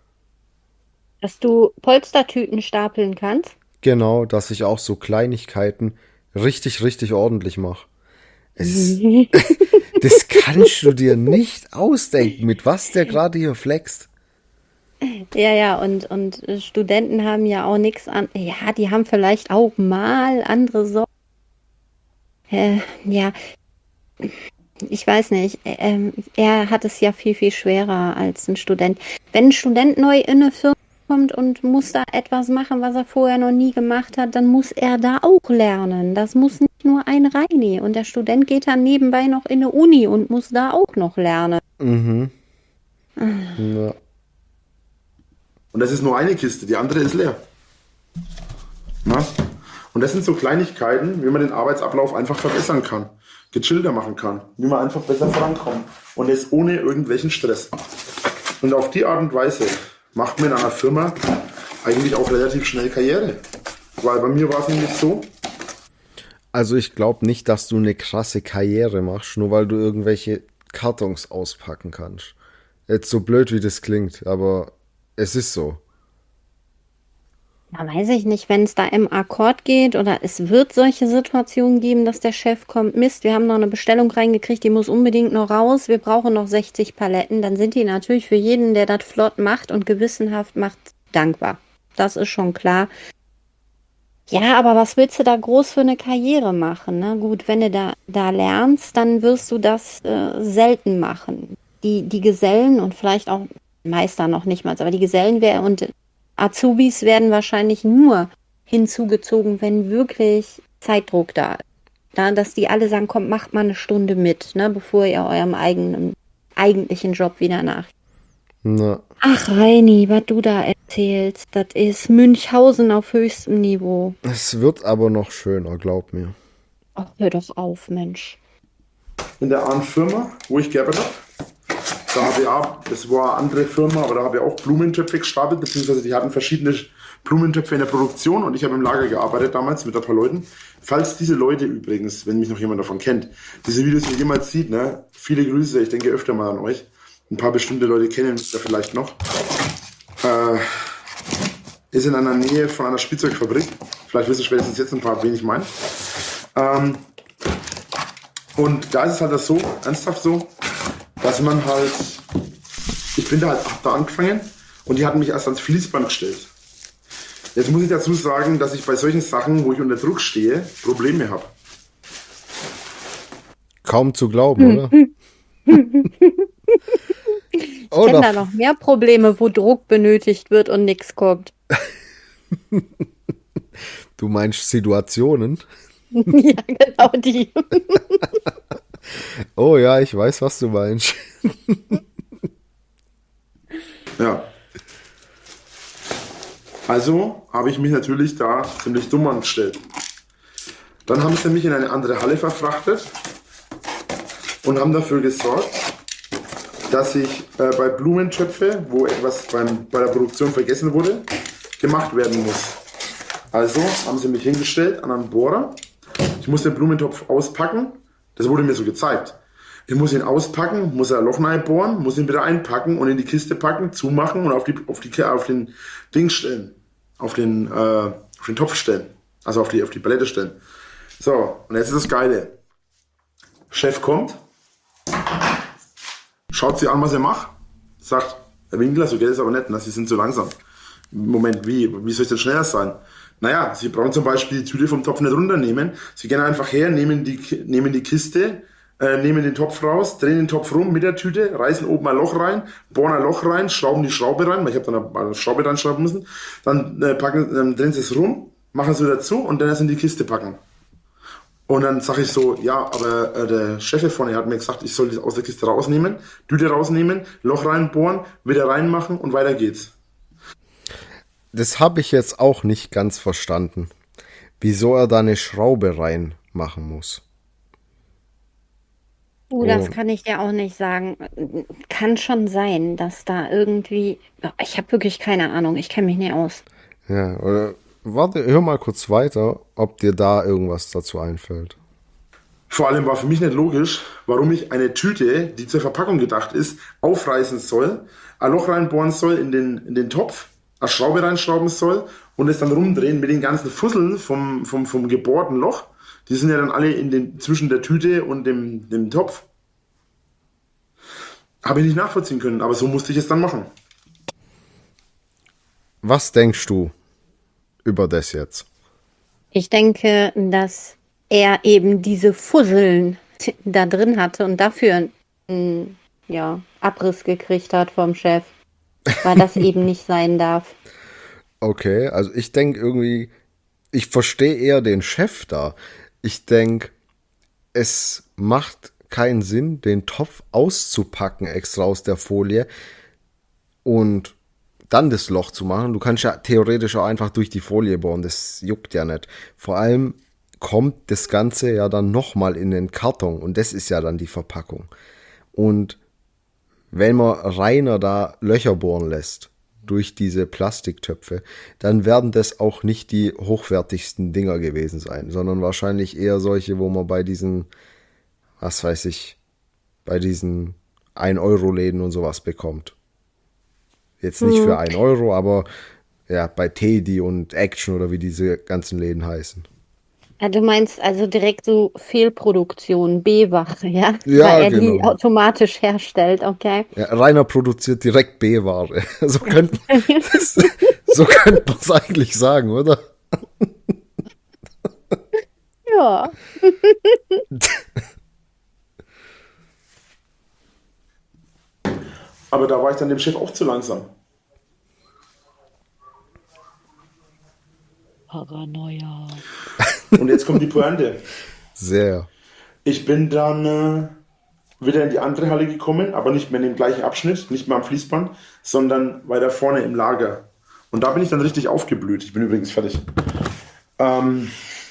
[SPEAKER 2] Dass du Polstertüten stapeln kannst.
[SPEAKER 1] Genau, dass ich auch so Kleinigkeiten richtig, richtig ordentlich mache. Es ist, das kannst du dir nicht ausdenken, mit was der gerade hier flext.
[SPEAKER 2] Ja, ja, und, und äh, Studenten haben ja auch nichts an. Ja, die haben vielleicht auch mal andere Sorgen. Äh, ja, ich weiß nicht. Ähm, er hat es ja viel, viel schwerer als ein Student. Wenn ein Student neu in eine Firma kommt und muss da etwas machen, was er vorher noch nie gemacht hat, dann muss er da auch lernen. Das muss nicht nur ein Reini. Und der Student geht dann nebenbei noch in eine Uni und muss da auch noch lernen.
[SPEAKER 1] Mhm. Ja.
[SPEAKER 3] Und das ist nur eine Kiste, die andere ist leer. Na? Und das sind so Kleinigkeiten, wie man den Arbeitsablauf einfach verbessern kann, gechillter machen kann, wie man einfach besser vorankommt. Und das ohne irgendwelchen Stress. Und auf die Art und Weise macht man in einer Firma eigentlich auch relativ schnell Karriere. Weil bei mir war es nämlich so,
[SPEAKER 1] Also ich glaube nicht, dass du eine krasse Karriere machst, nur weil du irgendwelche Kartons auspacken kannst. Jetzt so blöd, wie das klingt, aber es ist so.
[SPEAKER 2] Ja, weiß ich nicht, wenn es da im Akkord geht oder es wird solche Situationen geben, dass der Chef kommt, Mist, wir haben noch eine Bestellung reingekriegt, die muss unbedingt noch raus, wir brauchen noch sechzig Paletten, dann sind die natürlich für jeden, der das flott macht und gewissenhaft macht, dankbar. Das ist schon klar. Ja, aber was willst du da groß für eine Karriere machen? Ne? Gut, wenn du da, da lernst, dann wirst du das äh, selten machen. Die, die Gesellen und vielleicht auch Meister noch nicht mal, aber die Gesellen wär, und Azubis werden wahrscheinlich nur hinzugezogen, wenn wirklich Zeitdruck da ist. Da, dass die alle sagen, kommt, macht mal eine Stunde mit, ne, bevor ihr eurem eigenen, eigentlichen Job wieder nach.
[SPEAKER 1] Na,
[SPEAKER 2] Ach, Reini, was du da erzählst, das ist Münchhausen auf höchstem Niveau.
[SPEAKER 1] es wird aber noch schöner, glaub mir.
[SPEAKER 2] Ach, hör doch auf, Mensch.
[SPEAKER 3] in der einen Firma, wo ich gearbeitet habe, da habe ich auch, das war eine andere Firma, aber da habe ich auch Blumentöpfe gestapelt, beziehungsweise die hatten verschiedene Blumentöpfe in der Produktion und ich habe im Lager gearbeitet damals mit ein paar Leuten. Falls diese Leute übrigens, wenn mich noch jemand davon kennt, diese Videos hier jemals sieht, ne, viele Grüße, ich denke öfter mal an euch. Ein paar bestimmte Leute kennen mich da vielleicht noch. Äh, ist in einer Nähe von einer Spielzeugfabrik. Vielleicht wissen spätestens jetzt ein paar, wen ich meine. Ähm, und da ist es halt das so, ernsthaft so, dass man halt, ich bin da halt da angefangen und die hatten mich erst ans Fließband gestellt. Jetzt muss ich dazu sagen, dass ich bei solchen Sachen, wo ich unter Druck stehe, Probleme habe.
[SPEAKER 1] Kaum zu glauben, oder?
[SPEAKER 2] Ich kenne da noch mehr Probleme, wo Druck benötigt wird und nichts kommt.
[SPEAKER 1] Du meinst Situationen?
[SPEAKER 2] Ja, genau die.
[SPEAKER 1] Oh ja, ich weiß, was du meinst.
[SPEAKER 3] Ja. Also habe ich mich natürlich da ziemlich dumm angestellt. Dann haben sie mich in eine andere Halle verfrachtet und haben dafür gesorgt, dass ich äh, bei Blumentöpfe, wo etwas beim, bei der Produktion vergessen wurde, gemacht werden muss. Also haben sie mich hingestellt an einen Bohrer. Ich muss den Blumentopf auspacken. Das wurde mir so gezeigt. Ich muss ihn auspacken, muss ein Loch bohren, muss ihn wieder einpacken und in die Kiste packen, zumachen und auf, die, auf, die, auf den Ding stellen. Auf den, äh, auf den Topf stellen. Also auf die, auf die Palette stellen. So, und jetzt ist das Geile. Chef kommt, schaut sie an, was er macht, sagt, Herr Winkler, so geht es aber nicht, ne? Sie sind zu langsam. Moment, wie? Wie soll ich denn schneller sein? Naja, Sie brauchen zum Beispiel die Tüte vom Topf nicht runternehmen. Sie gehen einfach her, nehmen die, nehmen die Kiste, äh, nehmen den Topf raus, drehen den Topf rum mit der Tüte, reißen oben ein Loch rein, bohren ein Loch rein, schrauben die Schraube rein, weil ich habe dann eine Schraube reinschrauben müssen, dann äh, packen, dann drehen sie es rum, machen es wieder zu und dann erst in die Kiste packen. Und dann sage ich so, ja, aber äh, der Chef vorne hat mir gesagt, ich soll das aus der Kiste rausnehmen, Tüte rausnehmen, Loch reinbohren, wieder reinmachen und weiter geht's.
[SPEAKER 1] Das habe ich jetzt auch nicht ganz verstanden. Wieso er da eine Schraube reinmachen muss.
[SPEAKER 2] Uh, das kann ich dir auch nicht sagen. Kann schon sein, dass da irgendwie... Ich habe wirklich keine Ahnung, ich kenne mich nicht aus.
[SPEAKER 1] Ja, oder... Warte, hör mal kurz weiter, ob dir da irgendwas dazu einfällt.
[SPEAKER 3] Vor allem war für mich nicht logisch, warum ich eine Tüte, die zur Verpackung gedacht ist, aufreißen soll, ein Loch reinbohren soll in den, in den Topf, eine Schraube reinschrauben soll und es dann rumdrehen mit den ganzen Fusseln vom, vom, vom gebohrten Loch. Die sind ja dann alle in den, zwischen der Tüte und dem, dem Topf. Habe ich nicht nachvollziehen können, aber so musste ich es dann machen.
[SPEAKER 1] Was denkst du über das jetzt?
[SPEAKER 2] Ich denke, dass er eben diese Fusseln da drin hatte und dafür einen ja, Abriss gekriegt hat vom Chef, weil das eben nicht sein darf.
[SPEAKER 1] Okay, also ich denke irgendwie, ich verstehe eher den Chef da. Ich denke, es macht keinen Sinn, den Topf auszupacken extra aus der Folie und dann das Loch zu machen. Du kannst ja theoretisch auch einfach durch die Folie bohren, das juckt ja nicht. Vor allem kommt das Ganze ja dann nochmal in den Karton und das ist ja dann die Verpackung. Und wenn man reiner da Löcher bohren lässt durch diese Plastiktöpfe, dann werden das auch nicht die hochwertigsten Dinger gewesen sein, sondern wahrscheinlich eher solche, wo man bei diesen, was weiß ich, bei diesen ein Euro Läden und sowas bekommt. Jetzt nicht für ein Euro, aber ja, bei Teddy und Action oder wie diese ganzen Läden heißen.
[SPEAKER 2] Ja, du meinst also direkt so Fehlproduktion, B-Ware, ja?
[SPEAKER 1] Ja,
[SPEAKER 2] weil er
[SPEAKER 1] genau.
[SPEAKER 2] die automatisch herstellt, okay?
[SPEAKER 1] Ja, Rainer produziert direkt B-Ware. So könnte so könnte man es eigentlich sagen, oder?
[SPEAKER 2] Ja.
[SPEAKER 3] Aber da war ich dann dem Chef auch zu langsam.
[SPEAKER 2] Paranoia.
[SPEAKER 3] Und jetzt kommt die Pointe.
[SPEAKER 1] Sehr.
[SPEAKER 3] Ich bin dann äh, wieder in die andere Halle gekommen, aber nicht mehr in dem gleichen Abschnitt, nicht mehr am Fließband, sondern weiter vorne im Lager. Und da bin ich dann richtig aufgeblüht. Ich bin übrigens fertig. Ähm,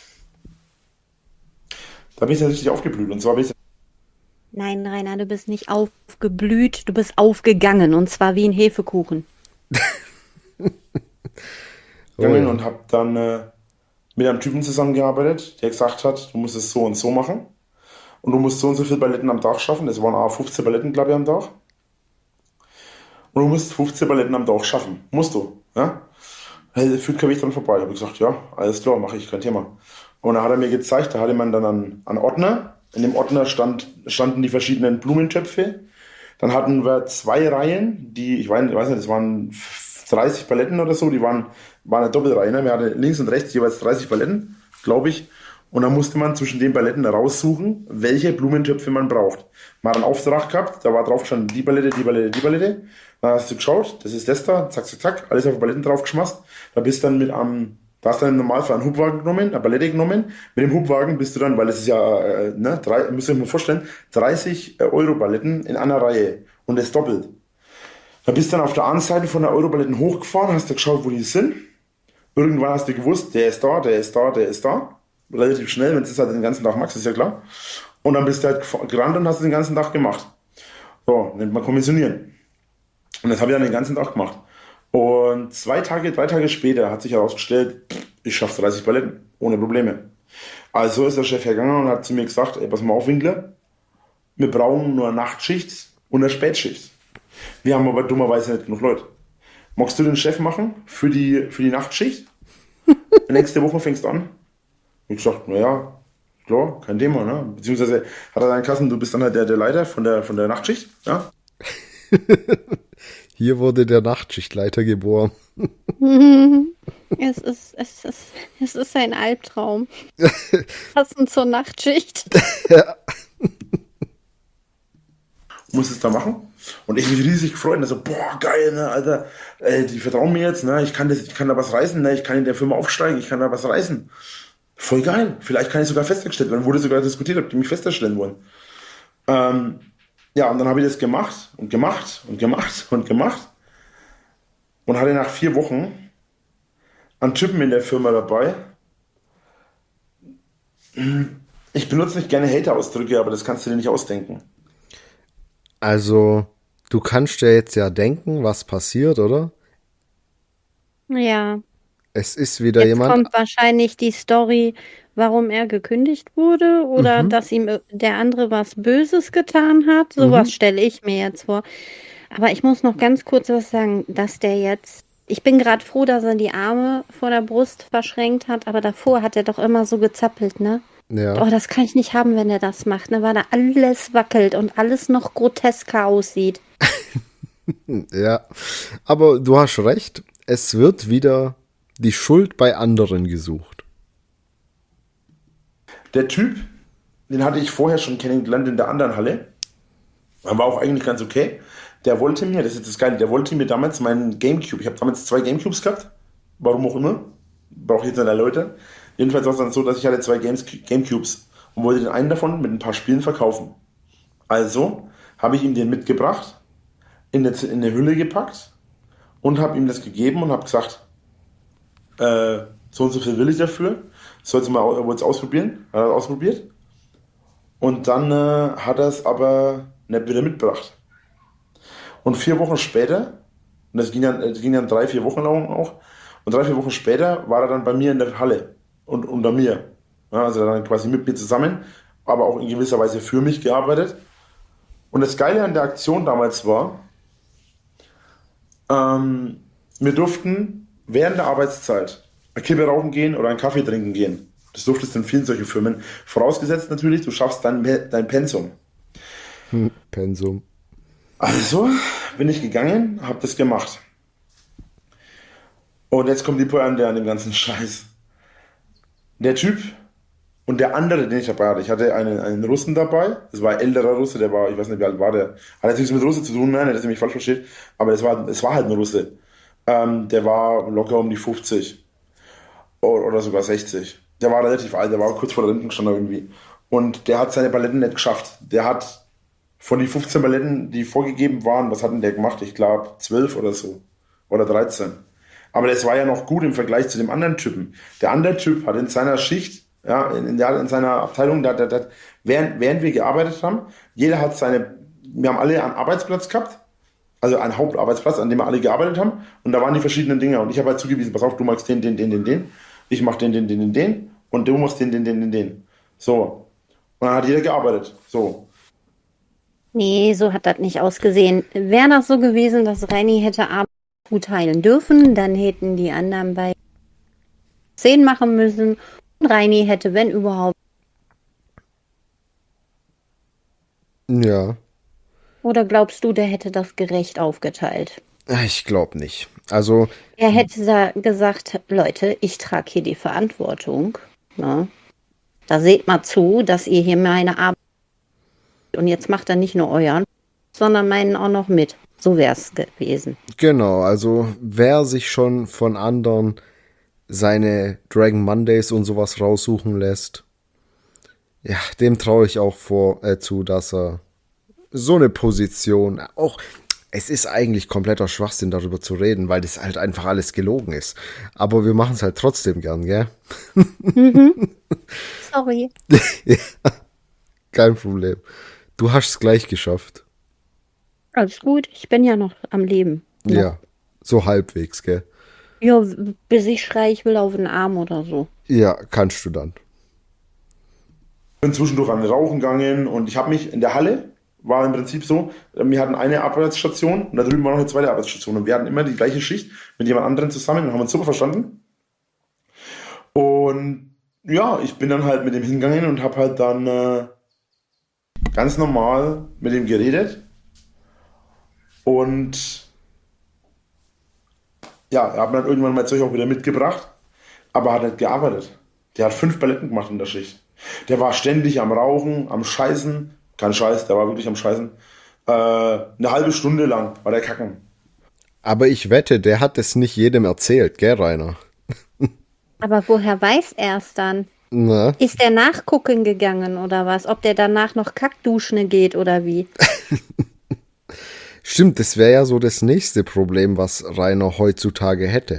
[SPEAKER 3] da bin ich dann richtig aufgeblüht. Und zwar bin ich
[SPEAKER 2] Nein, Rainer, du bist nicht aufgeblüht, du bist aufgegangen und zwar wie ein Hefekuchen.
[SPEAKER 1] Oh
[SPEAKER 3] gegangen
[SPEAKER 1] ja.
[SPEAKER 3] und habe dann äh, mit einem Typen zusammengearbeitet, der gesagt hat, du musst es so und so machen und du musst so und so viele Paletten am Tag schaffen. Das waren auch fünfzehn Paletten, glaube ich, am Tag. Und du musst fünfzehn Paletten am Tag schaffen. Musst du. Ja? Hey, führt kein Weg dran vorbei. Da habe ich gesagt, ja, alles klar, mache ich, kein Thema. Und dann hat er mir gezeigt, da hatte man dann einen, einen Ordner. In dem Ordner stand, standen die verschiedenen Blumentöpfe. Dann hatten wir zwei Reihen, die, ich weiß, ich weiß nicht, das waren dreißig Paletten oder so, die waren, waren eine Doppelreihe. Ne? Wir hatten links und rechts jeweils dreißig Paletten, glaube ich. Und dann musste man zwischen den Paletten raussuchen, welche Blumentöpfe man braucht. Man hat einen Auftrag gehabt, da war drauf gestanden, die Palette, die Palette, die Palette. Dann hast du geschaut, das ist das da, zack, zack, zack, alles auf die Paletten drauf geschmast. Da bist dann mit am, da hast du dann im Normalfall einen Hubwagen genommen, eine Palette genommen. Mit dem Hubwagen bist du dann, weil es ist ja, äh, ne, drei, müsst ihr euch mal vorstellen, dreißig Euro Paletten in einer Reihe. Und das doppelt. Da bist du dann auf der anderen Seite von der Europaletten hochgefahren, hast du geschaut, wo die sind. Irgendwann hast du gewusst, der ist da, der ist da, der ist da. Relativ schnell, wenn du es halt den ganzen Tag machst, ist ja klar. Und dann bist du halt gefa- gerannt und hast es den ganzen Tag gemacht. So, nennt man kommissionieren. Und das habe ich dann den ganzen Tag gemacht. Und zwei Tage, drei Tage später hat sich herausgestellt, ich schaffe dreißig Paletten, ohne Probleme. Also ist der Chef hergegangen und hat zu mir gesagt, ey, pass mal auf, Winkler, wir brauchen nur eine Nachtschicht und eine Spätschicht. Wir haben aber dummerweise nicht genug Leute. Magst du den Chef machen für die, für die Nachtschicht? Nächste Woche fängst du an. Ich gesagt, naja, klar, kein Thema, ne? Beziehungsweise hat er dann Kassen, du bist dann halt der, der Leiter von der, von der Nachtschicht, ja?
[SPEAKER 1] Hier wurde der Nachtschichtleiter geboren.
[SPEAKER 2] Es ist, es ist, es ist ein Albtraum. Passend zur Nachtschicht.
[SPEAKER 3] Muss es da machen. Und ich mich riesig gefreut, also, boah, geil, ne, Alter, äh, die vertrauen mir jetzt, ne, ich kann das, ich kann da was reißen, ne, ich kann in der Firma aufsteigen, ich kann da was reißen. Voll geil. Vielleicht kann ich sogar festangestellt werden. Wurde sogar diskutiert, ob die mich festanstellen wollen. Ähm, ja, und dann habe ich das gemacht und gemacht und gemacht und gemacht und hatte nach vier Wochen einen Typen in der Firma dabei. Ich benutze nicht gerne Hater-Ausdrücke, aber das kannst du dir nicht ausdenken.
[SPEAKER 1] Also, du kannst dir jetzt ja denken, was passiert, oder?
[SPEAKER 2] Ja,
[SPEAKER 1] Es ist wieder
[SPEAKER 2] jetzt
[SPEAKER 1] jemand.
[SPEAKER 2] kommt wahrscheinlich die Story, warum er gekündigt wurde oder
[SPEAKER 1] Mhm,
[SPEAKER 2] dass ihm äh, der andere was Böses getan hat. Sowas
[SPEAKER 1] mhm.
[SPEAKER 2] stelle ich mir jetzt vor. Aber ich muss noch ganz kurz was sagen, dass der jetzt, ich bin gerade froh, dass er die Arme vor der Brust verschränkt hat, aber davor hat er doch immer so gezappelt, ne?
[SPEAKER 1] Ja,
[SPEAKER 2] Oh, das kann ich nicht haben, wenn er das macht, ne? Weil da alles wackelt und alles noch grotesker aussieht.
[SPEAKER 1] ja. Aber du hast recht. Es wird wieder die Schuld bei anderen gesucht.
[SPEAKER 3] Der Typ, den hatte ich vorher schon kennengelernt in der anderen Halle. Er war auch eigentlich ganz okay. Der wollte mir, das ist das Geile, der wollte mir damals meinen Gamecube, ich habe damals zwei Gamecubes gehabt, warum auch immer, brauche ich jetzt nicht erläutern. Jedenfalls war es dann so, dass ich hatte zwei Games, Gamecubes und wollte den einen davon mit ein paar Spielen verkaufen. Also habe ich ihm den mitgebracht, in eine, in eine Hülle gepackt und habe ihm das gegeben und habe gesagt, äh, so und so viel will ich dafür, sollst du mal au- wollt's ausprobieren, hat er ausprobiert und dann äh, hat er es aber nicht wieder mitgebracht. Und vier Wochen später, und das ging dann, das ging dann drei, vier Wochen lang auch, und drei, vier Wochen später war er dann bei mir in der Halle und unter mir. Ja, also dann quasi mit mir zusammen, aber auch in gewisser Weise für mich gearbeitet. Und das Geile an der Aktion damals war, ähm, wir durften während der Arbeitszeit eine Kippe rauchen gehen oder einen Kaffee trinken gehen. Das durftest du in vielen solchen Firmen. Vorausgesetzt natürlich, du schaffst dein, dein Pensum.
[SPEAKER 1] Hm, Pensum.
[SPEAKER 3] Also bin ich gegangen, habe das gemacht. Und jetzt kommt die Pointe an dem ganzen Scheiß. Der Typ und der andere, den ich dabei hatte, ich hatte einen, einen Russen dabei, das war ein älterer Russe, der war, ich weiß nicht, wie alt war der, hat jetzt nichts mit Russe zu tun, nein, dass ihr mich falsch versteht, aber es war, es war halt ein Russe. Ähm, der war locker um die fünfzig oder, oder sogar sechzig. Der war relativ alt, der war kurz vor der Rentenstand irgendwie. Und der hat seine Paletten nicht geschafft. Der hat von den fünfzehn Paletten, die vorgegeben waren, was hat denn der gemacht? Ich glaube zwölf oder so. Oder dreizehn. Aber das war ja noch gut im Vergleich zu dem anderen Typen. Der andere Typ hat in seiner Schicht, ja, in, in, der, in seiner Abteilung, da, da, da, während, während wir gearbeitet haben, jeder hat seine, wir haben alle einen Arbeitsplatz gehabt Also ein Hauptarbeitsplatz, an dem wir alle gearbeitet haben. Und da waren die verschiedenen Dinge. Und ich habe halt zugewiesen, pass auf, du magst den, den, den, den, den. Ich mach den, den, den, den, den. Und du machst den, den, den, den, den. So. Und dann hat jeder gearbeitet. So.
[SPEAKER 2] Nee, so hat das nicht ausgesehen. Wäre das so gewesen, dass Reini hätte Arbeit zuteilen dürfen, dann hätten die anderen bei zehn machen müssen. Und Reini hätte, wenn überhaupt.
[SPEAKER 1] Ja,
[SPEAKER 2] Oder glaubst du, der hätte das gerecht aufgeteilt?
[SPEAKER 1] ich glaube nicht. Also,
[SPEAKER 2] Er hätte da gesagt, Leute, ich trage hier die Verantwortung. Ne? Da seht mal zu, dass ihr hier meine Arbeit und jetzt macht er nicht nur euren, sondern meinen auch noch mit. So wäre es gewesen.
[SPEAKER 1] genau, also wer sich schon von anderen seine Dragon Mondays und sowas raussuchen lässt, ja, dem traue ich auch vor, äh, zu, dass er so eine Position, auch, es ist eigentlich kompletter Schwachsinn, darüber zu reden, weil das halt einfach alles gelogen ist. Aber wir machen es halt trotzdem gern, gell?
[SPEAKER 2] Sorry.
[SPEAKER 1] Kein Problem. Du hast es gleich geschafft.
[SPEAKER 2] Alles gut, ich bin ja noch am Leben. Noch.
[SPEAKER 1] Ja, so halbwegs, gell?
[SPEAKER 2] Ja, bis ich schreie, ich will auf den Arm oder so.
[SPEAKER 1] Ja, kannst du dann.
[SPEAKER 3] Bin zwischendurch an den Rauchen gegangen und ich habe mich in der Halle, war im Prinzip so, wir hatten eine Arbeitsstation und da drüben war noch eine zweite Arbeitsstation und wir hatten immer die gleiche Schicht mit jemand anderem zusammen und haben uns super verstanden. Und ja, ich bin dann halt mit dem hingegangen und habe halt dann äh, ganz normal mit ihm geredet und ja, er hat mir dann irgendwann mein Zeug auch wieder mitgebracht, aber hat nicht gearbeitet. Der hat fünf Paletten gemacht in der Schicht. Der war ständig am Rauchen, am Scheißen. Kein Scheiß, der war wirklich am Scheißen. Äh, eine halbe Stunde lang war der kacken.
[SPEAKER 1] Aber ich wette, der hat es nicht jedem erzählt, gell, Rainer?
[SPEAKER 2] Aber woher weiß er es dann?
[SPEAKER 1] Na,
[SPEAKER 2] Ist der nachgucken gegangen oder was? Ob der danach noch Kackduschen geht oder wie?
[SPEAKER 1] stimmt, das wäre ja so das nächste Problem, was Rainer heutzutage hätte.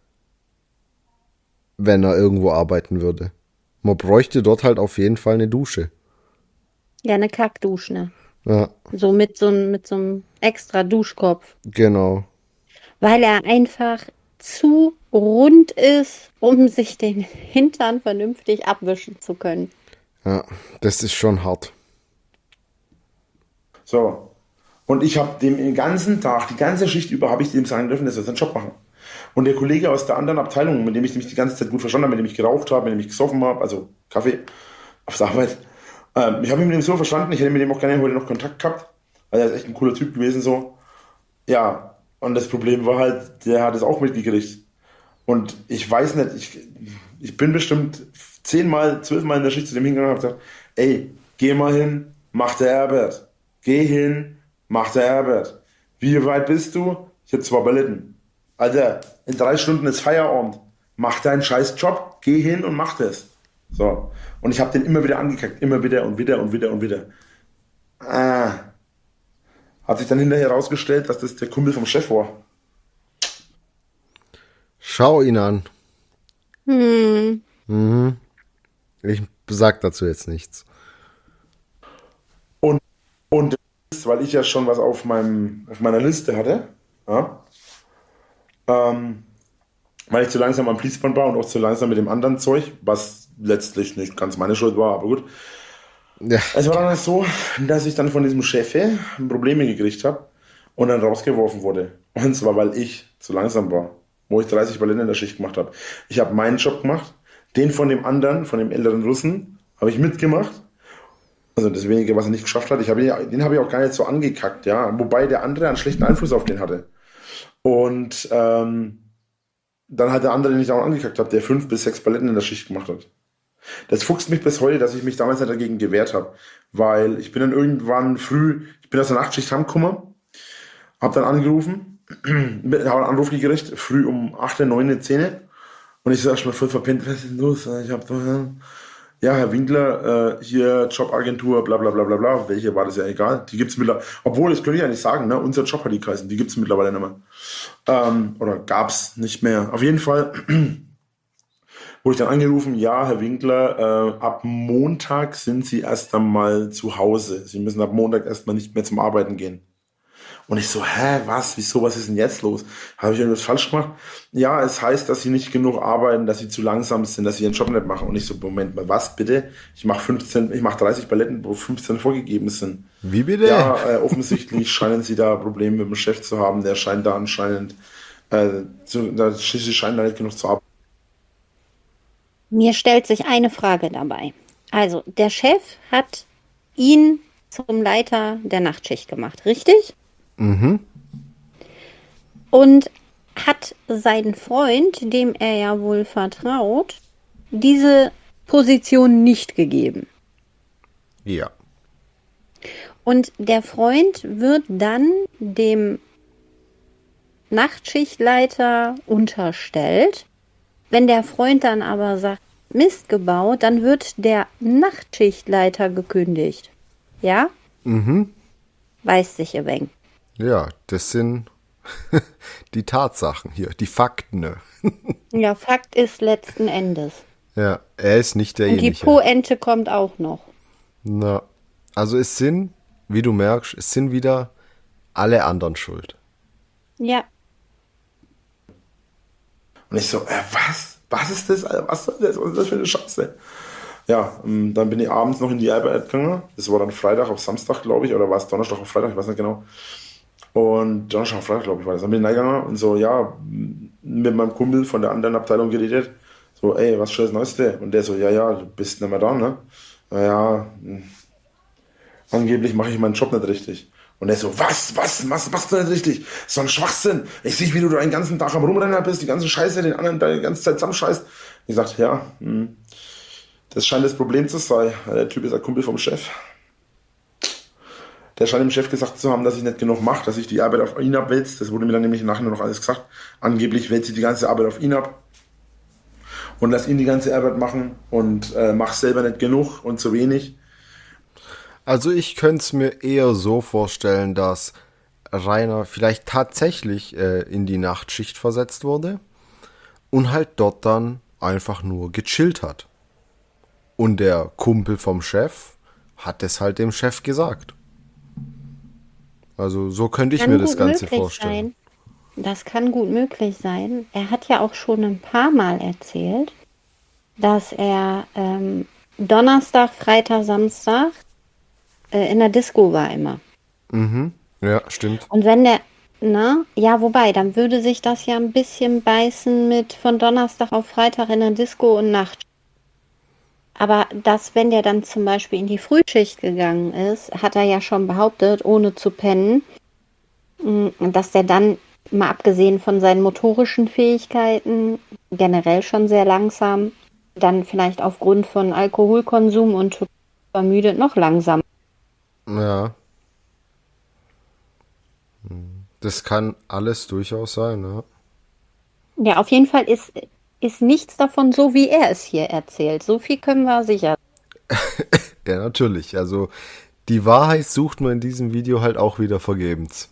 [SPEAKER 1] Wenn er irgendwo arbeiten würde. Man bräuchte dort halt auf jeden Fall eine Dusche.
[SPEAKER 2] Ja, eine Kackdusche.
[SPEAKER 1] Ja,
[SPEAKER 2] So mit so, einem- mit so einem extra Duschkopf.
[SPEAKER 1] genau.
[SPEAKER 2] Weil er einfach zu rund ist, um sich den Hintern vernünftig abwischen zu können.
[SPEAKER 1] Ja, das ist schon hart.
[SPEAKER 3] So. Und ich habe dem den ganzen Tag, die ganze Schicht über, habe ich dem sagen dürfen, dass er seinen Job machen. Und der Kollege aus der anderen Abteilung, mit dem ich mich die ganze Zeit gut verstanden habe, mit dem ich geraucht habe, mit dem ich gesoffen habe, also Kaffee auf der Arbeit, ähm, ich habe mich mit dem so verstanden, ich hätte mit dem auch gerne heute noch Kontakt gehabt, weil er ist echt ein cooler Typ gewesen so. Ja, und das Problem war halt, der hat es auch mitgekriegt. Und ich weiß nicht, ich, ich bin bestimmt zehnmal, zwölfmal in der Schicht zu dem hingegangen und habe gesagt, ey, geh mal hin, mach der Herbert. Geh hin, mach der Herbert. Wie weit bist du? Ich hab zwei Balletten. Alter, in drei Stunden ist Feierabend. Mach deinen scheiß Job, geh hin und mach das. So. Und ich habe den immer wieder angekackt, immer wieder und wieder und wieder und wieder. Ah. Hat sich dann hinterher herausgestellt, dass das der Kumpel vom Chef war.
[SPEAKER 1] Schau ihn an.
[SPEAKER 2] Hm.
[SPEAKER 1] Ich sag dazu jetzt nichts.
[SPEAKER 3] Und, und das, weil ich ja schon was auf, meinem, auf meiner Liste hatte, ja, ähm, weil ich zu langsam am Fließband war und auch zu langsam mit dem anderen Zeug, was letztlich nicht ganz meine Schuld war, aber gut.
[SPEAKER 1] Ja,
[SPEAKER 3] Es war dann so, dass ich dann von diesem Chef Probleme gekriegt habe und dann rausgeworfen wurde. Und zwar, weil ich zu langsam war, wo ich dreißig Ballette in der Schicht gemacht habe. Ich habe meinen Job gemacht, den von dem anderen, von dem älteren Russen, habe ich mitgemacht. Also das wenige, was er nicht geschafft hat, ich habe ihn, den habe ich auch gar nicht so angekackt, ja. Wobei der andere einen schlechten Einfluss auf den hatte. Und ähm, dann hat der andere, den ich auch angekackt habe, der fünf bis sechs Paletten in der Schicht gemacht hat. Das fuchst mich bis heute, dass ich mich damals nicht dagegen gewehrt habe. Weil ich bin dann irgendwann früh, ich bin aus der Nachtschicht heimgekommen, habe dann angerufen, habe einen Anruf gekriegt, früh um acht, neun, zehn. Und ich so erstmal voll verpennt, was ist denn los? Ich hab doch, ja, Herr Winkler, äh, hier Jobagentur, bla bla bla bla bla. Welche war das ja egal. Die gibt's mittlerweile, obwohl, das könnte ich ja nicht sagen, ne? Unser Job hat die geheißen, die gibt's mittlerweile nicht mehr. Ähm, oder gab's nicht mehr. Auf jeden Fall wurde ich dann angerufen, ja, Herr Winkler, äh, ab Montag sind Sie erst einmal zu Hause. Sie müssen ab Montag erstmal nicht mehr zum Arbeiten gehen. Und ich so, hä, was, wieso, was ist denn jetzt los? Habe ich irgendwas falsch gemacht? Ja, es heißt, dass sie nicht genug arbeiten, dass sie zu langsam sind, dass sie ihren Job nicht machen. Und ich so, Moment mal, was bitte? Ich mache fünfzehn, ich mache dreißig Balletten, wo fünfzehn vorgegeben sind.
[SPEAKER 1] Wie bitte?
[SPEAKER 3] Ja, äh, offensichtlich scheinen sie da Probleme mit dem Chef zu haben. Der scheint da anscheinend, äh, zu, da, sie scheinen da nicht genug zu arbeiten.
[SPEAKER 2] Mir stellt sich eine Frage dabei. Also, der Chef hat ihn zum Leiter der Nachtschicht gemacht, richtig?
[SPEAKER 1] Mhm.
[SPEAKER 2] Und hat seinen Freund, dem er ja wohl vertraut, diese Position nicht gegeben.
[SPEAKER 1] Ja.
[SPEAKER 2] Und der Freund wird dann dem Nachtschichtleiter unterstellt. Wenn der Freund dann aber sagt, Mist gebaut, dann wird der Nachtschichtleiter gekündigt. Ja?
[SPEAKER 1] Mhm.
[SPEAKER 2] Weiß sich ein wenig.
[SPEAKER 1] Ja, das sind die Tatsachen hier, die Fakten. Ne?
[SPEAKER 2] Ja, Fakt ist letzten Endes.
[SPEAKER 1] Ja, er ist nicht
[SPEAKER 2] Und die
[SPEAKER 1] derjenige.
[SPEAKER 2] Poente kommt auch noch.
[SPEAKER 1] Na, also es sind, wie du merkst, es sind wieder alle anderen schuld.
[SPEAKER 2] Ja.
[SPEAKER 3] Und ich so, äh, was? Was ist das? Alter? Was soll das? Was ist das für eine Scheiße? Ja, ähm, dann bin ich abends noch in die Arbeit gegangen. Das war dann Freitag auf Samstag, glaube ich, oder war es Donnerstag auf Freitag, ich weiß nicht genau. Und Donnerstag auf Freitag, glaube ich, war das. Dann bin ich reingegangen und so, ja, mit meinem Kumpel von der anderen Abteilung geredet. So, ey, was ist das Neueste? Und der so, ja, ja, du bist nicht mehr da, ne? Naja, angeblich mache ich meinen Job nicht richtig. Und er so, was, was, was machst du nicht richtig? So ein Schwachsinn. Ich sehe, wie du den ganzen Tag am Rumrennen bist, die ganze Scheiße, den anderen da die ganze Zeit zusammenscheißt. Ich sag, ja, hm, das scheint das Problem zu sein. Der Typ ist ein Kumpel vom Chef. Der scheint dem Chef gesagt zu haben, dass ich nicht genug mache, dass ich die Arbeit auf ihn abwälze. Das wurde mir dann nämlich nachher noch alles gesagt. Angeblich wälze ich die ganze Arbeit auf ihn ab und lass ihn die ganze Arbeit machen und äh, mach selber nicht genug und zu wenig.
[SPEAKER 1] Also ich könnte es mir eher so vorstellen, dass Rainer vielleicht tatsächlich äh, in die Nachtschicht versetzt wurde und halt dort dann einfach nur gechillt hat. Und der Kumpel vom Chef hat es halt dem Chef gesagt. Also so könnte ich
[SPEAKER 2] Kann
[SPEAKER 1] mir das
[SPEAKER 2] gut
[SPEAKER 1] Ganze
[SPEAKER 2] möglich
[SPEAKER 1] vorstellen.
[SPEAKER 2] sein. Das kann gut möglich sein. Er hat ja auch schon ein paar Mal erzählt, dass er ähm, Donnerstag, Freitag, Samstag äh, in der Disco war immer.
[SPEAKER 1] Mhm. Ja, stimmt.
[SPEAKER 2] Und wenn der, na, ja, wobei, dann würde sich das ja ein bisschen beißen mit von Donnerstag auf Freitag in der Disco und Nacht. Aber dass, wenn der dann zum Beispiel in die Frühschicht gegangen ist, hat er ja schon behauptet, ohne zu pennen, mh, dass der dann, mal abgesehen von seinen motorischen Fähigkeiten, generell schon sehr langsam, dann vielleicht aufgrund von Alkoholkonsum und total vermüdet noch langsam.
[SPEAKER 1] Ja. Das kann alles durchaus sein, ne?
[SPEAKER 2] Ja, auf jeden Fall ist, ist nichts davon so, wie er es hier erzählt. So viel können wir sicher.
[SPEAKER 1] Ja, natürlich. Also die Wahrheit sucht man in diesem Video halt auch wieder vergebens.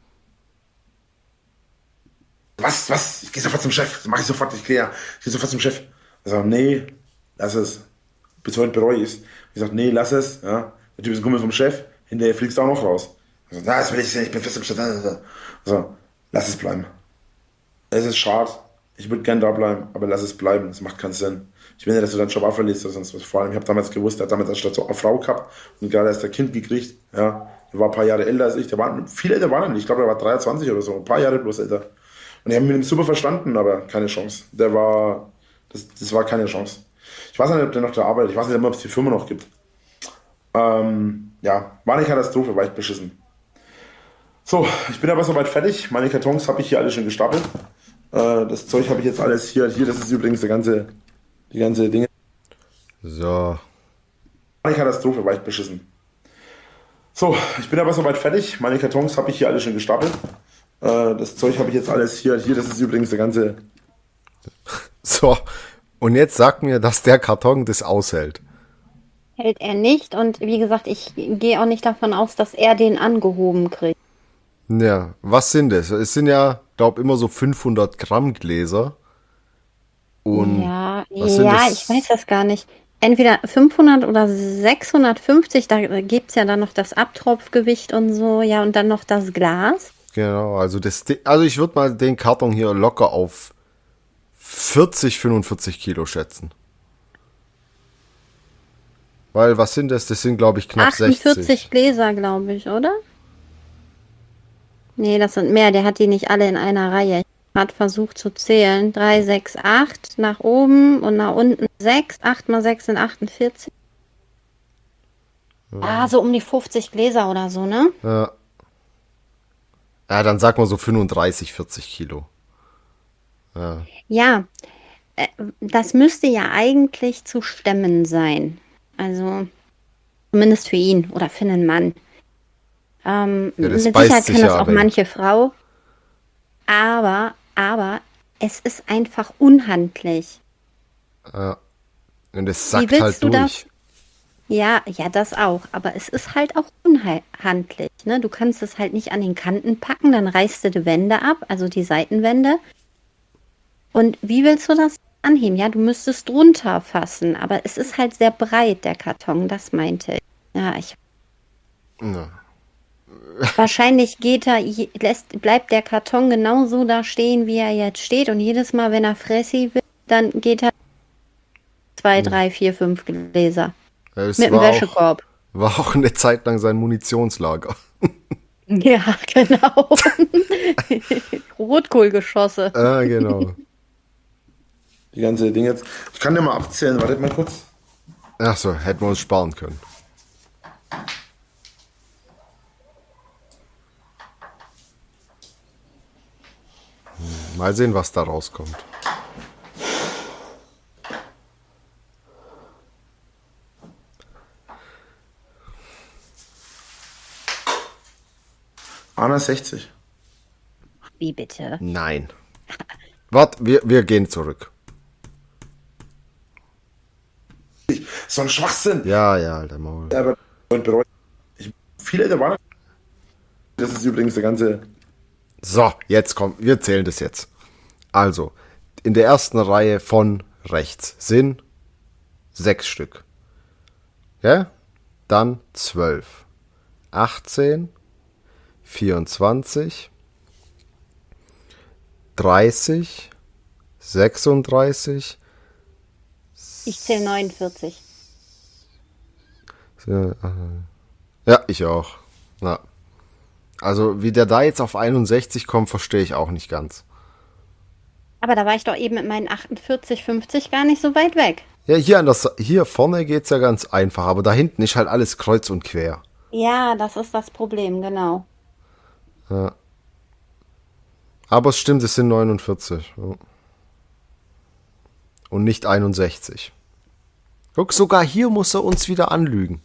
[SPEAKER 3] Was, was? Ich gehe sofort zum Chef. Das mache ich sofort, ich gehe ich geh sofort zum Chef. Er sagt, nee, lass es. Bis heute bereue ich es. Ich sage, nee, lass es. Ja. Der Typ ist ein Kumpel vom Chef. Hinterher fliegst du auch noch raus. Er sagt, na, das will ich sehen, ich bin fest im Stadt. Also, lass es bleiben. Es ist schade. Ich würde gern da bleiben, aber lass es bleiben. Das macht keinen Sinn. Ich will nicht, dass du deinen Job auch verlierst oder sonst was. Vor allem, ich habe damals gewusst, er hat damals anstatt so eine Frau gehabt und gerade erst ein Kind gekriegt. Ja. Der war ein paar Jahre älter als ich. Der war, viel älter war er nicht. Ich glaube, er war dreiundzwanzig oder so. Ein paar Jahre bloß älter. Und ich habe mit ihm super verstanden, aber keine Chance. Der war, das, das war keine Chance. Ich weiß nicht, ob der noch da arbeitet. Ich weiß nicht, ob es die Firma noch gibt. Ähm, ja, war eine Katastrophe, war echt beschissen. So, ich bin aber soweit fertig. Meine Kartons habe ich hier alle schon gestapelt. Äh, das Zeug habe ich jetzt alles hier. Hier, das ist übrigens der ganze, die ganze Dinge.
[SPEAKER 1] So.
[SPEAKER 3] War eine Katastrophe, war echt beschissen. So, ich bin aber soweit fertig. Meine Kartons habe ich hier alle schon gestapelt. Äh, das Zeug habe ich jetzt alles hier. Hier, das ist übrigens der ganze.
[SPEAKER 1] So. Und jetzt sag mir, dass der Karton das aushält.
[SPEAKER 2] Hält er nicht. Und wie gesagt, ich gehe auch nicht davon aus, dass er den angehoben kriegt.
[SPEAKER 1] Ja, was sind das? Es sind ja, glaube immer so fünfhundert Gramm Gläser. Und
[SPEAKER 2] Ja,
[SPEAKER 1] was sind
[SPEAKER 2] ja,
[SPEAKER 1] das?
[SPEAKER 2] ich weiß das gar nicht. Entweder fünfhundert oder sechshundertfünfzig, da gibt es ja dann noch das Abtropfgewicht und so, ja, und dann noch das Glas.
[SPEAKER 1] Genau, also das, also ich würde mal den Karton hier locker auf vierzig, fünfundvierzig Kilo schätzen. Weil, was sind das? Das sind, glaube ich, knapp
[SPEAKER 2] achtundvierzig
[SPEAKER 1] sechzig.
[SPEAKER 2] Gläser, glaube ich, oder? Nee, das sind mehr, der hat die nicht alle in einer Reihe. Hat versucht zu zählen. drei, sechs, acht nach oben und nach unten sechs. acht mal sechs sind achtundvierzig. Ah, so um die fünfzig Gläser oder so, ne?
[SPEAKER 1] Ja. Ja, dann sag mal so fünfunddreißig, vierzig Kilo. Ja.
[SPEAKER 2] Ja, äh, das müsste ja eigentlich zu stemmen sein. Also zumindest für ihn oder für einen Mann. Ähm,
[SPEAKER 1] Ja, das
[SPEAKER 2] mit
[SPEAKER 1] beißt
[SPEAKER 2] Sicherheit
[SPEAKER 1] sich
[SPEAKER 2] kann das
[SPEAKER 1] ja
[SPEAKER 2] auch
[SPEAKER 1] ein wenig.
[SPEAKER 2] manche Frau. Aber, aber es ist einfach unhandlich.
[SPEAKER 1] Ja. Und es
[SPEAKER 2] Wie
[SPEAKER 1] sackt
[SPEAKER 2] willst
[SPEAKER 1] halt
[SPEAKER 2] du das?
[SPEAKER 1] durch.
[SPEAKER 2] Ja, ja, das auch. Aber es ist halt auch unhandlich. Ne? Du kannst es halt nicht an den Kanten packen, dann reißt du die Wände ab, also die Seitenwände. Und wie willst du das anheben? Ja, du müsstest drunter fassen, aber es ist halt sehr breit, der Karton, das meinte ich. Ja, ich.
[SPEAKER 1] Ja.
[SPEAKER 2] Wahrscheinlich geht er, je- lässt, bleibt der Karton genauso da stehen, wie er jetzt steht. Und jedes Mal, wenn er Fressi will, dann geht er zwei, drei, vier, fünf Gläser.
[SPEAKER 1] Es
[SPEAKER 2] Mit dem
[SPEAKER 1] war auch,
[SPEAKER 2] Wäschekorb.
[SPEAKER 1] war auch eine Zeit lang sein Munitionslager.
[SPEAKER 2] Ja, genau. Rotkohlgeschosse.
[SPEAKER 1] Ah, genau.
[SPEAKER 3] Die ganze Ding jetzt. Ich kann dir mal abzählen, wartet mal kurz.
[SPEAKER 1] Ach so, hätten wir uns sparen können. Hm, Mal sehen, was da rauskommt.
[SPEAKER 3] einundsechzig.
[SPEAKER 2] Wie bitte?
[SPEAKER 1] Nein. Wart, wir, wir gehen zurück.
[SPEAKER 3] So ein Schwachsinn.
[SPEAKER 1] Ja, ja, alter Maul.
[SPEAKER 3] Aber und bereut. Ich, viele älter waren. Das ist übrigens der ganze.
[SPEAKER 1] So, jetzt kommt, wir zählen das jetzt. Also, in der ersten Reihe von rechts sind sechs Stück. Ja? Dann zwölf, achtzehn, vierundzwanzig, dreißig, sechsunddreißig.
[SPEAKER 2] Ich zähle neunundvierzig.
[SPEAKER 1] Ja, ich auch. Ja. Also, wie der da jetzt auf einundsechzig kommt, verstehe ich auch nicht ganz.
[SPEAKER 2] Aber da war ich doch eben mit meinen achtundvierzig, fünfzig gar nicht so weit weg.
[SPEAKER 1] Ja, hier, an das, hier vorne geht's ja ganz einfach, aber da hinten ist halt alles kreuz und quer.
[SPEAKER 2] Ja, das ist das Problem, genau.
[SPEAKER 1] Ja. Aber es stimmt, es sind neunundvierzig. Ja. Und nicht einundsechzig. Guck, sogar hier muss er uns wieder anlügen.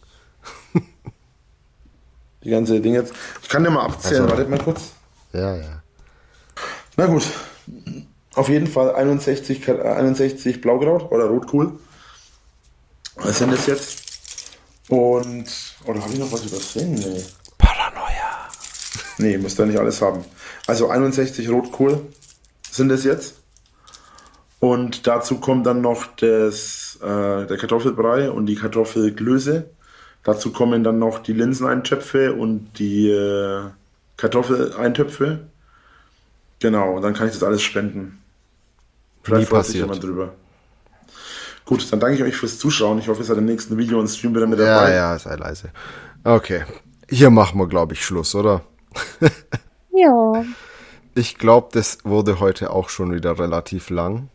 [SPEAKER 3] Die ganze Ding jetzt. Ich kann dir mal abzählen,
[SPEAKER 1] Also-
[SPEAKER 3] wartet mal kurz.
[SPEAKER 1] Ja, ja.
[SPEAKER 3] Na gut. Auf jeden Fall einundsechzig, Ka- äh, einundsechzig Blaukraut oder Rotkohl. Was sind das jetzt? Und. Oder habe ich noch was übersehen? Nee.
[SPEAKER 1] Paranoia.
[SPEAKER 3] Nee, müsst ihr nicht alles haben. Also einundsechzig Rotkohl sind es jetzt. Und dazu kommt dann noch das, äh, der Kartoffelbrei und die Kartoffelklöße. Dazu kommen dann noch die Linseneintöpfe und die äh, Kartoffeleintöpfe. Genau, und dann kann ich das alles spenden. Vielleicht
[SPEAKER 1] Nie
[SPEAKER 3] freut sich
[SPEAKER 1] passiert.
[SPEAKER 3] jemand drüber. Gut, dann danke ich euch fürs Zuschauen. Ich hoffe, ihr seid im nächsten Video und Stream wieder mit
[SPEAKER 1] Ja,
[SPEAKER 3] dabei.
[SPEAKER 1] ja, sei leise. Okay. Hier machen wir, glaube ich, Schluss, oder?
[SPEAKER 2] Ja.
[SPEAKER 1] Ich glaube, das wurde heute auch schon wieder relativ lang.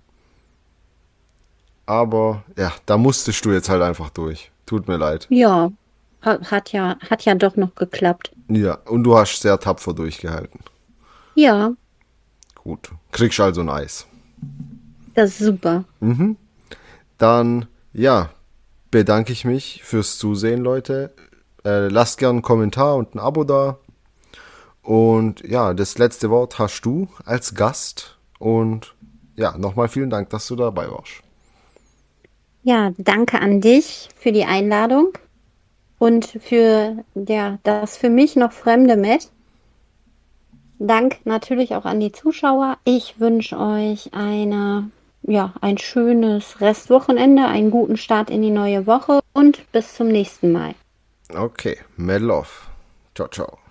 [SPEAKER 1] Aber ja, da musstest du jetzt halt einfach durch. Tut mir leid.
[SPEAKER 2] Ja. Ha- Hat ja, hat ja doch noch geklappt.
[SPEAKER 1] Ja, und du hast sehr tapfer durchgehalten.
[SPEAKER 2] Ja,
[SPEAKER 1] Gut. Kriegst also ein Eis.
[SPEAKER 2] das ist super.
[SPEAKER 1] Dann, ja, bedanke ich mich fürs Zusehen, Leute. Äh, lasst gerne einen Kommentar und ein Abo da. Und ja, das letzte Wort hast du als Gast. Und ja, nochmal vielen Dank, dass du dabei warst.
[SPEAKER 2] Ja, danke an dich für die Einladung und für ja, das für mich noch Fremde mit. Dank natürlich auch an die Zuschauer. Ich wünsche euch eine ja, ein schönes Restwochenende, einen guten Start in die neue Woche und bis zum nächsten Mal.
[SPEAKER 1] Okay, Medal off. Ciao, ciao.